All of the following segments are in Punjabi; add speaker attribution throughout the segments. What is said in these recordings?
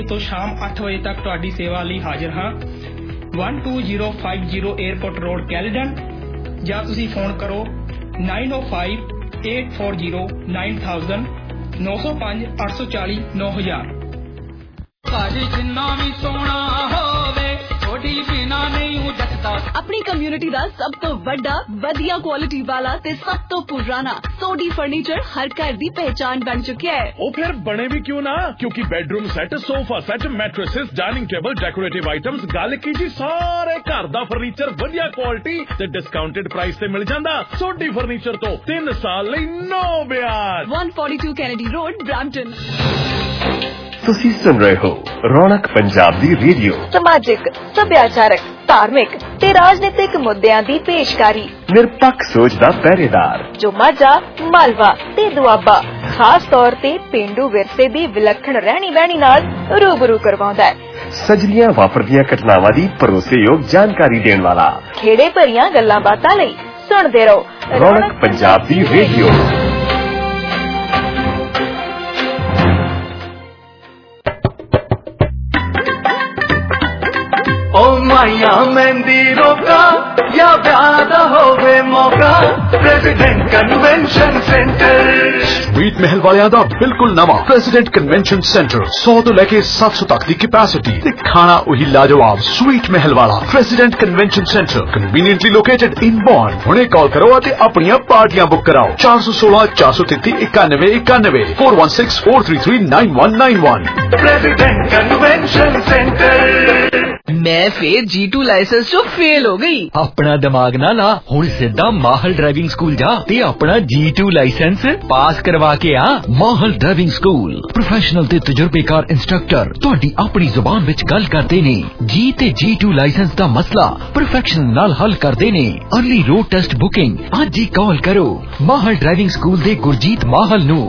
Speaker 1: तो शाम 8 बजे तक तुहाडी सेवा लई हाजिर हाँ। 12050 एयरपोर्ट रोड कैलेडन ਜਾਂ ਤੁਸੀਂ ਫੋਨ ਕਰੋ 9058409000 905 840 9000।
Speaker 2: ਭਾਜੀ ਜਿੰਨਾ ਵੀ ਸੋਹਣਾ ਹੋਵੇ ਥੋੜੀ ਬਿਨਾ ਨਹੀਂ ਜੱਟਦਾ।
Speaker 3: अपनी कम्युनिटी ਦਾ ਸਭ ਤੋਂ ਵੱਡਾ ਵਧੀਆ ਕੁਆਲਿਟੀ ਵਾਲਾ ਤੇ ਸਭ ਤੋਂ ਪੁਰਾਣਾ ਸੋਡੀ ਫਰਨੀਚਰ ਹਰ ਘਰ ਦੀ ਪਹਿਚਾਨ ਬਣ ਚੁੱਕਿਆ ਹੈ।
Speaker 4: ਉਹ ਫਿਰ ਬਣੇ ਵੀ ਕਿਉਂ ਨਾ, ਕਿਉਂਕਿ bedroom set, sofa set, mattresses, dining table, decorative items, ਗੱਲ ਕੀ ਜੀ ਸਾਰੇ ਘਰ ਦਾ ਫਰਨੀਚਰ ਵਧੀਆ ਕੁਆਲਿਟੀ ਤੇ ਡਿਸਕਾਊਂਟਡ ਪ੍ਰਾਈਸ ਤੇ ਮਿਲ ਜਾਂਦਾ। ਸੋਡੀ ਫਰਨੀਚਰ ਤੋਂ 3 ਸਾਲ ਲਈ ਨੋ ਵਿਆਜ।
Speaker 3: 142 ਕੈਨੇਡੀ ਰੋਡ ਬ੍ਰੈਂਪਟਨ।
Speaker 5: ਤੁਸੀਂ ਸੁਣ ਰਹੇ ਹੋ ਰੌਣਕ ਪੰਜਾਬ ਦੀ ਰੇਡੀਓ।
Speaker 6: ਸਮਾਜਿਕ, ਸੱਭਿਆਚਾਰਕ, ਧਾਰਮਿਕ ਤੇ ਰਾਜਨੀਤਿਕ ਮੁੱਦਿਆਂ ਦੀ ਪੇਸ਼ਕਾਰੀ।
Speaker 5: ਨਿਰਪੱਖ ਸੋਚ ਦਾ ਪਹਿਰੇਦਾਰ
Speaker 6: ਜੋ ਮਾਝਾ, ਮਾਲਵਾ ਤੇ ਦੁਆਬਾ ਖਾਸ ਤੌਰ ਤੇ ਪੇਂਡੂ ਵਿਰਸੇ ਦੀ ਵਿਲੱਖਣ ਰਹਿਣੀ ਬਹਿਣੀ ਨਾਲ ਰੂਬਰੂ ਕਰਵਾਉਂਦਾ ਹੈ।
Speaker 5: ਸਜਲੀਆਂ ਵਾਪਰਦੀਆਂ ਘਟਨਾਵਾਂ ਦੀ ਭਰੋਸੇਯੋਗ ਜਾਣਕਾਰੀ ਦੇਣ ਵਾਲਾ।
Speaker 6: ਖੇੜੇ ਭਰੀਆਂ ਗੱਲਾਂ ਬਾਤਾਂ ਲਈ ਸੁਣਦੇ ਰਹੋ
Speaker 5: ਰੌਣਕ ਪੰਜਾਬ ਦੀ ਰੇਡੀਓ।
Speaker 7: ओ माया मेहंदी रोका या प्यादा होवे मौका प्रेसिडेंट कन्वेंशन सेंटर।
Speaker 8: स्वीट महल वालियां दा बिल्कुल नवा प्रेसिडेंट कन्वेंशन सेंटर 100 तो लेके 700 तक दी कैपेसिटी ते खाना वही लाजवाब स्वीट महल वाला president convention centre conveniently located in Bond. हुणे कॉल करो ते अपनी पार्टियां बुक कराओ 416 433 91 91 416 433 9191।
Speaker 7: President convention centre.
Speaker 9: मैं फिर G2 लाइसेंस चो फेल हो गई।
Speaker 10: अपना दिमाग ना ला, हुण सीधा माहल ड्राइविंग स्कूल जा ते अपना G2 लाइसेंस पास करवा के आ। माहल ड्राइविंग स्कूल प्रोफेशनल ते तजुर्बेकार इंस्ट्रक्टर तुहाडी अपनी जुबान विच गल करदे ने। जी ते G2 लाइसेंस दा मसला प्रोफेशनल नाल हल करदे ने। अर्ली रोड टेस्ट बुकिंग आज ही कॉल करो माहल ड्राइविंग स्कूल दे गुरजीत माहल नू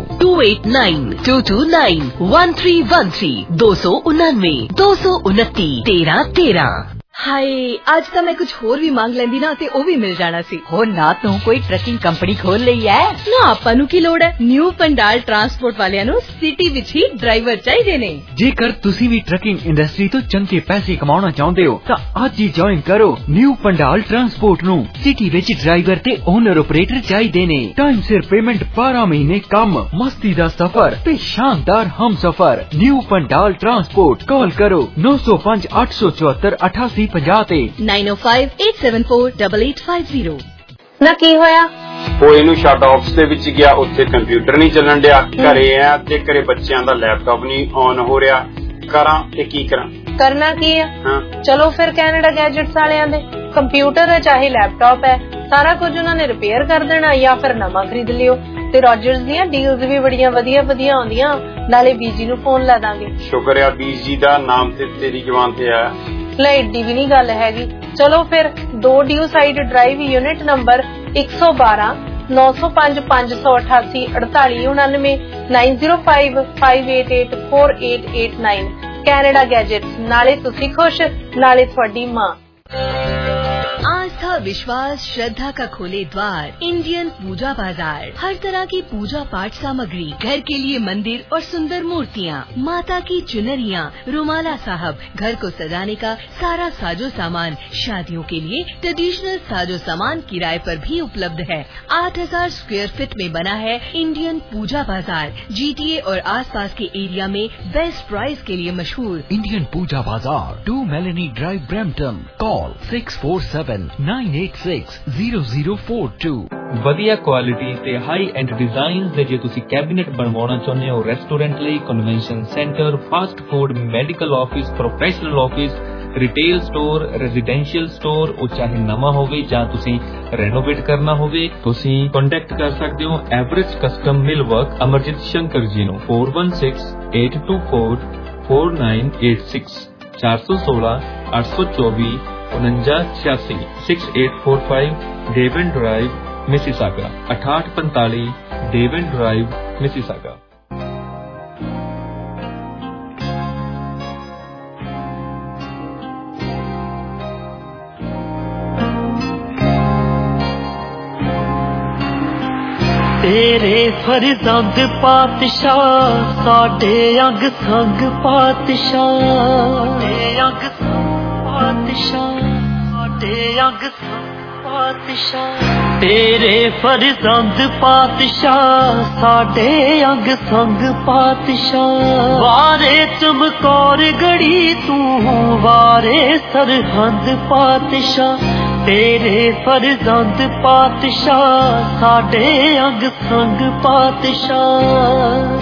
Speaker 3: 2892291313 299 229 1313। हाय आज तो मैं कुछ होर भी मांग लेंदी ना ते ओ भी मिल जाना सी।
Speaker 9: हो ना तू कोई ट्रकिंग कंपनी खोल लई है
Speaker 3: ना। आपां नू की लोड़ है, न्यू पंडाल ट्रांसपोर्ट वालियां नू सिटी विच ही ड्राइवर चाहिए ने।
Speaker 10: जेकर तुसी भी ट्रकिंग इंडस्ट्री तो चंगे पैसे कमाना चाहते हो तो आज ही ज्वाइन करो न्यू पंडाल ट्रांसपोर्ट नू। सिटी विच ड्राइवर ते ओनर ऑपरेटर चाहिए ने। टाइम सिर पेमेंट 12 महीने कम, मस्ती दा सफर ते शानदार हम सफर। न्यू पंडाल ट्रांसपोर्ट कॉल करो 905 874 88 50
Speaker 3: 9058748850।
Speaker 6: ਨਾ ਕੀ ਹੋਇਆ?
Speaker 11: ਉਹ ਇਹਨੂੰ ਸ਼ਟ ਆਫਿਸ ਦੇ ਵਿੱਚ ਗਿਆ, ਉੱਥੇ ਕੰਪਿਊਟਰ ਨਹੀਂ ਚੱਲਣ ਡਿਆ। ਘਰੇ ਆ ਤੇ ਘਰੇ ਬੱਚਿਆਂ ਦਾ ਲੈਪਟਾਪ ਨਹੀਂ ਆਨ ਹੋ ਰਿਹਾ। ਕਰਾਂ ਤੇ ਕੀ ਕਰਾਂ?
Speaker 6: ਕਰਨਾ ਕੀ ਆ? ਚਲੋ ਫਿਰ ਕੈਨੇਡਾ ਗੈਜਟਸ ਵਾਲਿਆਂ ਦੇ ਕੰਪਿਊਟਰ ਹੈ ਚਾਹੇ ਲੈਪਟਾਪ ਹੈ, ਸਾਰਾ ਕੁਝ ਉਹਨਾਂ ਨੇ ਰਿਪੇਅਰ ਕਰ ਦੇਣਾ ਜਾਂ ਫਿਰ ਨਵਾਂ ਖਰੀਦ ਲਿਓ। ਤੇ ਰੋਜਰਸ ਦੀਆਂ ਡੀਲਸ ਵੀ ਬੜੀਆਂ ਵਧੀਆ ਵਧੀਆ ਆਉਂਦੀਆਂ। ਨਾਲੇ ਬੀਜੀ ਨੂੰ ਫੋਨ ਲਾ ਦਾਂਗੇ।
Speaker 11: ਸ਼ੁਕਰ ਆ ਬੀਜੀ ਦਾ ਨਾਮ ਤੇ ਤੇਰੀ ਜ਼ੁਬਾਨ ਤੇ ਆ।
Speaker 6: ਲੈ ਏਡੀ ਵੀ ਨਹੀਂ ਗੱਲ ਹੈਗੀ। ਚਲੋ ਫਿਰ 2 dew side drive unit number 112 905 588 4899 9055884889 Canada gadgets. नाले तुसी खुश, नाले थोड़ी मां।
Speaker 3: आस्था, विश्वास, श्रद्धा का खोले द्वार इंडियन पूजा बाजार। हर तरह की पूजा पाठ सामग्री, घर के लिए मंदिर और सुंदर मूर्तियाँ, माता की चुनरियाँ, रुमाला साहब, घर को सजाने का सारा साजो सामान, शादियों के लिए ट्रेडिशनल साजो सामान किराए पर भी उपलब्ध है। 8000 स्क्वायर फीट में बना है इंडियन पूजा बाजार। GTA और आसपास के एरिया में बेस्ट प्राइस के लिए मशहूर
Speaker 10: इंडियन पूजा बाजार 2 मेलेनी ड्राइव ब्रैम्पटन। कॉल 6479860042।
Speaker 12: ਵਧੀਆ ਕੁਆਲਿਟੀ ਤੇ ਹਾਈ ਐਂਡ ਡਿਜ਼ਾਈਨਸ ਦੇ ਜੇ ਤੁਸੀਂ ਕੈਬਿਨੇਟ ਬਣਵਾਉਣਾ ਚਾਹੁੰਦੇ ਹੋ ਰੈਸਟੋਰੈਂਟ ਲਈ, convention centre, fast food, medical office, professional office, retail store, residential store, ਉਹ ਚਾਹੇ ਨਵਾਂ ਹੋਵੇ ਜਾਂ ਤੁਸੀਂ ਰੈਨੋਵੇਟ ਕਰਨਾ ਹੋਵੇ, ਤੁਸੀਂ ਕੰਟੈਕਟ ਕਰ ਸਕਦੇ ਹੋ Everest custom millwork Amarjeet Shankar ji ਨੂੰ 4168244986 416 824 4986 6845 Devon drive Mississauga 6845 Devon drive Mississauga.
Speaker 13: तेरे फरजंद पातशाह साडे अंग संग पातशाह अंग पातशाह साडे अंग पातशाह तेरे फरजंद पातशाह साडे अंग संग पातशाह वारे चमकौर गढ़ी तू वारे सरहंद पातशाह तेरे फरजंद पातशाह साडे अंग संग पातशाह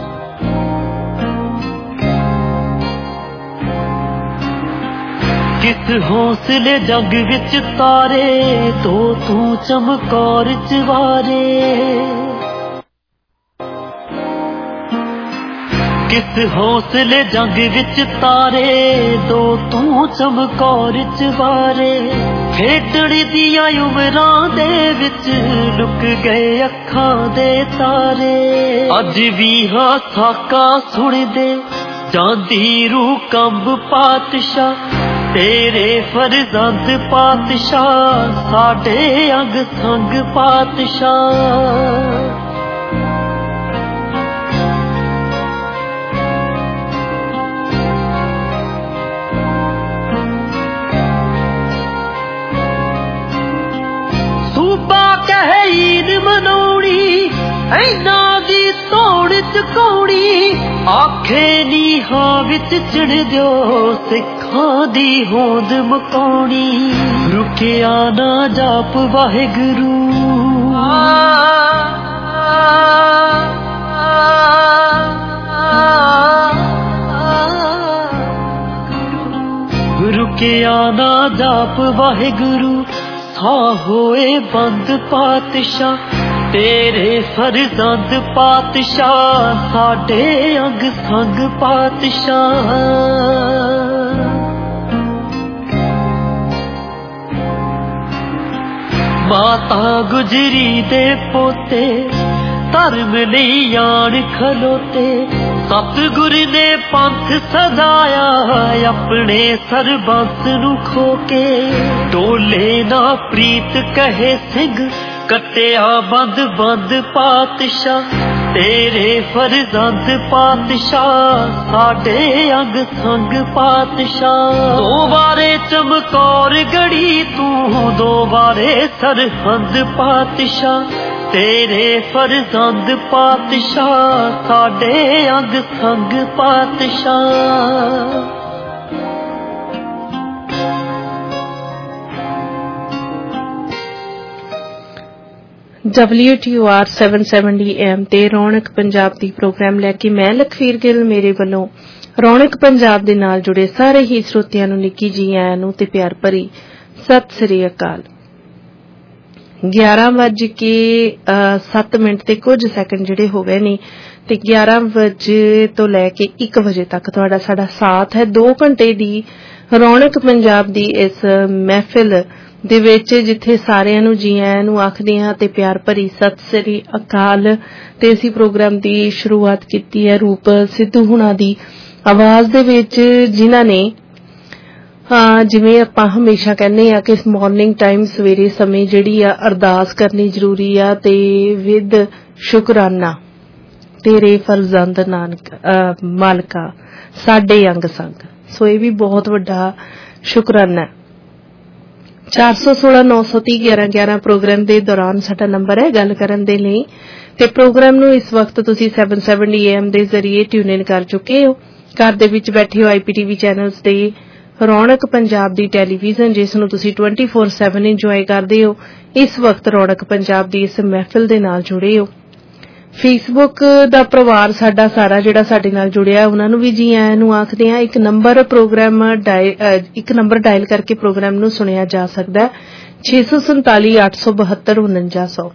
Speaker 13: किस हौसले जग विच तारे तो तू चमकौर चवारे किस हौसले जग विच तारे दो तू चमकौर चवारे खेडड़ी दिया उमरां दे विच लुक गए अखां दे तारे अज भी हां साका सुण दे जांदी रूह कंब पातशाह तेरे फरजंद पातशाह साडे अंग संग पातशाह ईद मनौनी ऐना दी तोड़ चकौनी आखे नी हां विच चढ़ दियो सिखां दी होंद मकौनी रुकिया ना जाप वाहिगुरू रुकिया ना जाप वाहिगुरू सा होए बंद पातशाह तेरे फरजंद पातशाह साडे अंग संग पातशाह माता गुजरी दे पोते धर्म नहीं आन खलोते सतगुर ने पंथ सजाया अपने सरबंस नू खो के टोले ना प्रीत कहे सिंह कटिया बंद बंद पातशाह तेरे फरजंद पातशाह साडे अंग संग पातशाह दो बारे चमकौर गढ़ी तू दो बारे सरहंद पातशाह तेरे फरजंद पातशाह साडे अंग संग पातशाह
Speaker 6: WTOR 770 AM ਤੇ ਰੌਣਕ ਪੰਜਾਬ ਦੀ ਪ੍ਰੋਗਰਾਮ ਲੈ ਕੇ ਮੈਂ ਲਖਵੀਰ ਗਿੱਲ ਮੇਰੇ ਵੱਲੋਂ ਰੌਣਕ ਪੰਜਾਬ ਦੇ ਨਾਲ ਜੁੜੇ ਸਾਰੇ ਹੀ ਸਰੋਤਿਆਂ ਨੂੰ ਨਿੱਕੀ ਜੀ ਆਇਆਂ ਨੂੰ ਤੇ ਪਿਆਰ ਭਰੀ ਸਤਿ ਸ੍ਰੀ ਅਕਾਲ 11:07 ਤੇ ਕੁਝ ਸੈਕਿੰਡ ਜਿਹੜੇ ਹੋ ਗਏ ਨੇ ਤੇ 11 ਵਜੇ ਤੋਂ ਲੈ ਕੇ 1 ਵਜੇ ਤੱਕ ਤੁਹਾਡਾ ਸਾਡਾ ਸਾਥ ਹੈ 2 ਘੰਟੇ ਦੀ ਰੌਣਕ ਪੰਜਾਬ ਦੀ ਇਸ ਮਹਿਫਿਲ ਦੇ ਵਿੱਚ ਜਿੱਥੇ ਸਾਰਿਆਂ ਨੂੰ ਜੀ ਆਇਆਂ ਨੂੰ ਆਖਦੇ ਹਾਂ ਤੇ ਪਿਆਰ ਭਰੀ ਸਤਿ ਸ੍ਰੀ ਅਕਾਲ ਤੇ ਅਸੀਂ ਪ੍ਰੋਗਰਾਮ ਦੀ ਸ਼ੁਰੂਆਤ ਕੀਤੀ ਹੈ ਰੂਪ ਸਿੱਧੂ ਹੁਣਾਂ ਦੀ ਆਵਾਜ਼ ਦੇ ਵਿੱਚ ਜਿਨ੍ਹਾਂ ਨੇ ਜਿਵੇਂ ਆਪਾਂ ਹਮੇਸ਼ਾ ਕਹਿੰਦੇ ਆ ਕਿ ਮਾਰਨਿੰਗ ਟਾਈਮ ਸਵੇਰੇ ਸਮੇਂ ਜਿਹੜੀ ਆ ਅਰਦਾਸ ਕਰਨੀ ਜ਼ਰੂਰੀ ਆ ਤੇ ਵਿਦ ਸ਼ੁਕਰਾਨਾ ਤੇਰੇ ਫਰਜ਼ੰਦ ਨਾਨਕ ਮਾਲਕਾ ਸਾਡੇ ਅੰਗ ਸੰਗ ਸੋ ਇਹ ਵੀ ਬਹੁਤ ਵੱਡਾ ਸ਼ੁਕਰਾਨਾ 416-930-1111 ਪ੍ਰੋਗਰਾਮ ਦੇ ਦੌਰਾਨ ਸਾਡਾ ਨੰਬਰ ਹੈ ਗੱਲ ਕਰਨ ਦੇ ਲਈ ਤੇ ਪ੍ਰੋਗਰਾਮ ਨੂੰ ਇਸ ਵਕਤ ਤੁਸੀਂ 770 AM ਦੇ ਜ਼ਰੀਏ ਟਿਊਨ ਇਨ ਕਰ ਚੁੱਕੇ ਹੋ ਘਰ ਦੇ ਵਿੱਚ ਬੈਠੇ ਹੋ IPTV ਚੈਨਲਸ ਤੇ ਰੌਣਕ ਪੰਜਾਬ ਦੀ ਟੈਲੀਵਿਜ਼ਨ ਜਿਸ ਨੂੰ ਤੁਸੀਂ 24/7 ਇੰਜੋਏ ਕਰਦੇ ਹੋ ਇਸ ਵਕਤ ਰੌਣਕ ਪੰਜਾਬ ਦੀ ਇਸ ਮਹਿਫਿਲ ਦੇ ਨਾਲ ਜੁੜੇ ਹੋ ਫੇਸਬੁੱਕ ਦਾ ਪਰਿਵਾਰ ਸਾਡਾ ਸਾਰਾ ਜਿਹੜਾ ਸਾਡੇ ਨਾਲ ਜੁੜਿਆ ਉਹਨਾਂ ਨੂੰ ਵੀ ਜੀ ਆਇਆਂ ਨੂੰ ਆਖਦੇ ਹਾਂ ਇੱਕ ਨੰਬਰ ਡਾਇਲ ਕਰਕੇ ਪ੍ਰੋਗਰਾਮ ਨੂੰ ਸੁਣਿਆ ਜਾ ਸਕਦਾ 647-872-4900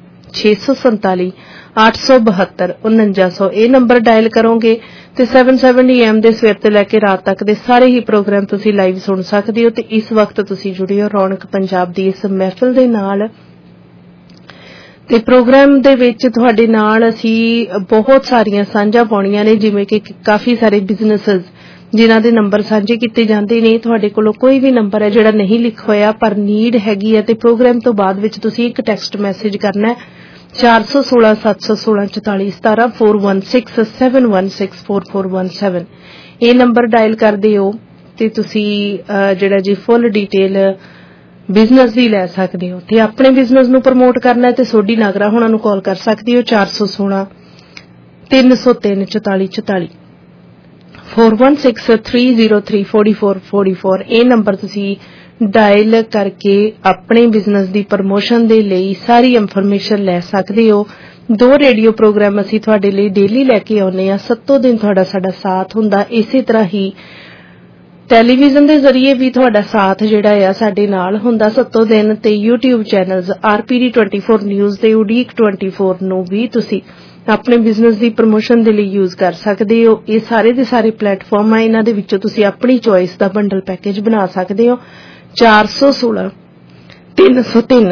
Speaker 6: 647-872-4900 ਇਹ ਨੰਬਰ ਡਾਇਲ ਕਰੋਗੇ ਤੇ 770 AM ਦੇ ਸਵੇਰ ਤੋਂ ਲੈ ਕੇ ਰਾਤ ਤੱਕ ਦੇ ਸਾਰੇ ਹੀ ਪ੍ਰੋਗਰਾਮ ਤੁਸੀਂ ਲਾਈਵ ਸੁਣ ਸਕਦੇ ਹੋ ਤੇ ਇਸ ਵਕਤ ਤੁਸੀਂ ਜੁੜੇ ਹੋ ਰੌਣਕ ਪੰਜਾਬ ਦੀ ਇਸ ਮਹਿਫਿਲ ਦੇ ਨਾਲ ਤੇ ਪ੍ਰੋਗਰਾਮ ਦੇ ਵਿੱਚ ਤੁਹਾਡੇ ਨਾਲ ਅਸੀਂ ਬਹੁਤ ਸਾਰੀਆਂ ਸਾਂਝਾਂ ਪਾਉਣੀਆਂ ਨੇ ਜਿਵੇਂ ਕਿ ਕਾਫੀ ਸਾਰੇ ਬਿਜ਼ਨੈਸਸ ਜਿਨ੍ਹਾਂ ਦੇ ਨੰਬਰ ਸਾਂਝੇ ਕੀਤੇ ਜਾਂਦੇ ਨੇ ਤੁਹਾਡੇ ਕੋਲੋਂ ਕੋਈ ਵੀ ਨੰਬਰ ਹੈ ਜਿਹੜਾ ਨਹੀਂ ਲਿਖ ਹੋਇਆ ਪਰ ਨੀਡ ਹੈਗੀ ਹੈ ਤੇ ਪ੍ਰੋਗਰਾਮ ਤੋਂ ਬਾਅਦ ਵਿੱਚ ਤੁਸੀਂ ਇੱਕ ਟੈਕਸਟ ਮੈਸੇਜ ਕਰਨਾ ਹੈ 416 716 44 17 416 716 4417 ਇਹ ਨੰਬਰ ਡਾਇਲ ਕਰਦੇ ਹੋ ਤੇ ਤੁਸੀਂ ਜਿਹੜਾ ਜੀ ਫੁੱਲ ਡਿਟੇਲ ਬਿਜ਼ਨਸ ਦੀ ਲੈ ਸਕਦੇ ਹੋ ਤੇ ਆਪਣੇ ਬਿਜ਼ਨਸ ਨੂੰ ਪ੍ਰਮੋਟ ਕਰਨਾ ਤੇ ਸੋਢੀ ਨਾਗਰਾ ਹੁਣਾਂ ਨੂੰ ਕਾਲ ਕਰ ਸਕਦੇ ਹੋ 416 303 44 44 416 303 44 44 ਇਹ ਨੰਬਰ ਤੁਸੀਂ ਡਾਇਲ ਕਰਕੇ ਆਪਣੇ ਬਿਜ਼ਨਸ ਦੀ ਪ੍ਰਮੋਸ਼ਨ ਦੇ ਲਈ ਸਾਰੀ ਇਨਫੋਰਮੇਸ਼ਨ ਲੈ ਸਕਦੇ ਹੋ 2 ਰੇਡੀਓ ਪ੍ਰੋਗਰਾਮ ਅਸੀਂ ਤੁਹਾਡੇ ਲਈ ਡੇਲੀ ਲੈ ਕੇ ਆਉਂਦੇ ਆ 7 ਦਿਨ ਤੁਹਾਡਾ ਸਾਡਾ ਸਾਥ ਹੁੰਦਾ ਇਸੇ ਤਰ੍ਹਾਂ ਹੀ ਟੈਲੀਵਿਜ਼ਨ ਦੇ ਜ਼ਰੀਏ ਵੀ ਤੁਹਾਡਾ ਸਾਥ ਜਿਹੜਾ ਆ ਸਾਡੇ ਨਾਲ ਹੁੰਦਾ 7 ਦਿਨ ਤੇ YouTube ਚੈਨਲਸ RPD 24 ਨਿਊਜ਼ ਤੇ ਉਡੀਕ 24 ਨੂੰ ਵੀ ਤੁਸੀਂ ਆਪਣੇ ਬਿਜ਼ਨਸ ਦੀ ਪ੍ਰਮੋਸ਼ਨ ਦੇ ਲਈ ਯੂਜ਼ ਕਰ ਸਕਦੇ ਹੋ ਇਹ ਸਾਰੇ ਦੇ ਸਾਰੇ ਪਲੇਟਫਾਰਮ ਆ ਇਹਨਾਂ ਦੇ ਵਿੱਚੋਂ ਤੁਸੀਂ ਆਪਣੀ ਚੋਇਸ ਦਾ ਬੰਡਲ ਪੈਕੇਜ ਬਣਾ ਸਕਦੇ ਹੋ 416 303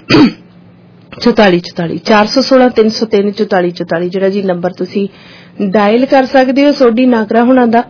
Speaker 6: 44 44 416 303 44 44 ਜਿਹੜਾ ਜੀ ਨੰਬਰ ਤੁਸੀਂ ਡਾਇਲ ਕਰ ਸਕਦੇ ਹੋ ਸੋਢੀ ਨਾਗਰਾ ਹੁਣਾਂ ਦਾ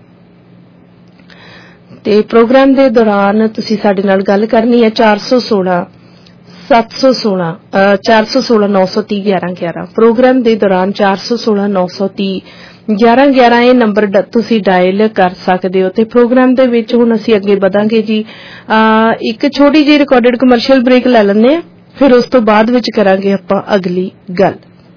Speaker 6: ਤੇ ਪ੍ਰੋਗਰਾਮ ਦੇ ਦੌਰਾਨ ਤੁਸੀਂ ਸਾਡੇ ਨਾਲ ਗੱਲ ਕਰਨੀ ਹੈ 416 716 416 930 1111 ਪ੍ਰੋਗਰਾਮ ਦੇ ਦੌਰਾਨ 416 930 1111 ਇਹ ਨੰਬਰ ਤੁਸੀਂ ਡਾਇਲ ਕਰ ਸਕਦੇ ਹੋ ਤੇ ਪ੍ਰੋਗਰਾਮ ਦੇ ਵਿੱਚ ਹੁਣ ਅਸੀਂ ਅੱਗੇ ਵਧਾਂਗੇ ਜੀ ਇੱਕ ਛੋਟੀ ਜਿਹੀ ਰਿਕਾਰਡਡ ਕਮਰਸ਼ੀਅਲ ਬ੍ਰੇਕ ਲੈ ਲੈਂਦੇ ਆ ਫਿਰ ਉਸ ਤੋਂ ਬਾਅਦ ਵਿੱਚ ਕਰਾਂਗੇ ਆਪਾਂ ਅਗਲੀ ਗੱਲ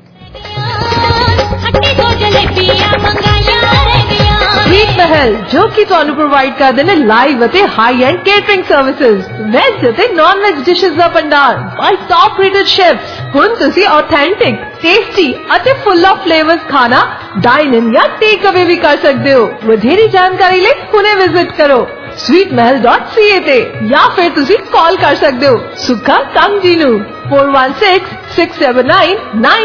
Speaker 3: स्वीट महल जो कि ਤੁਹਾਨੂੰ ਪ੍ਰੋਵਾਈਡ ਕਰਦੇ ਨੇ ਲਾਈਵ ਅਤੇ high end catering services veg ਅਤੇ ਨਾਨ ਵੈਜ ਡਿਸ਼ਸ ਦਾ ਭੰਡਾਰ ਬਾਈ ਟਾਪ ਰੇਟਡ ਸ਼ੈਫਸ ਹੁਣ ਤੁਸੀਂ ਆਥੈਂਟਿਕ ਟੇਸਟੀ ਅਤੇ ਫੁੱਲ ਆਫ ਫਲੇਵਰਸ ਖਾਣਾ ਡਾਈਨ ਇਨ ਜਾਂ ਟੇਕ ਅਵੇ ਵੀ ਕਰ ਸਕਦੇ ਹੋ ਵਧੇਰੀ ਜਾਣਕਾਰੀ ਲਈ ਹੁਣੇ ਵਿਜ਼ਿਟ ਕਰੋ sweetmahal.ca ਤੇ ਜਾਂ ਫਿਰ ਤੁਸੀਂ ਕਾਲ ਕਰ ਸਕਦੇ ਹੋ ਸੁਖਾ ਤੰਗ ਜੀ ਨੂੰ 4166799191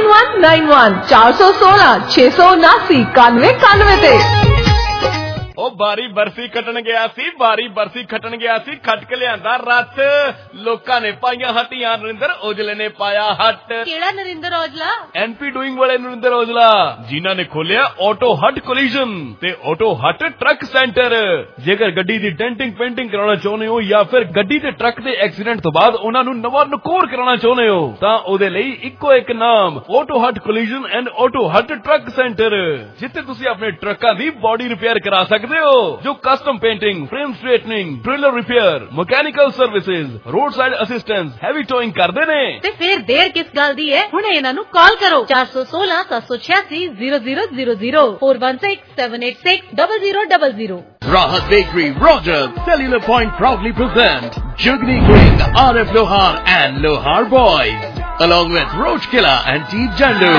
Speaker 3: 416 679 9191 ਤੇ
Speaker 4: ਉਹ ਬਾਰੀ ਬਰਫੀ ਖੱਟਣ ਗਿਆ ਸੀ ਖੱਟ ਕੇ ਲਿਆਂਦਾ ਰੱਤ ਲੋਕਾਂ ਨੇ ਪਾਈਆਂ ਹੱਟੀਆਂ ਨਰਿੰਦਰ ਔਜਲੇ ਨੇ ਪਾਇਆ ਹੱਟ
Speaker 3: ਕਿਹੜਾ ਨਰਿੰਦਰ ਔਜਲਾ
Speaker 4: ਐਨਪੀ ਡੂਇੰਗ ਵਾਲੇ ਨਰਿੰਦਰ ਔਜਲਾ ਜਿਨ੍ਹਾਂ ਨੇ ਖੋਲਿਆ ਆਟੋ ਹੱਟ ਕੋਲੀਜਨ ਤੇ ਆਟੋ ਹੱਟ ਟਰੱਕ ਸੈਂਟਰ ਜੇਕਰ ਗੱਡੀ ਦੀ ਡੈਂਟਿੰਗ ਪੇਂਟਿੰਗ ਕਰਾਉਣਾ ਚਾਹੁੰਦੇ ਹੋ ਜਾਂ ਫਿਰ ਗੱਡੀ ਤੇ ਟਰੱਕ ਦੇ ਐਕਸੀਡੈਂਟ ਤੋਂ ਬਾਅਦ ਉਹਨਾਂ ਨੂੰ ਨਵਾਂ ਨਕੋਰ ਕਰਾਉਣਾ ਚਾਹੁੰਦੇ ਹੋ ਤਾਂ ਉਹਦੇ ਲਈ ਇੱਕੋ ਇੱਕ ਨਾਮ auto hut collision and auto hut truck centre ਜਿੱਥੇ ਤੁਸੀਂ ਆਪਣੇ ਟਰੱਕਾਂ ਦੀ ਬਾਡੀ ਰਿਪੇਅਰ ਕਰਾ ਸਕਦੇ ਹੋ ਜੋ custom painting frame straightening trailer repair mechanical services roadside assistance heavy towing ਕਰਦੇ ਨੇ
Speaker 3: ਤੇ ਫਿਰ ਦੇਰ ਕਿਸ ਗੱਲ ਦੀ ਹੈ ਹੁਣ ਇਹਨਾਂ ਨੂੰ ਕਾਲ ਕਰੋ 416 786 0000 416 786 0000
Speaker 8: Rahat Bakery, Rogers, Cellular Point proudly present Jugni King, RF Lohar and Lohar Boys, along with Roach Killer and T. Jandu.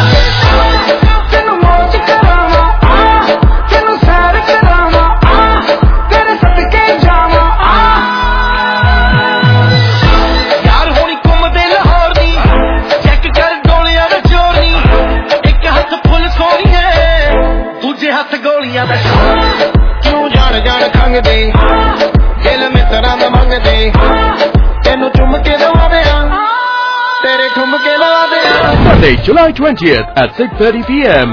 Speaker 7: ਹੱਥ ਗੋਲੀਆਂ ਦਾ ਕਿਉਂ ਜਾਣ ਖੰਗਦੇ ਦਿਲ ਮਿੱਤਰਾਂ ਦਾ ਮੰਗਦੇ ਤੈਨੂੰ ਚੁੰਮ ਕੇ ਲਵਾਦਿਆਂ ਤੇਰੇ ਠੁਮਕੇ ਲਵਾਦਿਆਂ
Speaker 8: Sunday, July 20th at 6:30 p.m.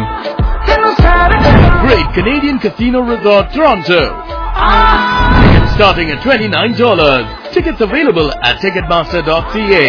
Speaker 8: Great Canadian Casino Resort, Toronto. Tickets starting at $29. Tickets available at Ticketmaster.ca.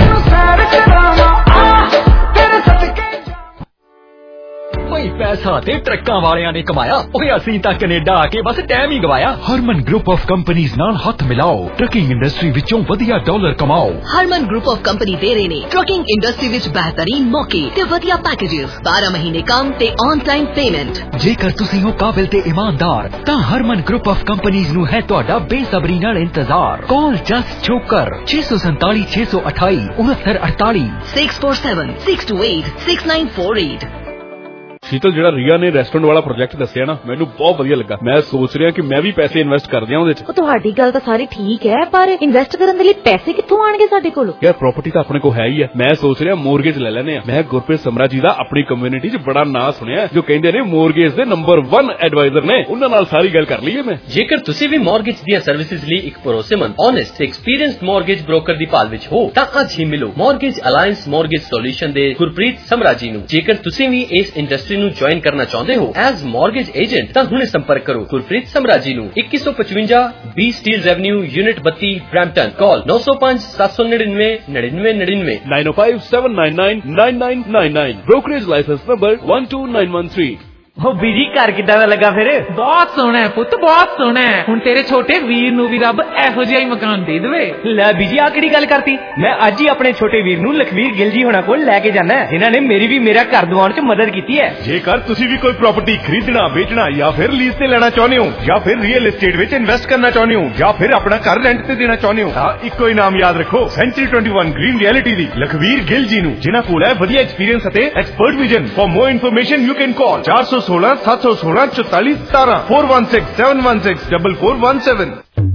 Speaker 10: ਕੋਈ ਪੈਸਾ ਤੇ ਟਰੱਕਾਂ ਵਾਲਿਆਂ ਨੇ ਕਮਾਇਆ ਓਏ ਅਸੀਂ ਤਾਂ ਕੈਨੇਡਾ ਆ ਕੇ ਬਸ ਟਾਈਮ ਹੀ ਗਵਾਇਆ ਹਰਮਨ ਗਰੁੱਪ ਆਫ ਕੰਪਨੀਆਂ ਨਾਲ ਹੱਥ ਮਿਲਾਓ ਟਰੱਕਿੰਗ ਇੰਡਸਟਰੀ ਵਿੱਚੋਂ ਵਧੀਆ ਡਾਲਰ ਕਮਾਓ
Speaker 3: ਹਰਮਨ ਗਰੁੱਪ ਆਫ ਕੰਪਨੀ ਦੇ ਰਹੇ ਨੇ ਟਰੱਕਿੰਗ ਇੰਡਸਟਰੀ ਵਿੱਚ ਬਿਹਤਰੀਨ ਮੌਕੇ ਤੇ ਵਧੀਆ ਪੈਕੇजेस 12 ਮਹੀਨੇ ਕੰਮ ਤੇ ਔਨ ਟਾਈਮ ਪੇਮੈਂਟ
Speaker 10: ਜੇਕਰ ਤੁਸੀਂ ਹੋ ਕਾਬਿਲ ਤੇ ਇਮਾਨਦਾਰ ਤਾਂ ਹਰਮਨ ਗਰੁੱਪ ਆਫ ਕੰਪਨੀਆਂ ਨੂੰ ਹੈ ਤੁਹਾਡਾ ਬੇਸਬਰੀ ਨਾਲ ਇੰਤਜ਼ਾਰ ਕਾਲ ਜਸਟ ਛੋਕਰ 647 628 6948
Speaker 3: 647 628 6948
Speaker 4: ਸ਼ੀਤਲ ਜਿਹੜਾ ਰੀਆ ਨੇ ਰੈਸਟੋਰੈਂਟ ਵਾਲਾ ਪ੍ਰੋਜੈਕਟ ਦੱਸਿਆ ਨਾ ਮੈਨੂੰ ਬਹੁਤ ਵਧੀਆ ਲੱਗਾ ਮੈਂ ਸੋਚ ਰਿਹਾ ਕਿ ਮੈਂ ਵੀ ਪੈਸੇ ਇਨਵੈਸਟ ਕਰ ਦਿਆਂ ਉਹਦੇ 'ਚ
Speaker 14: ਤੁਹਾਡੀ ਗੱਲ ਤਾਂ ਸਾਰੀ ਠੀਕ ਹੈ ਪਰ ਇਨਵੈਸਟ ਕਰਨ ਦੇ ਲਈ ਪੈਸੇ ਕਿੱਥੋਂ ਆਣਗੇ ਸਾਡੇ ਕੋਲ
Speaker 4: ਯਾਰ ਪ੍ਰਾਪਰਟੀ ਤਾਂ ਆਪਣੇ ਕੋਲ ਹੈ ਹੀ ਹੈ ਮੈਂ ਸੋਚ ਰਿਹਾ ਮੋਰਗੇਜ ਲੈ ਲੈਨੇ ਆ ਮੈਂ ਗੁਰਪ੍ਰੀਤ ਸਮਰਾ ਜੀ ਦਾ ਆਪਣੀ ਕਮਿਊਨਿਟੀ 'ਚ ਬੜਾ ਨਾਂ ਸੁਣਿਆ ਜੋ ਕਹਿੰਦੇ ਨੇ ਮੋਰਗੇਜ ਦੇ ਨੰਬਰ 1 ਐਡਵਾਈਜ਼ਰ ਨੇ ਉਹਨਾਂ ਨਾਲ ਸਾਰੀ ਗੱਲ ਕਰ ਲਈਏ ਮੈਂ
Speaker 15: ਜੇਕਰ ਤੁਸੀਂ ਵੀ ਮੋਰਗੇਜ ਦੀਆਂ ਸਰਵਿਸਿਜ਼ ਲਈ ਇੱਕ ਭਰੋਸੇਮੰਦ ਓਨੈਸਟ ਤੇ ਐਕਸਪੀਰੀਅੰਸਡ ਮੋਰਗੇਜ ਬ੍ਰੋਕਰ ਦੀ ਭਾਲ ਵਿੱਚ ਹੋ ਤਾਂ ਅੱਜ ਹੀ ਮਿਲੋ ਮੋਰਗੇਜ ਅਲਾਈਅੰਸ ਮੋਰਗੇਜ ਸੋਲੂਸ਼ਨ ਦੇ ਗੁਰਪ੍ਰੀਤ ਸਮਰਾ ਜੀ ਨੂੰ ਜੇਕਰ ਤੁਸੀਂ ਵੀ ਇਸ ਇੰਡਸਟਰੀ ਨੂੰ ਜੁਆਇਨ ਕਰਨਾ ਚਾਹੁੰਦੇ ਹੋ ਐਜ਼ ਮਾਰਗੇਜ ਏਜੰਟ ਤਾਂ ਹੁਣੇ ਸੰਪਰਕ ਕਰੋ ਗੁਰਪ੍ਰੀਤ ਸਮਰਾਜੀ ਨੂੰ 2155 B Steeles avenue unit 32 Brampton call 905 799 9999
Speaker 4: 905-799-9999 brokerage license number 12913
Speaker 16: ਹੋ ਬੀਜੀ ਘਰ ਕਿੱਦਾਂ ਦਾ ਲੱਗਾ ਫਿਰ?
Speaker 2: ਬਹੁਤ ਸੋਹਣਾ ਹੈ ਪੁੱਤ, ਬਹੁਤ ਸੋਹਣਾ ਹੈ। ਹੁਣ ਤੇਰੇ ਛੋਟੇ ਵੀਰ ਨੂੰ ਵੀ ਰੱਬ ਇਹੋ ਜਿਹਾ ਹੀ ਮਕਾਨ ਦੇ ਦੇਵੇ।
Speaker 16: ਲੈ ਬੀਜੀ ਆ ਕਿਹੜੀ ਗੱਲ ਕਰਤੀ? ਮੈਂ ਅੱਜ ਹੀ ਆਪਣੇ ਛੋਟੇ ਵੀਰ ਨੂੰ ਲਖਵੀਰ ਗਿੱਲ ਜੀ ਹੋਣਾ ਕੋਲ ਲੈ ਕੇ ਜਾਣਾ ਹੈ, ਜਿਨ੍ਹਾਂ ਨੇ ਮੇਰੀ ਵੀ ਮੇਰਾ ਘਰ ਦਿਵਾਉਣ 'ਚ ਮਦਦ ਕੀਤੀ ਹੈ।
Speaker 17: ਜੇਕਰ ਤੁਸੀਂ ਵੀ ਕੋਈ ਪ੍ਰਾਪਰਟੀ ਖਰੀਦਣਾ, ਵੇਚਣਾ ਜਾਂ ਫਿਰ ਲੀਜ਼ ਤੇ ਲੈਣਾ ਚਾਹੁੰਦੇ ਹੋ ਜਾਂ ਫਿਰ ਰੀਅਲ ਏਸਟੇਟ ਵਿੱਚ ਇਨਵੈਸਟ ਕਰਨਾ ਚਾਹੁੰਦੇ ਹੋ ਜਾਂ ਫਿਰ ਆਪਣਾ ਘਰ ਰੈਂਟ ਤੇ ਦੇਣਾ ਚਾਹੁੰਦੇ ਹੋ ਤਾਂ ਇੱਕੋ ਹੀ ਨਾਮ ਯਾਦ ਰੱਖੋ, ਸੈਂਚੁਰੀ 21 ਗ੍ਰੀਨ ਰਿਐਲਿਟੀ ਦੀ ਲਖਵੀਰ ਗਿੱਲ ਜੀ ਨੂੰ, ਜਿਨ੍ਹਾਂ ਕੋਲ ਹੈ ਵਧੀਆ ਐਕਸਪੀਰੀਅੰਸ ਅਤੇ expert vision. For more information you can call 416 716 44 17 416 716 4417।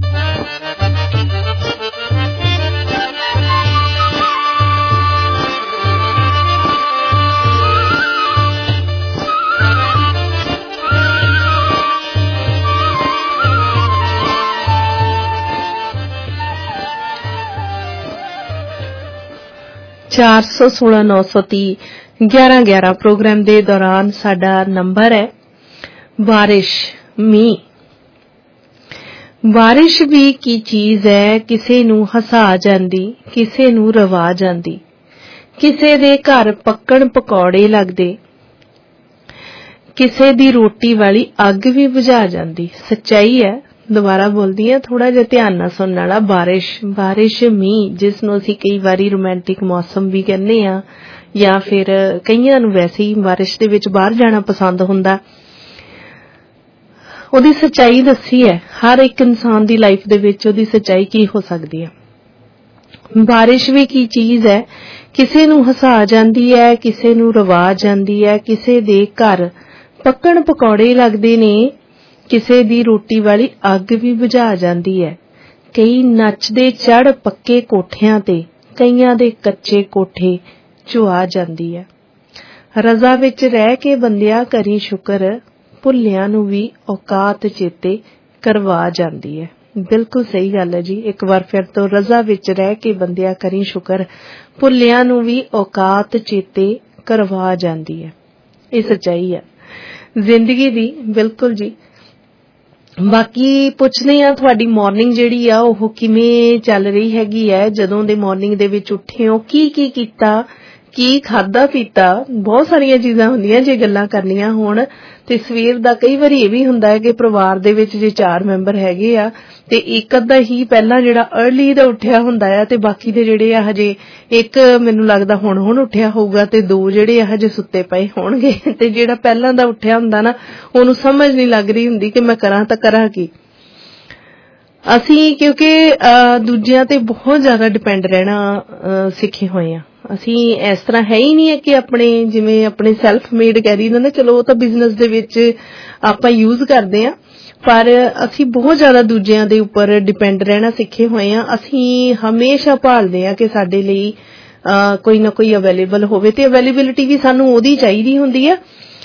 Speaker 6: चार 416 930 1111 प्रोग्राम दे दौरान साडा नंबर है। बारिश मीह बारिश भी की चीज है, किसे नू हसा जांदी, किसे नू रवा जांदी, किसे दे घर पक्कण पकौड़े लगदे, किसे दी रोटी वाली अग भी बुझा जांदी। सच्चाई है। दोबारा बोलदी है, थोड़ा जिहा ध्यान नाल सुनन वाला। बारिश मीह जिस नूं असीं कई वारी रोमांटिक मौसम भी कहने आ या फिर कईयां नूं वैसे ही बारिश दे विच बाहर जाना पसंद हुंदा। ਉਹਦੀ सच्चाई दसी है, हर एक इंसान दी लाइफ दे विच ਉਹਦੀ सच्चाई की हो सकदी है। बारिश भी की चीज है, किसे नूं हसा जांदी है, किसे नूं रवा जांदी है, किसे दे घर पक्कण पकौड़े लगदे ने, किसे दी रोटी वाली अग भी बुझा जांदी है। कई नचदे चढ़ पक्के कोठियां ते, कईयां दे कच्चे कोठे चुआ जांदी है। रज़ा विच रह के बंदिया करी शुक्र, भुलिया नूं भी औकात चेते करवा जांदी है। बिल्कुल सही गल है जी। एक बार फिर तो रज़ा विच रह के बंदिया करी शुक्र, भुलिया नूं भी औकात चेते करवा जांदी है। ये सच्चाई है जिंदगी दी। बिल्कुल जी। बाकी पुछने आ तुहाडी मॉर्निंग जिहड़ी आ ओह किवें चल रही हैगी है? जदों दे मॉर्निंग दे विच उठे हो की कीता, की खादा पीता? बहुत सारिया चीजां हुंदियां जे गल्लां करनियां होण ते सवेर दा कई वारी ये भी हुंदा है कि परिवार दे विच जे 4 मैंबर हैगे आ ते एक अद्धा ही पहला जिहड़ा अर्ली दा उठिया हुंदा है ते बाकी दे जिहड़े आ हजे एक मैनूं लगदा हुण उठिया होऊगा ते 2 जिहड़े आ हजे सुत्ते पए होणगे ते जिहड़ा पहला दा उठिया हुंदा ना ओनूं समझ नहीं लग रही हुंदी कि मैं करां तां करां की। ਅਸੀਂ क्योंकि दूजियां ते बहुत ज्यादा डिपेंड रहना सिखे होए आ। ਅਸੀਂ ਇਸ ਤਰ੍ਹਾਂ ਹੈ ਹੀ ਨਹੀਂ ਹੈ ਕਿ ਆਪਣੇ ਜਿਵੇਂ ਆਪਣੇ ਸੈਲਫ ਮੇਡ ਕਹਿ ਰਹੀ ਨਾ, ਚਲੋ ਉਹ ਤਾਂ ਬਿਜ਼ਨਸ ਦੇ ਵਿੱਚ ਆਪਾਂ ਯੂਜ਼ ਕਰਦੇ ਆ, ਪਰ ਅਸੀਂ ਬਹੁਤ ਜ਼ਿਆਦਾ ਦੂਜਿਆਂ ਦੇ ਉੱਪਰ ਡਿਪੈਂਡ ਰਹਿਣਾ ਸਿੱਖੇ ਹੋਏ ਆ। ਅਸੀਂ ਹਮੇਸ਼ਾ ਭਾਲਦੇ ਆ ਕਿ ਸਾਡੇ ਲਈ ਕੋਈ ਨਾ ਕੋਈ ਅਵੇਲੇਬਲ ਹੋਵੇ ਤੇ ਅਵੇਲੇਬਿਲਿਟੀ ਵੀ ਸਾਨੂੰ ਉਹਦੀ ਚਾਹੀਦੀ ਹੁੰਦੀ ਆ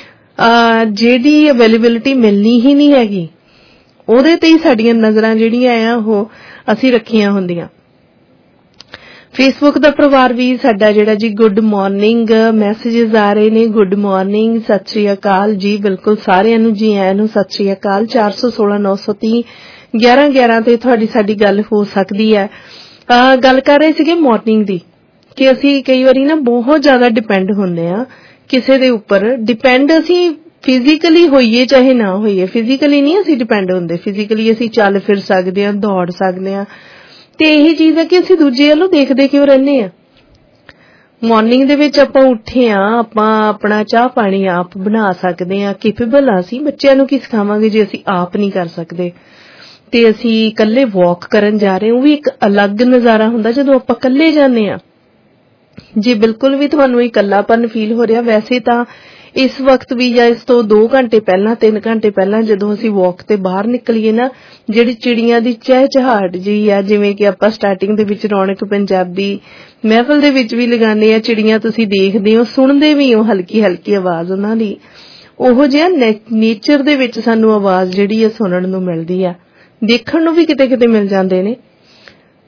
Speaker 6: ਜਿਹੜੀ ਅਵੇਲੇਬਿਲਿਟੀ ਮਿਲਣੀ ਹੀ ਨਹੀਂ ਹੈਗੀ, ਉਹਦੇ ਤੇ ਹੀ ਸਾਡੀਆਂ ਨਜ਼ਰਾਂ ਜਿਹੜੀਆਂ ਆ ਉਹ ਅਸੀਂ ਰੱਖੀਆਂ ਹੁੰਦੀਆਂ। फेसबुक दा परिवार भी साडा जिहड़ा जी गुड मॉर्निंग मैसेजेस आ रहे ने। गुड मॉर्निंग, सत श्री अकाल जी। बिल्कुल सारिआं नूं जी आइआं नूं सत श्री अकाल। 416 930 1111 ते तुहाडी साडी गल हो सकदी है। गल कर रहे सीगे मॉर्निंग दी कि असीं कई वारी ना बहुत ज्यादा डिपेंड हुंदे आ किसे दे उपर। डिपेंड असीं फिजिकली होइए चाहे ना होइए, फिजिकली नहीं असीं डिपेंड हुंदे। फिजिकली असीं चल फिर सकदे आ, दौड़ सकदे आ ਤੇ ਇਹੀ ਚੀਜ਼ ਹੈ ਕਿ ਅਸੀਂ ਦੂਜੇ ਵੱਲੋਂ ਦੇਖਦੇ ਕਿਉਂ ਰਹਿੰਦੇ ਆ। ਮਾਰਨਿੰਗ ਦੇ ਵਿੱਚ ਆਪਾਂ ਉੱਠੇ ਆ, ਆਪਾਂ ਆਪਣਾ ਚਾਹ ਪਾਣੀ ਆਪ ਬਣਾ ਸਕਦੇ ਆ, ਕੈਪੇਬਲ ਆ। ਅਸੀਂ ਬੱਚਿਆਂ ਨੂੰ ਕੀ ਸਿਖਾਵਾਂਗੇ ਜੇ ਅਸੀਂ ਆਪ ਨਹੀਂ ਕਰ ਸਕਦੇ। ਤੇ ਅਸੀਂ ਇਕੱਲੇ ਵਾਕ ਕਰਨ ਜਾ ਰਹੇ, ਉਹ ਵੀ ਇੱਕ ਅਲੱਗ ਨਜ਼ਾਰਾ ਹੁੰਦਾ ਜਦੋਂ ਆਪਾਂ ਇਕੱਲੇ ਜਾਂਦੇ ਆ। ਜੇ ਬਿਲਕੁਲ ਵੀ ਤੁਹਾਨੂੰ ਇਕੱਲਾਪਨ ਫੀਲ ਹੋ ਰਿਹਾ, ਵੈਸੇ ਤਾਂ ਇਸ ਵਕਤ ਵੀ ਜਾਂ ਇਸ ਤੋਂ 2 ਘੰਟੇ ਪਹਿਲਾਂ 3 ਘੰਟੇ ਪਹਿਲਾਂ ਜਦੋਂ ਅਸੀਂ ਵਾਕ ਤੇ ਬਾਹਰ ਨਿਕਲੀਏ ਨਾ, ਜਿਹੜੀ ਚਿੜੀਆਂ ਦੀ ਚਹਿਚਹਾਟ ਜੀ ਆ, ਜਿਵੇਂ ਕਿ ਆਪਾਂ ਸਟਾਰਟਿੰਗ ਦੇ ਵਿੱਚ ਰੌਣਕ ਪੰਜਾਬੀ ਮਹਿਫਲ ਦੇ ਵਿੱਚ ਵੀ ਲਗਾਉਂਦੇ ਆ, ਚਿੜੀਆਂ ਤੁਸੀਂ ਦੇਖਦੇ ਹੋ, ਸੁਣਦੇ ਵੀ ਹੋ ਹਲਕੀ ਹਲਕੀ ਆਵਾਜ਼ ਉਹਨਾਂ ਦੀ। ਉਹੋ ਜਿਹਾ ਨੇਚਰ ਦੇ ਵਿੱਚ ਸਾਨੂੰ ਆਵਾਜ਼ ਜਿਹੜੀ ਆ ਸੁਣਨ ਨੂੰ ਮਿਲਦੀ ਆ, ਦੇਖਣ ਨੂੰ ਵੀ ਕਿਤੇ ਕਿਤੇ ਮਿਲ ਜਾਂਦੇ ਨੇ।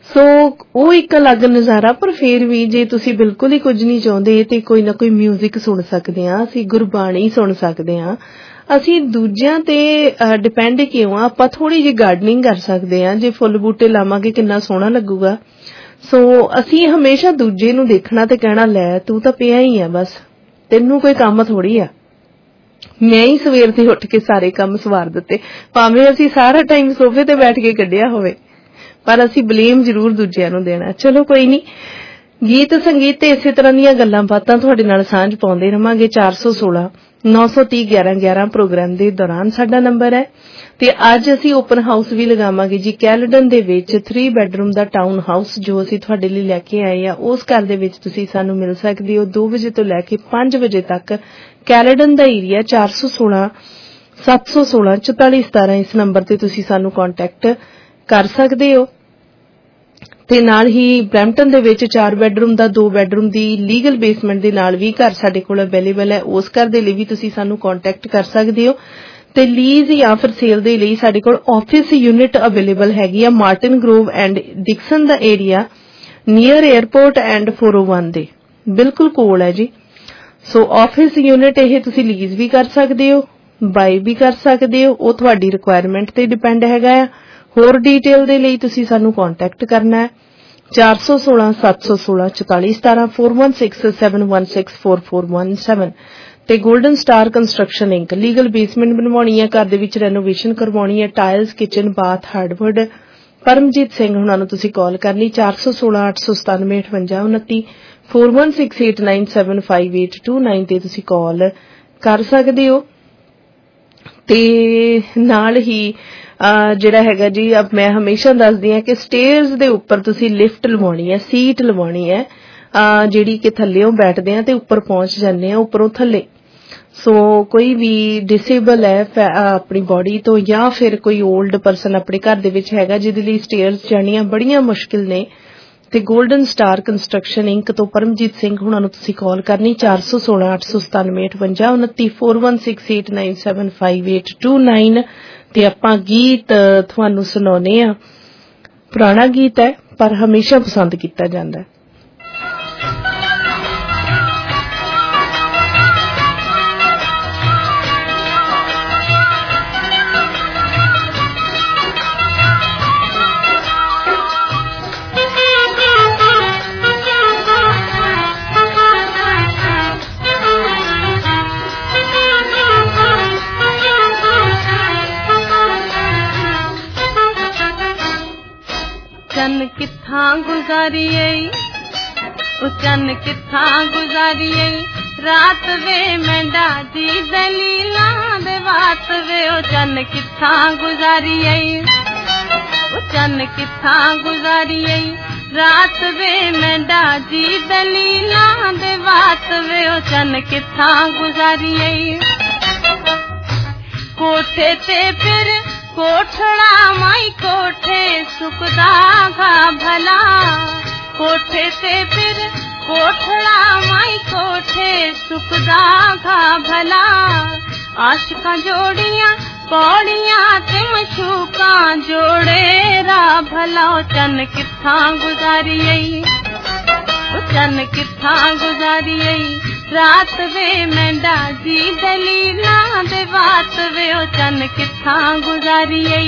Speaker 18: ਸੋ ਉਹ ਇੱਕ ਅਲੱਗ ਨਜ਼ਾਰਾ। ਪਰ ਫੇਰ ਵੀ ਜੇ ਤੁਸੀਂ ਬਿਲਕੁਲ ਹੀ ਕੁਝ ਨਹੀਂ ਚਾਹੁੰਦੇ ਤੇ ਕੋਈ ਨਾ ਕੋਈ ਮਿਊਜ਼ਿਕ ਸੁਣ ਸਕਦੇ ਆ, ਅਸੀਂ ਗੁਰਬਾਣੀ ਸੁਣ ਸਕਦੇ ਆ। ਅਸੀਂ ਦੂਜਿਆਂ ਤੇ ਡਿਪੈਂਡ ਕਿਉਂ ਆ, ਆਪਾਂ ਥੋੜੀ ਜਿਹੀ ਗਾਰਡਨਿੰਗ ਕਰ ਸਕਦੇ ਆ। ਜੇ ਫੁੱਲ ਬੂਟੇ ਲਾਵਾਂਗੇ ਕਿੰਨਾ ਸੋਹਣਾ ਲੱਗੂਗਾ। ਸੋ ਅਸੀਂ ਹਮੇਸ਼ਾ ਦੂਜੇ ਨੂੰ ਦੇਖਣਾ ਤੇ ਕਹਿਣਾ ਲੈ ਤੂੰ ਤਾਂ ਪਿਆ ਹੀ ਆ, ਬਸ ਤੈਨੂੰ ਕੋਈ ਕੰਮ ਥੋੜੀ ਆ, ਮੈਂ ਹੀ ਸਵੇਰ ਤੇ ਉੱਠ ਕੇ ਸਾਰੇ ਕੰਮ ਸਵਾਰ ਦਿੱਤੇ, ਭਾਵੇਂ ਅਸੀਂ ਸਾਰਾ ਟਾਈਮ ਸੋਫੇ ਤੇ ਬੈਠ ਕੇ ਕੱਢਿਆ ਹੋਵੇ, ਪਰ ਅਸੀਂ ਬਲੇਮ ਜ਼ਰੂਰ ਦੂਜਿਆਂ ਨੂੰ ਦੇਣਾ। ਚਲੋ ਕੋਈ ਨਹੀਂ, ਗੀਤ ਸੰਗੀਤ ਤੇ ਇਸੇ ਤਰ੍ਹਾਂ ਦੀਆਂ ਗੱਲਾਂ ਬਾਤਾਂ ਤੁਹਾਡੇ ਨਾਲ ਸਾਂਝ ਪਾਉਂਦੇ ਰਵਾਂਗੇ। 416-930-1111 ਪ੍ਰੋਗਰਾਮ ਦੇ ਦੌਰਾਨ ਸਾਡਾ ਨੰਬਰ ਹੈ। ਤੇ ਅੱਜ ਅਸੀਂ ਓਪਨ ਹਾਊਸ ਵੀ ਲਗਾਵਾਂਗੇ ਜੀ ਕੈਲਡਨ ਦੇ ਵਿੱਚ 3 ਬੈਡਰੂਮ ਦਾ ਟਾਊਨ ਹਾਊਸ ਜੋ ਅਸੀਂ ਤੁਹਾਡੇ ਲਈ ਲੈ ਕੇ ਆਏ ਆ। ਉਸ ਘਰ ਦੇ ਵਿੱਚ ਤੁਸੀਂ ਸਾਨੂੰ ਮਿਲ ਸਕਦੇ ਹੋ 2 ਵਜੇ ਤੋਂ ਲੈ ਕੇ 5 ਵਜੇ ਤੱਕ। ਕੈਲਡਨ ਦਾ ਏਰੀਆ 416-716-4417 ਇਸ ਨੰਬਰ ਤੇ ਤੁਸੀਂ ਸਾਨੂੰ ਕੰਟੈਕਟ ਕਰ ਸਕਦੇ ਹੋ। ਤੇ ਨਾਲ ਹੀ ਬਰੈਂਪਟਨ ਦੇ ਵਿੱਚ 4 ਬੈਡਰੂਮ ਦਾ 2 ਬੈਡਰੂਮ ਦੀ ਲੀਗਲ ਬੇਸਮੈਂਟ ਦੇ ਨਾਲ ਵੀ ਘਰ ਸਾਡੇ ਕੋਲ ਅਵੇਲੇਬਲ ਹੈ। ਉਸ ਘਰ ਦੇ ਲਈ ਵੀ ਤੁਸੀਂ ਸਾਨੂੰ ਕੰਟੈਕਟ ਕਰ ਸਕਦੇ ਹੋ। ਤੇ ਲੀਜ਼ ਜਾਂ ਫਿਰ ਸੇਲ ਦੇ ਲਈ ਸਾਡੇ ਕੋਲ ਆਫਿਸ ਯੂਨਿਟ ਅਵੇਲੇਬਲ ਹੈਗੀ ਆ ਮਾਰਟਨ ਗਰੋਵ ਐਂਡ ਡਿਕਸਨ ਦਾ ਏਰੀਆ ਨੀਅਰ 에ਅਰਪੋਰਟ ਐਂਡ 401 ਦੇ ਬਿਲਕੁਲ ਕੋਲ ਹੈ ਜੀ। ਸੋ ਆਫਿਸ ਯੂਨਿਟ ਇਹ ਤੁਸੀਂ ਲੀਜ਼ ਵੀ ਕਰ ਸਕਦੇ ਹੋ, ਬਾਈ ਵੀ ਕਰ ਸਕਦੇ ਹੋ, ਉਹ ਤੁਹਾਡੀ ਰਿਕੁਆਇਰਮੈਂਟ ਤੇ ਡਿਪੈਂਡ ਹੈਗਾ ਆ। ਹੋਰ ਡੀਟੇਲ ਦੇ ਲਈ ਤੁਸੀਂ ਸਾਨੂੰ ਕੰਟੈਕਟ ਕਰਨਾ ਹੈ 416-716-4417 4167164417 ਤੇ golden star construction inc legal basement ਬਣਵਾਉਣੀ ਹੈ, ਘਰ ਦੇ ਵਿੱਚ ਰੈਨੋਵੇਸ਼ਨ ਕਰਵਾਉਣੀ ਹੈ, tiles kitchen bath hardwood. Paramjeet Singh ਹੁਣਾਂ ਨੂੰ ਤੁਸੀਂ ਕਾਲ ਕਰਨੀ 416-897-5829 4168975829 ਤੇ ਤੁਸੀਂ ਕਾਲ ਕਰ ਸਕਦੇ ਹੋ। ਤੇ ਨਾਲ ਹੀ ਜਿਹੜਾ ਹੈਗਾ ਜੀ ਮੈਂ ਹਮੇਸ਼ਾ ਦੱਸਦੀ ਹਾਂ ਕਿ ਸਟੇਅਰਸ ਦੇ ਉੱਪਰ ਤੁਸੀਂ ਲਿਫਟ ਲਵਾਉਣੀ ਹੈ, ਸੀਟ ਲਵਾਉਣੀ ਹੈ ਜਿਹੜੀ ਕਿ ਥੱਲੇੋਂ ਬੈਠਦੇ ਆ ਤੇ ਉੱਪਰ ਪਹੁੰਚ ਜਾਂਦੇ ਆ ਉੱਪਰੋਂ ਥੱਲੇ। ਸੋ ਕੋਈ ਵੀ ਡਿਸੇਬਲ ਹੈ ਆਪਣੀ ਬੋਡੀ ਤੋਂ ਜਾਂ ਫਿਰ ਕੋਈ ਓਲਡ ਪਰਸਨ ਆਪਣੇ ਘਰ ਦੇ ਵਿੱਚ ਹੈਗਾ ਜਿਹਦੇ ਲਈ ਸਟੇਅਰਸ ਜਾਣੀਆਂ ਬੜੀਆਂ ਮੁਸ਼ਕਿਲ ਨੇ ਤੇ ਗੋਲਡਨ ਸਟਾਰ ਕੰਸਟਰਕਸ਼ਨ ਇੰਕ ਤੋਂ ਪਰਮਜੀਤ ਸਿੰਘ ਹੁਣਾਂ ਨੂੰ ਤੁਸੀਂ ਕਾਲ ਕਰਨੀ 416-897-5829 4168975829 ਤੇ ਆਪਾਂ ਗੀਤ ਤੁਹਾਨੂੰ ਸੁਣਾਉਣੇ ਆ। ਪੁਰਾਣਾ ਗੀਤ ਹੈ ਪਰ ਹਮੇਸ਼ਾ ਪਸੰਦ ਕੀਤਾ ਜਾਂਦਾ ਹੈ।
Speaker 19: चन किथां गुजारिए ओ चन किथां गुजारिए रात वे मेंढा दी दलीला दे बात वे ओ चन किथां गुजारिए ओ चन किथां गुजारिए रात वे मेंढा दी दलीला दे बात वे ओ चन किथां गुजारिए कोठे ते फिर कोठड़ा माई कोठे सुखदा घा भला कोठे से फिर कोठड़ा माई कोठे सुखदा घा भला आशिका जोड़ियां पौड़ियां ते मशूका जोड़े रा भला चन किथां गुजारिए चन किथां गुजारिए रात वे मेंढा जी दलीला दे बात वे ओ चन किथां गुजारिए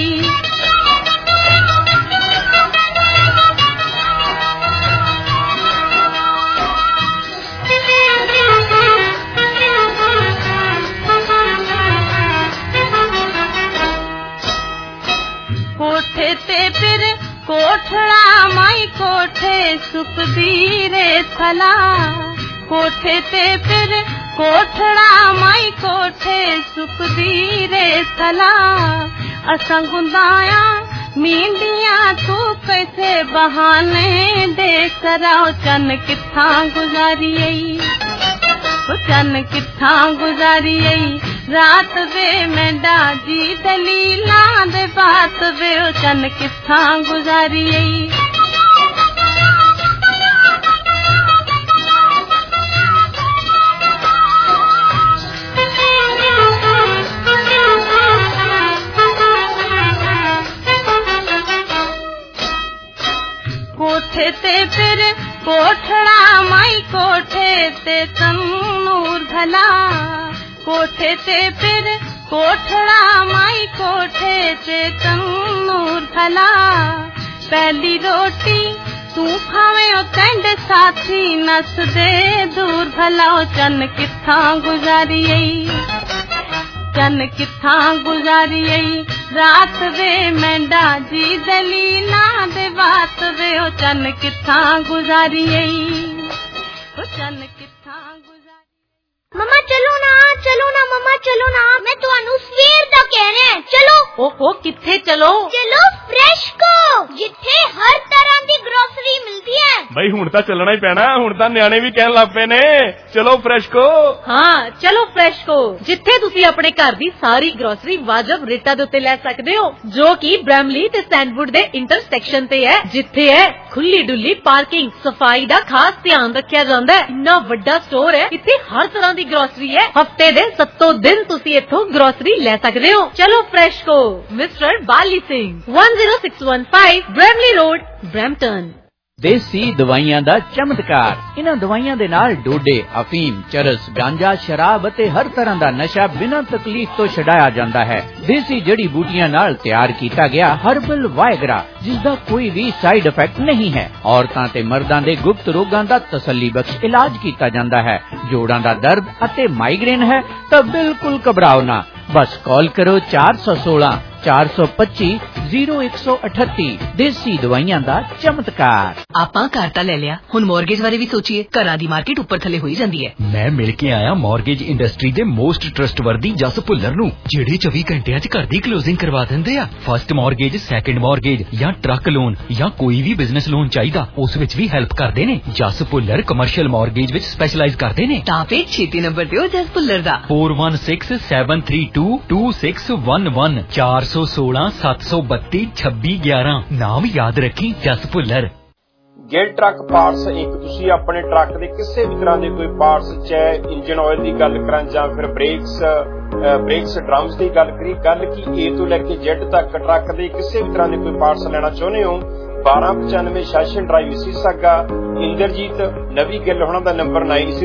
Speaker 19: कोठे ते फिर कोठड़ा माई कोठे सुखदी रे थला कोठे ते फिर कोठड़ा माई कोठे सुखदी रे थला असां गुंदाया मींडिया तू कैसे बहाने दे कराओ चन किथां गुजारिए चन किथां गुजारिए रात वे मेंढा जी दलीला दे बात वे चन किथां गुजारिए ਕੋਠੇ ਤੇ ਫਿਰ ਕੋਠੜਾ ਮਾਈ ਕੋਠੇ ਤੇ ਤਨੂਰ ਭਲਾ ਕੋਠੇ ਤੇ ਫਿਰ ਕੋਠੜਾ ਮਾਈ ਕੋਠੇ ਤੇ ਤਨੂਰ ਭਲਾ ਪਹਿਲੀ ਰੋਟੀ ਤੂੰ ਖਾਵੇਂ ਉਹ ਟੈਂਡ ਸਾਥੀ ਨਸ ਦੇ ਦੂਰ ਭਲਾ ਉਹ ਚੰਨ ਕਿੱਥਾਂ ਗੁਜ਼ਾਰੀਏ ਚੰਨ ਕਿੱਥਾਂ ਗੁਜ਼ਾਰੀਏ ਰਾਤ ਵੇ ਮੈਂਡਾ ਜੀ ਦਲੀਲਾਂ ਦੇ ਬਾਤ ਵੇ ਉਹ ਚੰਨ ਕਿੱਥਾਂ ਗੁਜ਼ਾਰੀਏ ਉਹ ਚੰਨ ਕਿੱਥਾਂ
Speaker 20: मम्मा चलो ना मम्मा चलो ना मैं ਤੁਹਾਨੂੰ ਸਵੇਰ ਦਾ ਕਹਿਣਾ ਹੈ ਚਲੋ
Speaker 14: ਓਹੋ ਕਿੱਥੇ ਚਲੋ
Speaker 20: ਫਰੈਸ਼ਕੋ ਜਿੱਥੇ ਹਰ ਤਰ੍ਹਾਂ ਦੀ ਗਰੋਸਰੀ ਮਿਲਦੀ ਹੈ
Speaker 17: ਬਈ ਹੁਣ ਤਾਂ ਚੱਲਣਾ ਹੀ ਪੈਣਾ ਹੁਣ ਤਾਂ ਨਿਆਣੇ ਵੀ ਕਹਿਣ ਲੱਗ ਪਏ ਨੇ ਚਲੋ ਫਰੈਸ਼ਕੋ
Speaker 14: ਹਾਂ ਚਲੋ ਫਰੈਸ਼ਕੋ ਜਿੱਥੇ ਤੁਸੀਂ ਆਪਣੇ ਘਰ ਦੀ ਸਾਰੀ ਗਰੋਸਰੀ ਵਾਜਬ ਰੇਟਾਂ ਦੇ ਉੱਤੇ ਲੈ ਸਕਦੇ ਹੋ ਜੋ ਕਿ ਬ੍ਰੈਮਲੀ ਤੇ ਸੈਂਡਵੁੱਡ ਦੇ ਇੰਟਰਸੈਕਸ਼ਨ ਤੇ ਹੈ ਜਿੱਥੇ ਹੈ ਖੁੱਲੀ ਡੁੱਲੀ ਪਾਰਕਿੰਗ ਸਫਾਈ ਦਾ ਖਾਸ ਧਿਆਨ ਰੱਖਿਆ ਜਾਂਦਾ ਹੈ ਇੰਨਾ ਵੱਡਾ ਸਟੋਰ ਹੈ ਇੱਥੇ ਹਰ ਤਰ੍ਹਾਂ ਦੀ ਗਰੋਸਰੀ ਹੈ ਹਫਤੇ ਦੇ 7 ਦਿਨ ਤੁਸੀਂ ਇੱਥੋਂ ਗਰੋਸਰੀ ਲੈ ਸਕਦੇ ਹੋ ਚਲੋ Freshco mister Bali Singh 10615 Bramley road Brampton
Speaker 10: ਦੇਸੀ ਦਵਾਈਆਂ ਦਾ ਚਮਤਕਾਰ ਇਹਨਾਂ ਦਵਾਈਆਂ ਦੇ ਨਾਲ ਡੋਡੇ ਅਫੀਮ ਚਰਸ ਗਾਂਜਾ ਸ਼ਰਾਬ ਅਤੇ ਹਰ ਤਰ੍ਹਾਂ ਦਾ ਨਸ਼ਾ ਬਿਨਾਂ ਤਕਲੀਫ ਤੋਂ ਛਡਾਇਆ ਜਾਂਦਾ ਹੈ ਦੇਸੀ ਜੜੀ ਬੂਟੀਆਂ ਨਾਲ ਤਿਆਰ ਕੀਤਾ ਗਿਆ ਹਰਬਲ ਵਾਇਗਰਾ ਜਿਸ ਦਾ ਕੋਈ ਵੀ ਸਾਈਡ ਇਫੈਕਟ ਨਹੀਂ ਹੈ ਔਰਤਾਂ ਤੇ ਮਰਦਾਂ ਦੇ ਗੁਪਤ ਰੋਗਾਂ ਦਾ ਤਸੱਲੀ ਬਖਸ਼ ਇਲਾਜ ਕੀਤਾ ਜਾਂਦਾ ਹੈ ਜੋੜਾਂ ਦਾ ਦਰਦ ਅਤੇ ਮਾਈਗ੍ਰੇਨ ਹੈ ਤਾਂ ਬਿਲਕੁਲ ਘਬਰਾਓ ਨਾ ਬਸ ਕਾਲ ਕਰੋ 416 425 0138 ਦੇਸੀ ਦਵਾਈਆਂ ਦਾ ਚਮਤਕਾਰ
Speaker 3: ਆਪਾਂ ਘਰ ਤਾਂ ਲੈ ਲਿਆ ਹੁਣ ਮੌਰਗੇਜ ਬਾਰੇ ਵੀ ਸੋਚੀਏ ਘਰਾਂ ਦੀ ਮਾਰਕੀਟ ਉੱਪਰ ਥੱਲੇ ਹੋਈ ਜਾਂਦੀ ਹੈ
Speaker 10: ਮੈਂ ਮਿਲ ਕੇ ਆਇਆ ਮੌਰਗੇਜ ਇੰਡਸਟਰੀ ਦੇ ਮੋਸਟ ਟਰਸਟਵਰਦੀ ਜਸ ਭੁੱਲਰ ਨੂੰ ਜਿਹੜੇ 24 ਘੰਟਿਆਂ 'ਚ ਘਰ ਦੀ ਕਲੋਜ਼ਿੰਗ ਕਰਵਾ ਦਿੰਦੇ ਆ ਫਸਟ ਮੌਰਗੇਜ ਸੈਕੰਡ ਮੌਰਗੇਜ ਜਾਂ ਟਰੱਕ ਲੋਨ ਜਾਂ ਕੋਈ ਵੀ ਬਿਜ਼ਨਸ ਲੋਨ ਚਾਹੀਦਾ ਉਸ ਵਿੱਚ ਵੀ ਹੈਲਪ ਕਰਦੇ ਨੇ ਜਸ ਭੁੱਲਰ ਕਮਰਸ਼ੀਅਲ ਮੌਰਗੇਜ ਵਿੱਚ ਸਪੈਸ਼ਲਾਈਜ਼ ਕਰਦੇ ਨੇ
Speaker 3: ਤਾਂ ਫਿਰ ਛੇਤੀ ਨੰਬਰ ਦਿਓ ਜਸ ਭੁੱਲਰ ਦਾ
Speaker 10: 4167322611 416 732 2611 ਨਾਮ ਯਾਦ ਰੱਖੀ ਜਸ ਭੁੱਲਰ
Speaker 11: ਗਿਲ ਟਰੱਕ ਪਾਰਟਸ ਇੱਕ ਤੁਸੀਂ ਆਪਣੇ ਟਰੱਕ ਦੇ ਕਿਸੇ ਵੀ ਤਰ੍ਹਾਂ ਦੇ ਕੋਈ ਪਾਰਟਸ ਚਾਹੇ ਇੰਜਨ ਆਇਲ ਦੀ ਗੱਲ ਕਰਾਂ ਜਾਂ ਫਿਰ ਬ੍ਰੇਕਸ ਡਰਮਸ ਦੀ ਗੱਲ ਕਰੀ ਗੱਲ ਕੀ A ਤੋਂ ਲੈ ਕੇ Z ਤੱਕ ਟਰੱਕ ਦੇ ਕਿਸੇ ਵੀ ਤਰ੍ਹਾਂ ਦੇ ਕੋਈ ਪਾਰਟਸ ਲੈਣਾ ਚਾਹੁੰਦੇ ਹੋ 1295 ਸੈਸ਼ਨ ਡਰਾਈਵ ਸੀਸਾਗਾ ਇੰਦਰਜੀਤ ਨਵੀ ਗਿੱਲ ਹੋਣਾ ਦਾ ਨੰਬਰ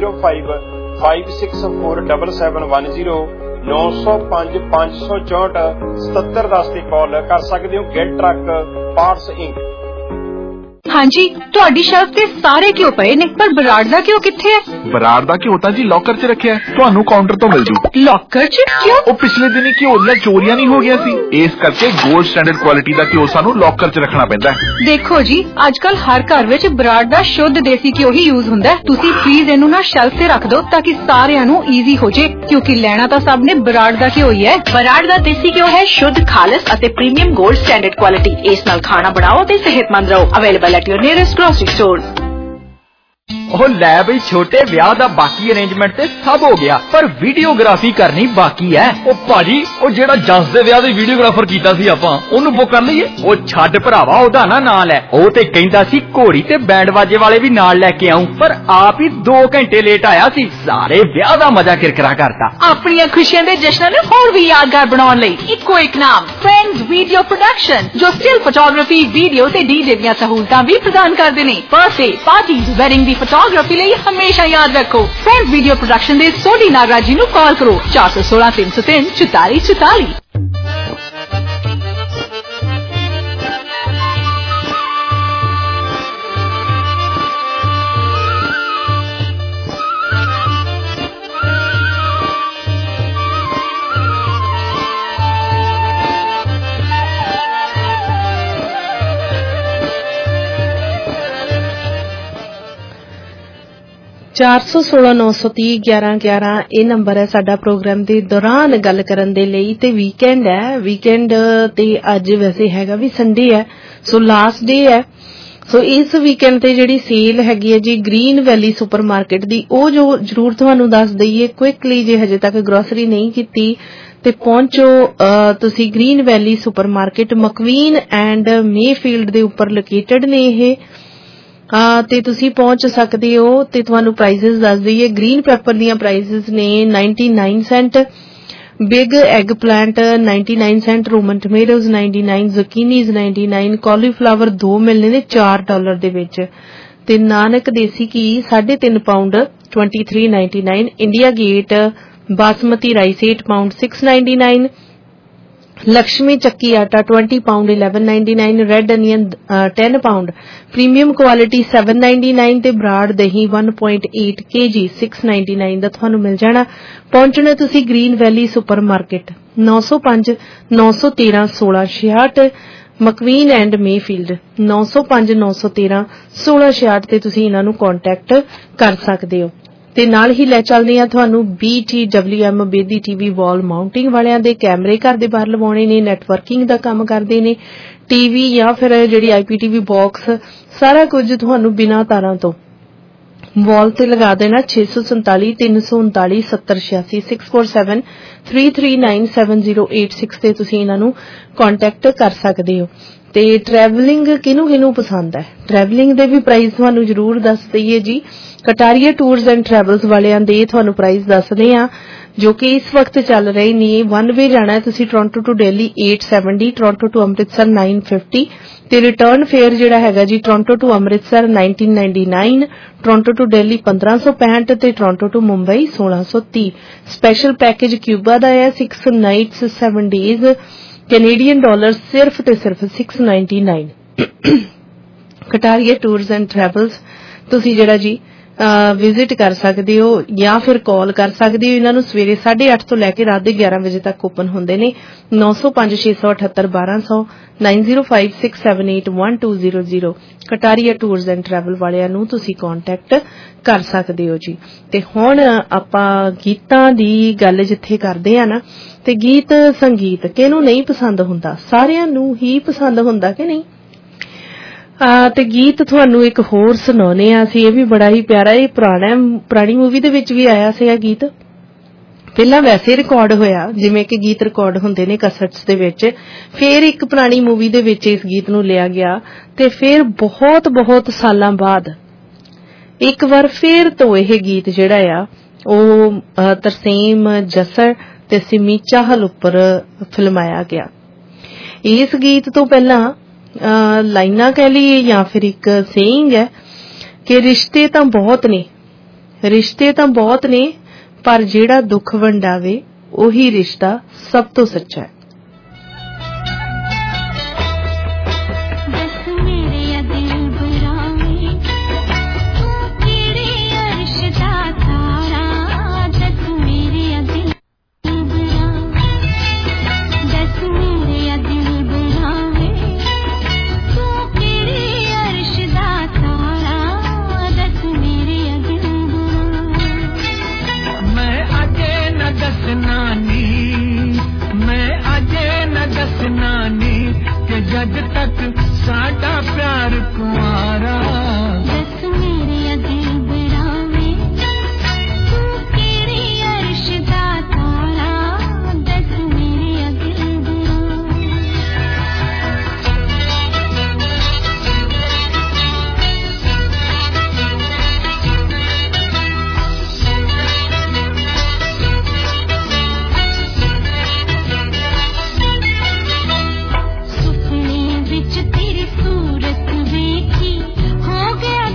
Speaker 11: 9055647710 905 564 7710 ਤੇ ਕਾਲ ਕਰ ਸਕਦੇ ਹੋ ਗਿਲ ਟਰੱਕ ਪਾਰਟਸ ਇੰਕ
Speaker 21: ਹਾਂਜੀ ਤੁਹਾਡੀ ਸ਼ੈਲਫ ਤੇ ਸਾਰੇ ਘਿਓ ਪਏ ਨੇ ਪਰ ਬਰਾੜ ਦਾ ਘਿਓ ਕਿੱਥੇ ਹੈ
Speaker 8: ਬਰਾੜ ਦਾ ਘਿਓ ਤਾਂ ਜੀ ਲੋਕਰ 'ਚ ਰੱਖਿਆ ਤੁਹਾਨੂੰ ਕਾਊਂਟਰ ਤੋਂ ਮਿਲ ਜੂ
Speaker 21: ਲੋਕਰ 'ਚ ਕਿਉਂ
Speaker 8: ਉਹ ਪਿਛਲੇ ਦਿਨੀ ਘਿਓ ਦੀਆਂ ਚੋਰੀਆਂ ਨਹੀਂ ਹੋ ਗਿਆ ਸੀ ਇਸ ਕਰਕੇ 골ਡ ਸਟੈਂਡਰਡ ਕੁਆਲਿਟੀ ਦਾ ਘਿਓ ਸਾਨੂੰ ਲੋਕਰ 'ਚ ਰੱਖਣਾ ਪੈਂਦਾ
Speaker 21: ਦੇਖੋ ਜੀ ਅੱਜ ਕੱਲ ਹਰ ਘਰ ਵਿੱਚ ਬਰਾੜ ਦਾ ਸ਼ੁੱਧ ਦੇਸੀ ਘਿਓ ਹੀ ਯੂਜ਼ ਹੁੰਦਾ ਤੁਸੀਂ ਪਲੀਜ਼ ਇਹਨੂੰ ਨਾ ਸ਼ੈਲਫ ਤੇ ਰੱਖ ਦਿਓ ਤਾਂ ਕਿ ਸਾਰਿਆਂ ਨੂੰ ਈਜ਼ੀ ਹੋ ਜੇ ਕਿਉਂਕਿ ਲੈਣਾ ਤਾਂ ਸਭ ਨੇ ਬਰਾੜ ਦਾ ਘਿਓ ਹੀ ਹੈ
Speaker 14: ਬਰਾੜ ਦਾ ਦੇਸੀ ਘਿਓ ਹੈ ਸ਼ੁੱਧ ਖਾਲਸ ਅਤੇ ਪ੍ਰੀਮੀਅਮ 골ਡ ਸਟੈਂਡਰਡ ਕੁਆਲਿਟੀ ਇਸ ਨਾਲ ਖਾਣਾ ਬਣਾਓ ਤੇ ਸਿਹਤਮੰਦ ਰਹੋ available at your nearest grocery stores.
Speaker 10: ਉਹ ਲੈ ਬਈ ਛੋਟੇ ਵਿਆਹ ਦਾ ਬਾਕੀ ਅਰੇਂਜਮੈਂਟ ਤੇ ਸਭ ਹੋ ਗਿਆ ਪਰ ਵੀਡੀਓਗ੍ਰਾਫੀ ਕਰਨੀ ਬਾਕੀ ਹੈ ਉਹ ਭਾਜੀ ਉਹ ਜਿਹੜਾ ਜੰਸ ਦੇ ਵਿਆਹ ਦੀ ਵੀਡੀਓਗ੍ਰਾਫਰ ਕੀਤਾ ਸੀ ਆਪਾਂ ਉਹਨੂੰ ਬੁੱਕ ਕਰ ਲਈਏ ਉਹ ਛੱਡ ਭਰਾਵਾ ਉਹਦਾ ਨਾ ਨਾਂ ਲੈ ਉਹ ਤੇ ਕਹਿੰਦਾ ਸੀ ਘੋੜੀ ਤੇ ਬੈਂਡ ਬਾਜੇ ਵਾਲੇ ਵੀ ਨਾਲ ਲੈ ਕੇ ਆਉਂ ਪਰ ਆਪ ਹੀ 2 ਘੰਟੇ ਲੇਟ ਆਇਆ ਸੀ ਸਾਰੇ ਵਿਆਹ ਦਾ ਮਜ਼ਾ ਕਿਰਕਰਾ ਕਰਤਾ
Speaker 21: ਆਪਣੀਆਂ ਖੁਸ਼ੀਆਂ ਦੇ ਜਸ਼ਨਾਂ ਨੂੰ ਹੋਰ ਵੀ ਯਾਦਗਾਰ ਬਣਾਉਣ ਲਈ ਇੱਕੋ ਇੱਕ ਨਾਮ ਫਰੈਂਡਸ ਵੀਡੀਓ ਪ੍ਰੋਡਕਸ਼ਨ ਜੋ ਸਟਿਲ ਫੋਟੋਗ੍ਰਾਫੀ ਵੀਡੀਓ ਤੇ ਡੀਜੇ ਦੀਆਂ ਸਹੂਲਤਾਂ ਵੀ ਪ੍ਰਦਾਨ ਕਰਦੇ ਨੇ ਬਰਥਡੇ ਪਾਰਟੀਜ਼ ਵੈਡਿੰਗ ਦੀ ਫੋਟੋਗ੍ਰਾਫੀ ਲਈ ਹਮੇਸ਼ਾ ਯਾਦ ਰੱਖੋ ਫਰੈਂਡਸ ਵੀਡੀਓ ਪ੍ਰੋਡਕਸ਼ਨ ਦੇ ਸੋਢੀ ਨਾਗਰਾਜ ਜੀ ਨੂੰ ਕਾਲ ਕਰੋ 416 303 4444
Speaker 18: 416-930-1111 ਇਹ ਨੰਬਰ ਹੈ ਸਾਡਾ ਪ੍ਰੋਗਰਾਮ ਦੇ ਦੌਰਾਨ ਗੱਲ ਕਰਨ ਦੇ ਲਈ ਤੇ ਵੀਕਐਂਡ ਹੈ ਵੀਕਐਂਡ ਤੇ ਅੱਜ ਵੈਸੇ ਹੈਗਾ ਵੀ ਸੰਡੇ ਹੈ ਸੋ ਲਾਸਟ ਡੇ ਹੈ ਸੋ ਇਸ ਵੀਕਐਂਡ ਤੇ ਜਿਹੜੀ ਸੇਲ ਹੈਗੀ ਹੈ ਜੀ ਗ੍ਰੀਨ ਵੈਲੀ ਸੁਪਰਮਾਰਕਟ ਦੀ ਉਹ ਜੋ ਜ਼ਰੂਰ ਤੁਹਾਨੂੰ ਦੱਸ ਦਈਏ ਕੁਇਕਲੀ ਜੇ ਹਜੇ ਤੱਕ ਗਰੋਸਰੀ ਨਹੀਂ ਕੀਤੀ ਤੇ ਪਹੁੰਚੋ ਤੁਸੀਂ green valley supermarket McVean and Mayfield ਦੇ ਉੱਪਰ ਲੋਕੇਟਡ ਨੇ ਇਹ ਤੇ ਤੁਸੀਂ ਪਹੁੰਚ ਸਕਦੇ ਹੋ ਤੇ ਤੁਹਾਨੂੰ ਪ੍ਰਾਈਸਿਸ ਦੱਸ ਦਈਏ ਗ੍ਰੀਨ ਪੈਪਰ ਦੀਆਂ ਪ੍ਰਾਈਸਿਸ ਨੇ 99 cent big eggplant 99 cent, roman tomatoes 99, zucchinis 99, cauliflower 2 मिलने ने $4 दे विच ते Nanak desi ghee 3.5 pound 23.99, India gate basmati rice 8 pound 6.99, Lakshmi chakki atta 20 pound 11.99, red onion 10 pound premium quality 7.99 ते ब्राड दही 1.8 kg 6.99 दा तुहानू मिल जाना। पहुंचना तुसी green valley supermarket 905 913 1666 McVean and Mayfield 905 913 1666 ते तुसी इन्हां नू कॉन्टैक्ट कर सकदे हो। ते नाल ही लै चलदे आ तुहानू BTWM Bedi TV wall mounting वालियां दे कैमरे घर दे बाहर लवाउणे ने, नेटवर्किंग दा काम करदे ने, टीवी या फिर जिहड़ी IPTV बॉक्स सारा कुछ तुहानू बिना तारां तो वॉल ते लगा देना। 647 339 7086 647 339 7086 ते तुसी इन्हां नू कॉन्टैक्ट कर सकदे हो। ते ट्रैवलिंग किनू किनू पसंद है, ट्रैवलिंग दे भी प्राइस तुहानू जरूर दस दईए जी। कटारिया टूरस एंड ट्रैवल्स वालियां दे तुहानू प्राइस दसदे आ जो कि इस वक्त चल रहे ने। वन वे जाना है तुसी Toronto to Delhi 870, Toronto to Amritsar 950 ते रिटर्न फेयर जिहड़ा हैगा जी Toronto to Amritsar 1999, Toronto to Delhi 1565 ते Toronto to Mumbai 1630। Special package Cuba दा है 6 नाइट्स 7 डेज, कैनेडियन डॉलर सिर्फ ते सिर्फ 699। कटारिया टूरस एंड ट्रैवल्स तुसी जिहड़ा जी विजिट कर सकते हो या फिर कॉल कर सकते हो। इन्होंने सवेरे 8:30 तो लैके रात 11 बजे तक ओपन होंदे ने। 905 678 1200 9056 678 1200 कटारिया टूरस एंड ट्रैवल वालियां नू तुसी कॉन्टैक्ट कर सकते हो जी। ते हुण आपां गीतां दी गल जिथे करदे आ ना, ते गीत संगीत किहनू नहीं पसंद हुंदा, सारियां नू ही पसंद हुंदा कि नहीं। ते गीत तुहानू एक होर सुनाउने आ असीं, ये भी बड़ा ही प्यारा, ये पुरानी मूवी दे विच भी आया सीगा गीत। पहला वैसे रिकॉर्ड होया जिवें कि गीत रिकॉर्ड हुंदे ने कैसेट्स दे विच, फिर एक पुरानी मूवी दे विच इस गीत नू लिया गया ते फिर बहुत बहुत सालां बाद एक बार फिर तो यह गीत जिहड़ा आ ओ तरसेम जसर ते सिमी चाहल उपर फिल्माया गया। इस गीत तो पहला लाइना कह लीए या फिर एक सेइंग है कि रिश्ते तां बहुत ने पर जेड़ा दुख वंडावे ओही रिश्ता सब तो सच्चा है।
Speaker 2: जब तक साडा प्यार कुआरा दस मेरे दिल बरावे तू केड़ी अर्श दा तारा दस मेरे दिल सुपने विच तेरी सूरत वेखी हो गया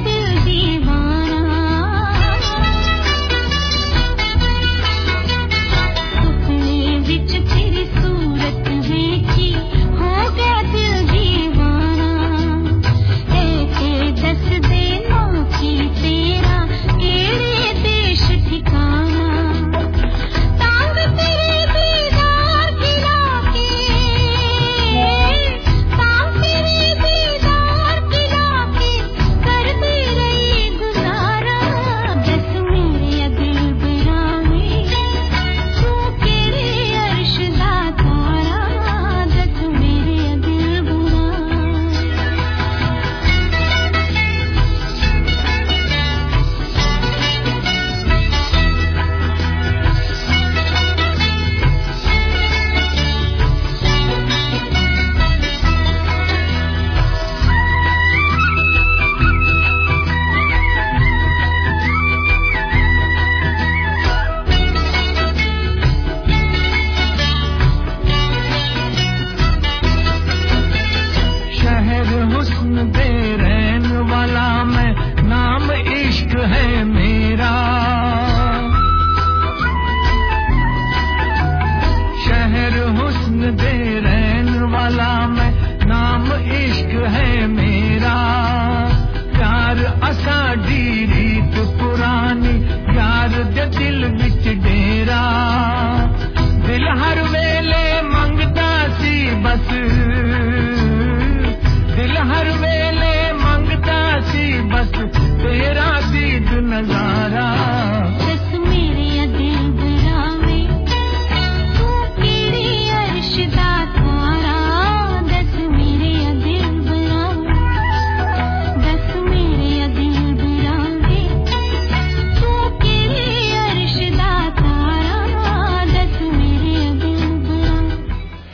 Speaker 2: नजारा
Speaker 19: दस मेरे दिल बरावे तू केड़ी अर्श दा तारा दस मेरे दिल बरावे दस मेरे दिल बरावे तू केड़ी अर्श दा तारा दस मेरे दिल बरावे।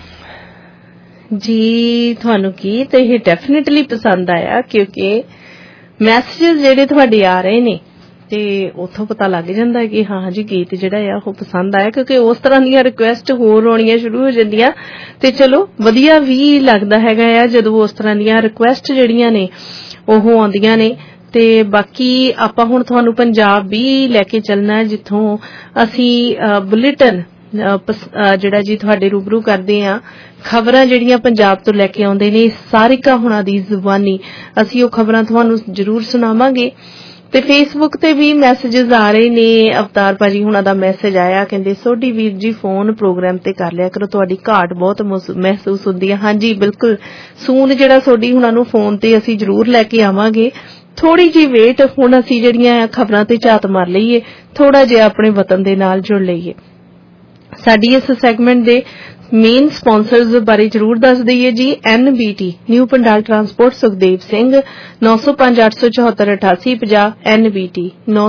Speaker 18: जी ਤੁਹਾਨੂੰ ਗੀਤ ਇਹ ਡੈਫੀਨਿਟਲੀ ਪਸੰਦ ਆਇਆ ਕਿਉਂਕਿ ਮੈਸੇजेस ਜਿਹੜੇ ਤੁਹਾਡੇ ਆ ਰਹੇ ਨੇ ਤੇ ਉੱਥੋਂ ਪਤਾ ਲੱਗ ਜਾਂਦਾ ਹੈ ਕਿ ਹਾਂ ਜੀ ਗੀਤ ਜਿਹੜਾ ਆ ਉਹ ਪਸੰਦ ਆਇਆ ਕਿਉਂਕਿ ਉਸ ਤਰ੍ਹਾਂ ਦੀਆਂ ਰਿਕੁਐਸਟ ਹੋਰ ਆਉਣੀਆਂ ਸ਼ੁਰੂ ਹੋ ਜਾਂਦੀਆਂ ਤੇ ਚਲੋ ਵਧੀਆ ਵੀ ਲੱਗਦਾ ਹੈਗਾ ਆ ਜਦੋਂ ਉਸ ਤਰ੍ਹਾਂ ਦੀਆਂ ਰਿਕੁਐਸਟ ਜਿਹੜੀਆਂ ਨੇ ਉਹ ਆਉਂਦੀਆਂ ਨੇ। ਤੇ ਬਾਕੀ ਆਪਾਂ ਹੁਣ ਤੁਹਾਨੂੰ ਪੰਜਾਬ ਵੀ ਲੈ ਕੇ ਚੱਲਣਾ ਜਿੱਥੋਂ ਅਸੀਂ ਬੁਲੇਟਿਨ ਜਿਹੜਾ ਜੀ ਤੁਹਾਡੇ ਰੂਬਰੂ ਕਰਦੇ ਆ ਖਬਰਾਂ ਜਿਹੜੀਆਂ ਪੰਜਾਬ ਤੋਂ ਲੈ ਕੇ ਆਉਂਦੇ ਨੇ ਸਾਰਿਕਾ ਹੁਣਾਂ ਦੀ ਜ਼ੁਬਾਨੀ ਅਸੀਂ ਉਹ ਖਬਰਾਂ ਤੁਹਾਨੂੰ ਜ਼ਰੂਰ ਸੁਣਾਵਾਂਗੇ। ਤੇ ਫੇਸਬੁੱਕ ਤੇ ਵੀ ਮੈਸੇजेस ਆ ਰਹੇ ਨੇ। ਅਵਤਾਰ ਭਾਜੀ ਹੁਣਾਂ ਦਾ ਮੈਸੇਜ ਆਇਆ ਕਹਿੰਦੇ ਸੋਢੀ ਵੀਰ ਜੀ ਫੋਨ ਪ੍ਰੋਗਰਾਮ ਤੇ ਕਰ ਲਿਆ ਕਰੋ ਤੁਹਾਡੀ ਘਾਟ ਬਹੁਤ ਮਹਿਸੂਸ ਹੁੰਦੀ ਹੈ। ਹਾਂਜੀ ਬਿਲਕੁਲ ਸੂਨ ਜਿਹੜਾ ਸੋਢੀ ਹੁਣਾਂ ਨੂੰ ਫੋਨ ਤੇ ਅਸੀਂ ਜ਼ਰੂਰ ਲੈ ਕੇ ਆਵਾਂਗੇ। ਥੋੜੀ ਜੀ ਵੇਟ ਹੁਣ ਅਸੀਂ ਜਿਹੜੀਆਂ ਖਬਰਾਂ ਤੇ ਝਾਤ ਮਾਰ ਲਈਏ ਥੋੜਾ ਜਿਹਾ ਆਪਣੇ ਵਤਨ ਦੇ ਨਾਲ ਜੁੜ ਲਈਏ। ਸਾਡੀ ਇਸ ਸੈਗਮੈਂਟ ਦੇ ਮੇਨ ਸਪਾਂਸਰਸ ਬਾਰੇ ਜ਼ਰੂਰ ਦੱਸ ਦਈਏ ਜੀ। NBT new Pandal transport Sukhdev Singh 9058748850 NBT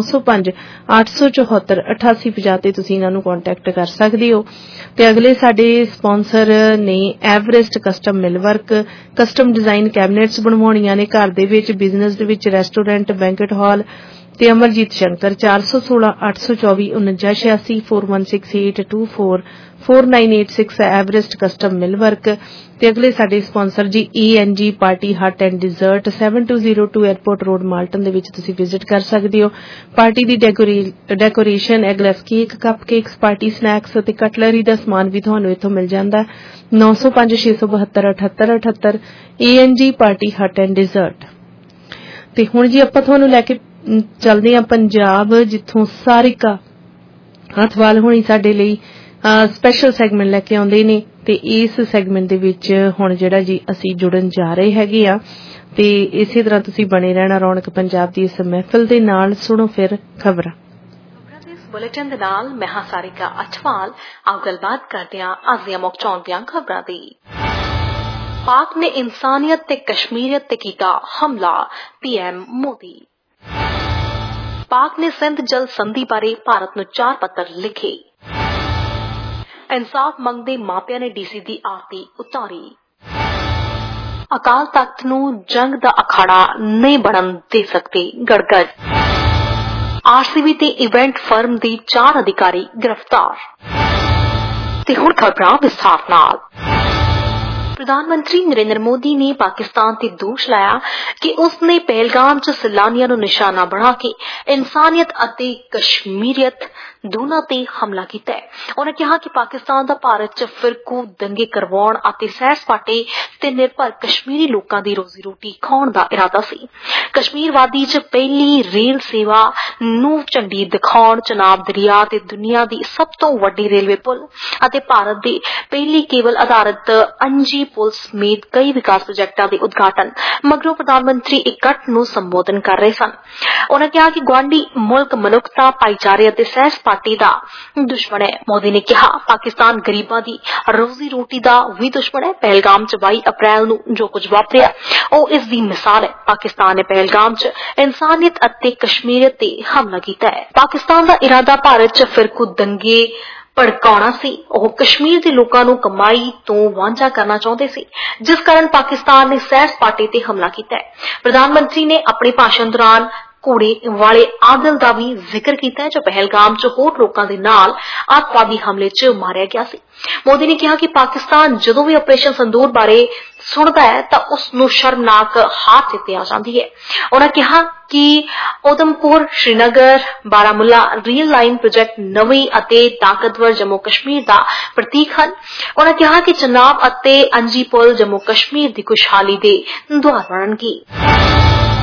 Speaker 18: 9058748850 ਤੇ ਤੁਸੀਂ ਇਹਨਾਂ ਨੂੰ ਕੰਟੈਕਟ ਕਰ ਸਕਦੇ ਹੋ। ਤੇ ਅਗਲੇ ਸਾਡੇ ਸਪਾਂਸਰ ਨੇ Everest custom millwork custom design cabinets ਬਣਵਾਉਣੀਆਂ ਨੇ ਘਰ ਦੇ ਵਿੱਚ ਬਿਜ਼ਨਸ ਦੇ ਵਿੱਚ ਰੈਸਟੋਰੈਂਟ ਬੈਂਕਟ ਹਾਲ ਤੇ Amarjeet Shankar 416 824 4986 416824 4986 Everest custom millwork. ਤੇ ਅਗਲੇ ਸਾਡੇ ਸਪਾਂਸਰ ਜੀ ENG party hut and dessert 7202 airport road Malton ਦੇ ਵਿੱਚ ਤੁਸੀਂ ਵਿਜ਼ਿਟ ਕਰ ਸਕਦੇ ਹੋ। ਪਾਰਟੀ ਦੀ decoration eggless cake cupcakes party snacks ਤੇ ਕਟਲਰੀ ਦਾ ਸਮਾਨ ਵੀ ਤੁਹਾਨੂੰ ਇੱਥੋਂ ਮਿਲ ਜਾਂਦਾ। 905672 7878 ENG party hut and dessert. ਤੇ ਹੁਣ ਜੀ ਆਪਾਂ ਤੁਹਾਨੂੰ ਲੈ ਕੇ ਚੱਲਦੇ ਹਾਂ ਪੰਜਾਬ ਜਿੱਥੋਂ ਸਾਰਿਕਾ ਹੱਥਵਾਲ ਹੋਣੀ ਸਾਡੇ ਲਈ ਸਪੈਸ਼ਲ ਸੈਗਮੈਂਟ ਲੈ ਕੇ ਆਉਂਦੇ ਨੇ। ਤੇ ਇਸ ਸੈਗਮੈਂਟ ਦੇ ਵਿੱਚ ਹੁਣ ਜਿਹੜਾ ਜੀ ਅਸੀਂ ਜੁੜਨ ਜਾ ਰਹੇ ਹੈਗੇ ਆ ਤੇ ਇਸੇ ਤਰ੍ਹਾਂ ਤੁਸੀਂ ਬਣੇ ਰਹਿਣਾ ਰੌਣਕ ਪੰਜਾਬ ਦੀ ਇਸ ਮਹਿਫਿਲ ਦੇ ਨਾਲ। ਸੁਣੋ ਫਿਰ ਖਬਰਾਂ।
Speaker 3: बुलेटिन दे नाल मैं हां सारिका अठवाल आओ गलबात करते हैं अज दियां मुख चौंदियां खबरां दी। पाक ने इंसानियत ते कश्मीरियत ते कीता हमला PM मोदी। पाक ने सिंध जल संधि बारे भारत नूं 4 पत्र लिखे। इंसाफ मंगदे मापिया ने DC दी आरती उतारी। अकाल तख्त नूं जंग दा अखाड़ा नहीं बनन दे सकते गड़गड़। RCB ते इवेंट फर्म दी 4 अधिकारी गिरफ्तार। ते हुण खबरां विस्तार नाल। प्रधानमंत्री नरेंद्र मोदी ने पाकिस्तान ते दोष लाया कि उसने पहलगाम च सैलानियां नूं निशाना बना के इंसानियत अते कश्मीरियत दोनों ते हमला कीता है। उन्होंने कहा कि पाकिस्तान दा भारत च फिरकू दंगे करवाउण अते सैर सपाटे ते निर्भर कश्मीरी लोकां दी रोजी रोटी खाउण दा इरादा सी। कश्मीर वादी च पहली रेल सेवा नूं झंडी दिखाउण चनाब दरिया ते दुनिया दी सब तो वड्डी रेलवे पुल अते भारत दे पहली केबल आधारित अंजी पुल समेत कई विकास प्रोजेक्टां दे उद्घाटन मगरों प्रधानमंत्री इकट्ठ नूं संबोधन कर रहे सन। उन्होंने कहा कि गुआंढी मुल्क मनुखता भाईचारे अते सैर सपाटे दा दुश्मन है। मोदी ने कहा पाकिस्तान गरीबां दी रोजी रोटी दा भी दुश्मन है। पहलगाम च 22 अप्रैल नूं जो कुछ वापरिया ओ इस दी मिसाल है। पाकिस्तान ने पहलगाम च इंसानियत अते कश्मीरियत ते हमला कीता है। पाकिस्तान दा इरादा भारत च फिरकू दंगे भड़काउणा सी। ओह कश्मीर दे लोकां नूं कमाई तो वांझा करना चाहुंदे सी जिस कारण पाकिस्तान ने सैर सपाटे ते हमला कीता है। प्रधानमंत्री ने अपने भाषण दौरान घोड़े वाले आदिल दा भी जिक्र कीता है जो पहलगाम च होर लोकां दे नाल आतंकवादी हमले च मारिया गया सी। मोदी ने कहा कि पाकिस्तान जदों भी ऑपरेशन संदूर बारे सुनदा है तां उस नूं शर्मनाक हार चेते आ जांदी है। उन्होंने कहा कि Udhampur Srinagar Baramulla rail line project नवी अते ताकतवर जम्मू कश्मीर दा प्रतीक हन। उन्होंने कहा कि चनाब अते अंजी पुल जम्मू कश्मीर दी खुशहाली दे द्वार बनणगे।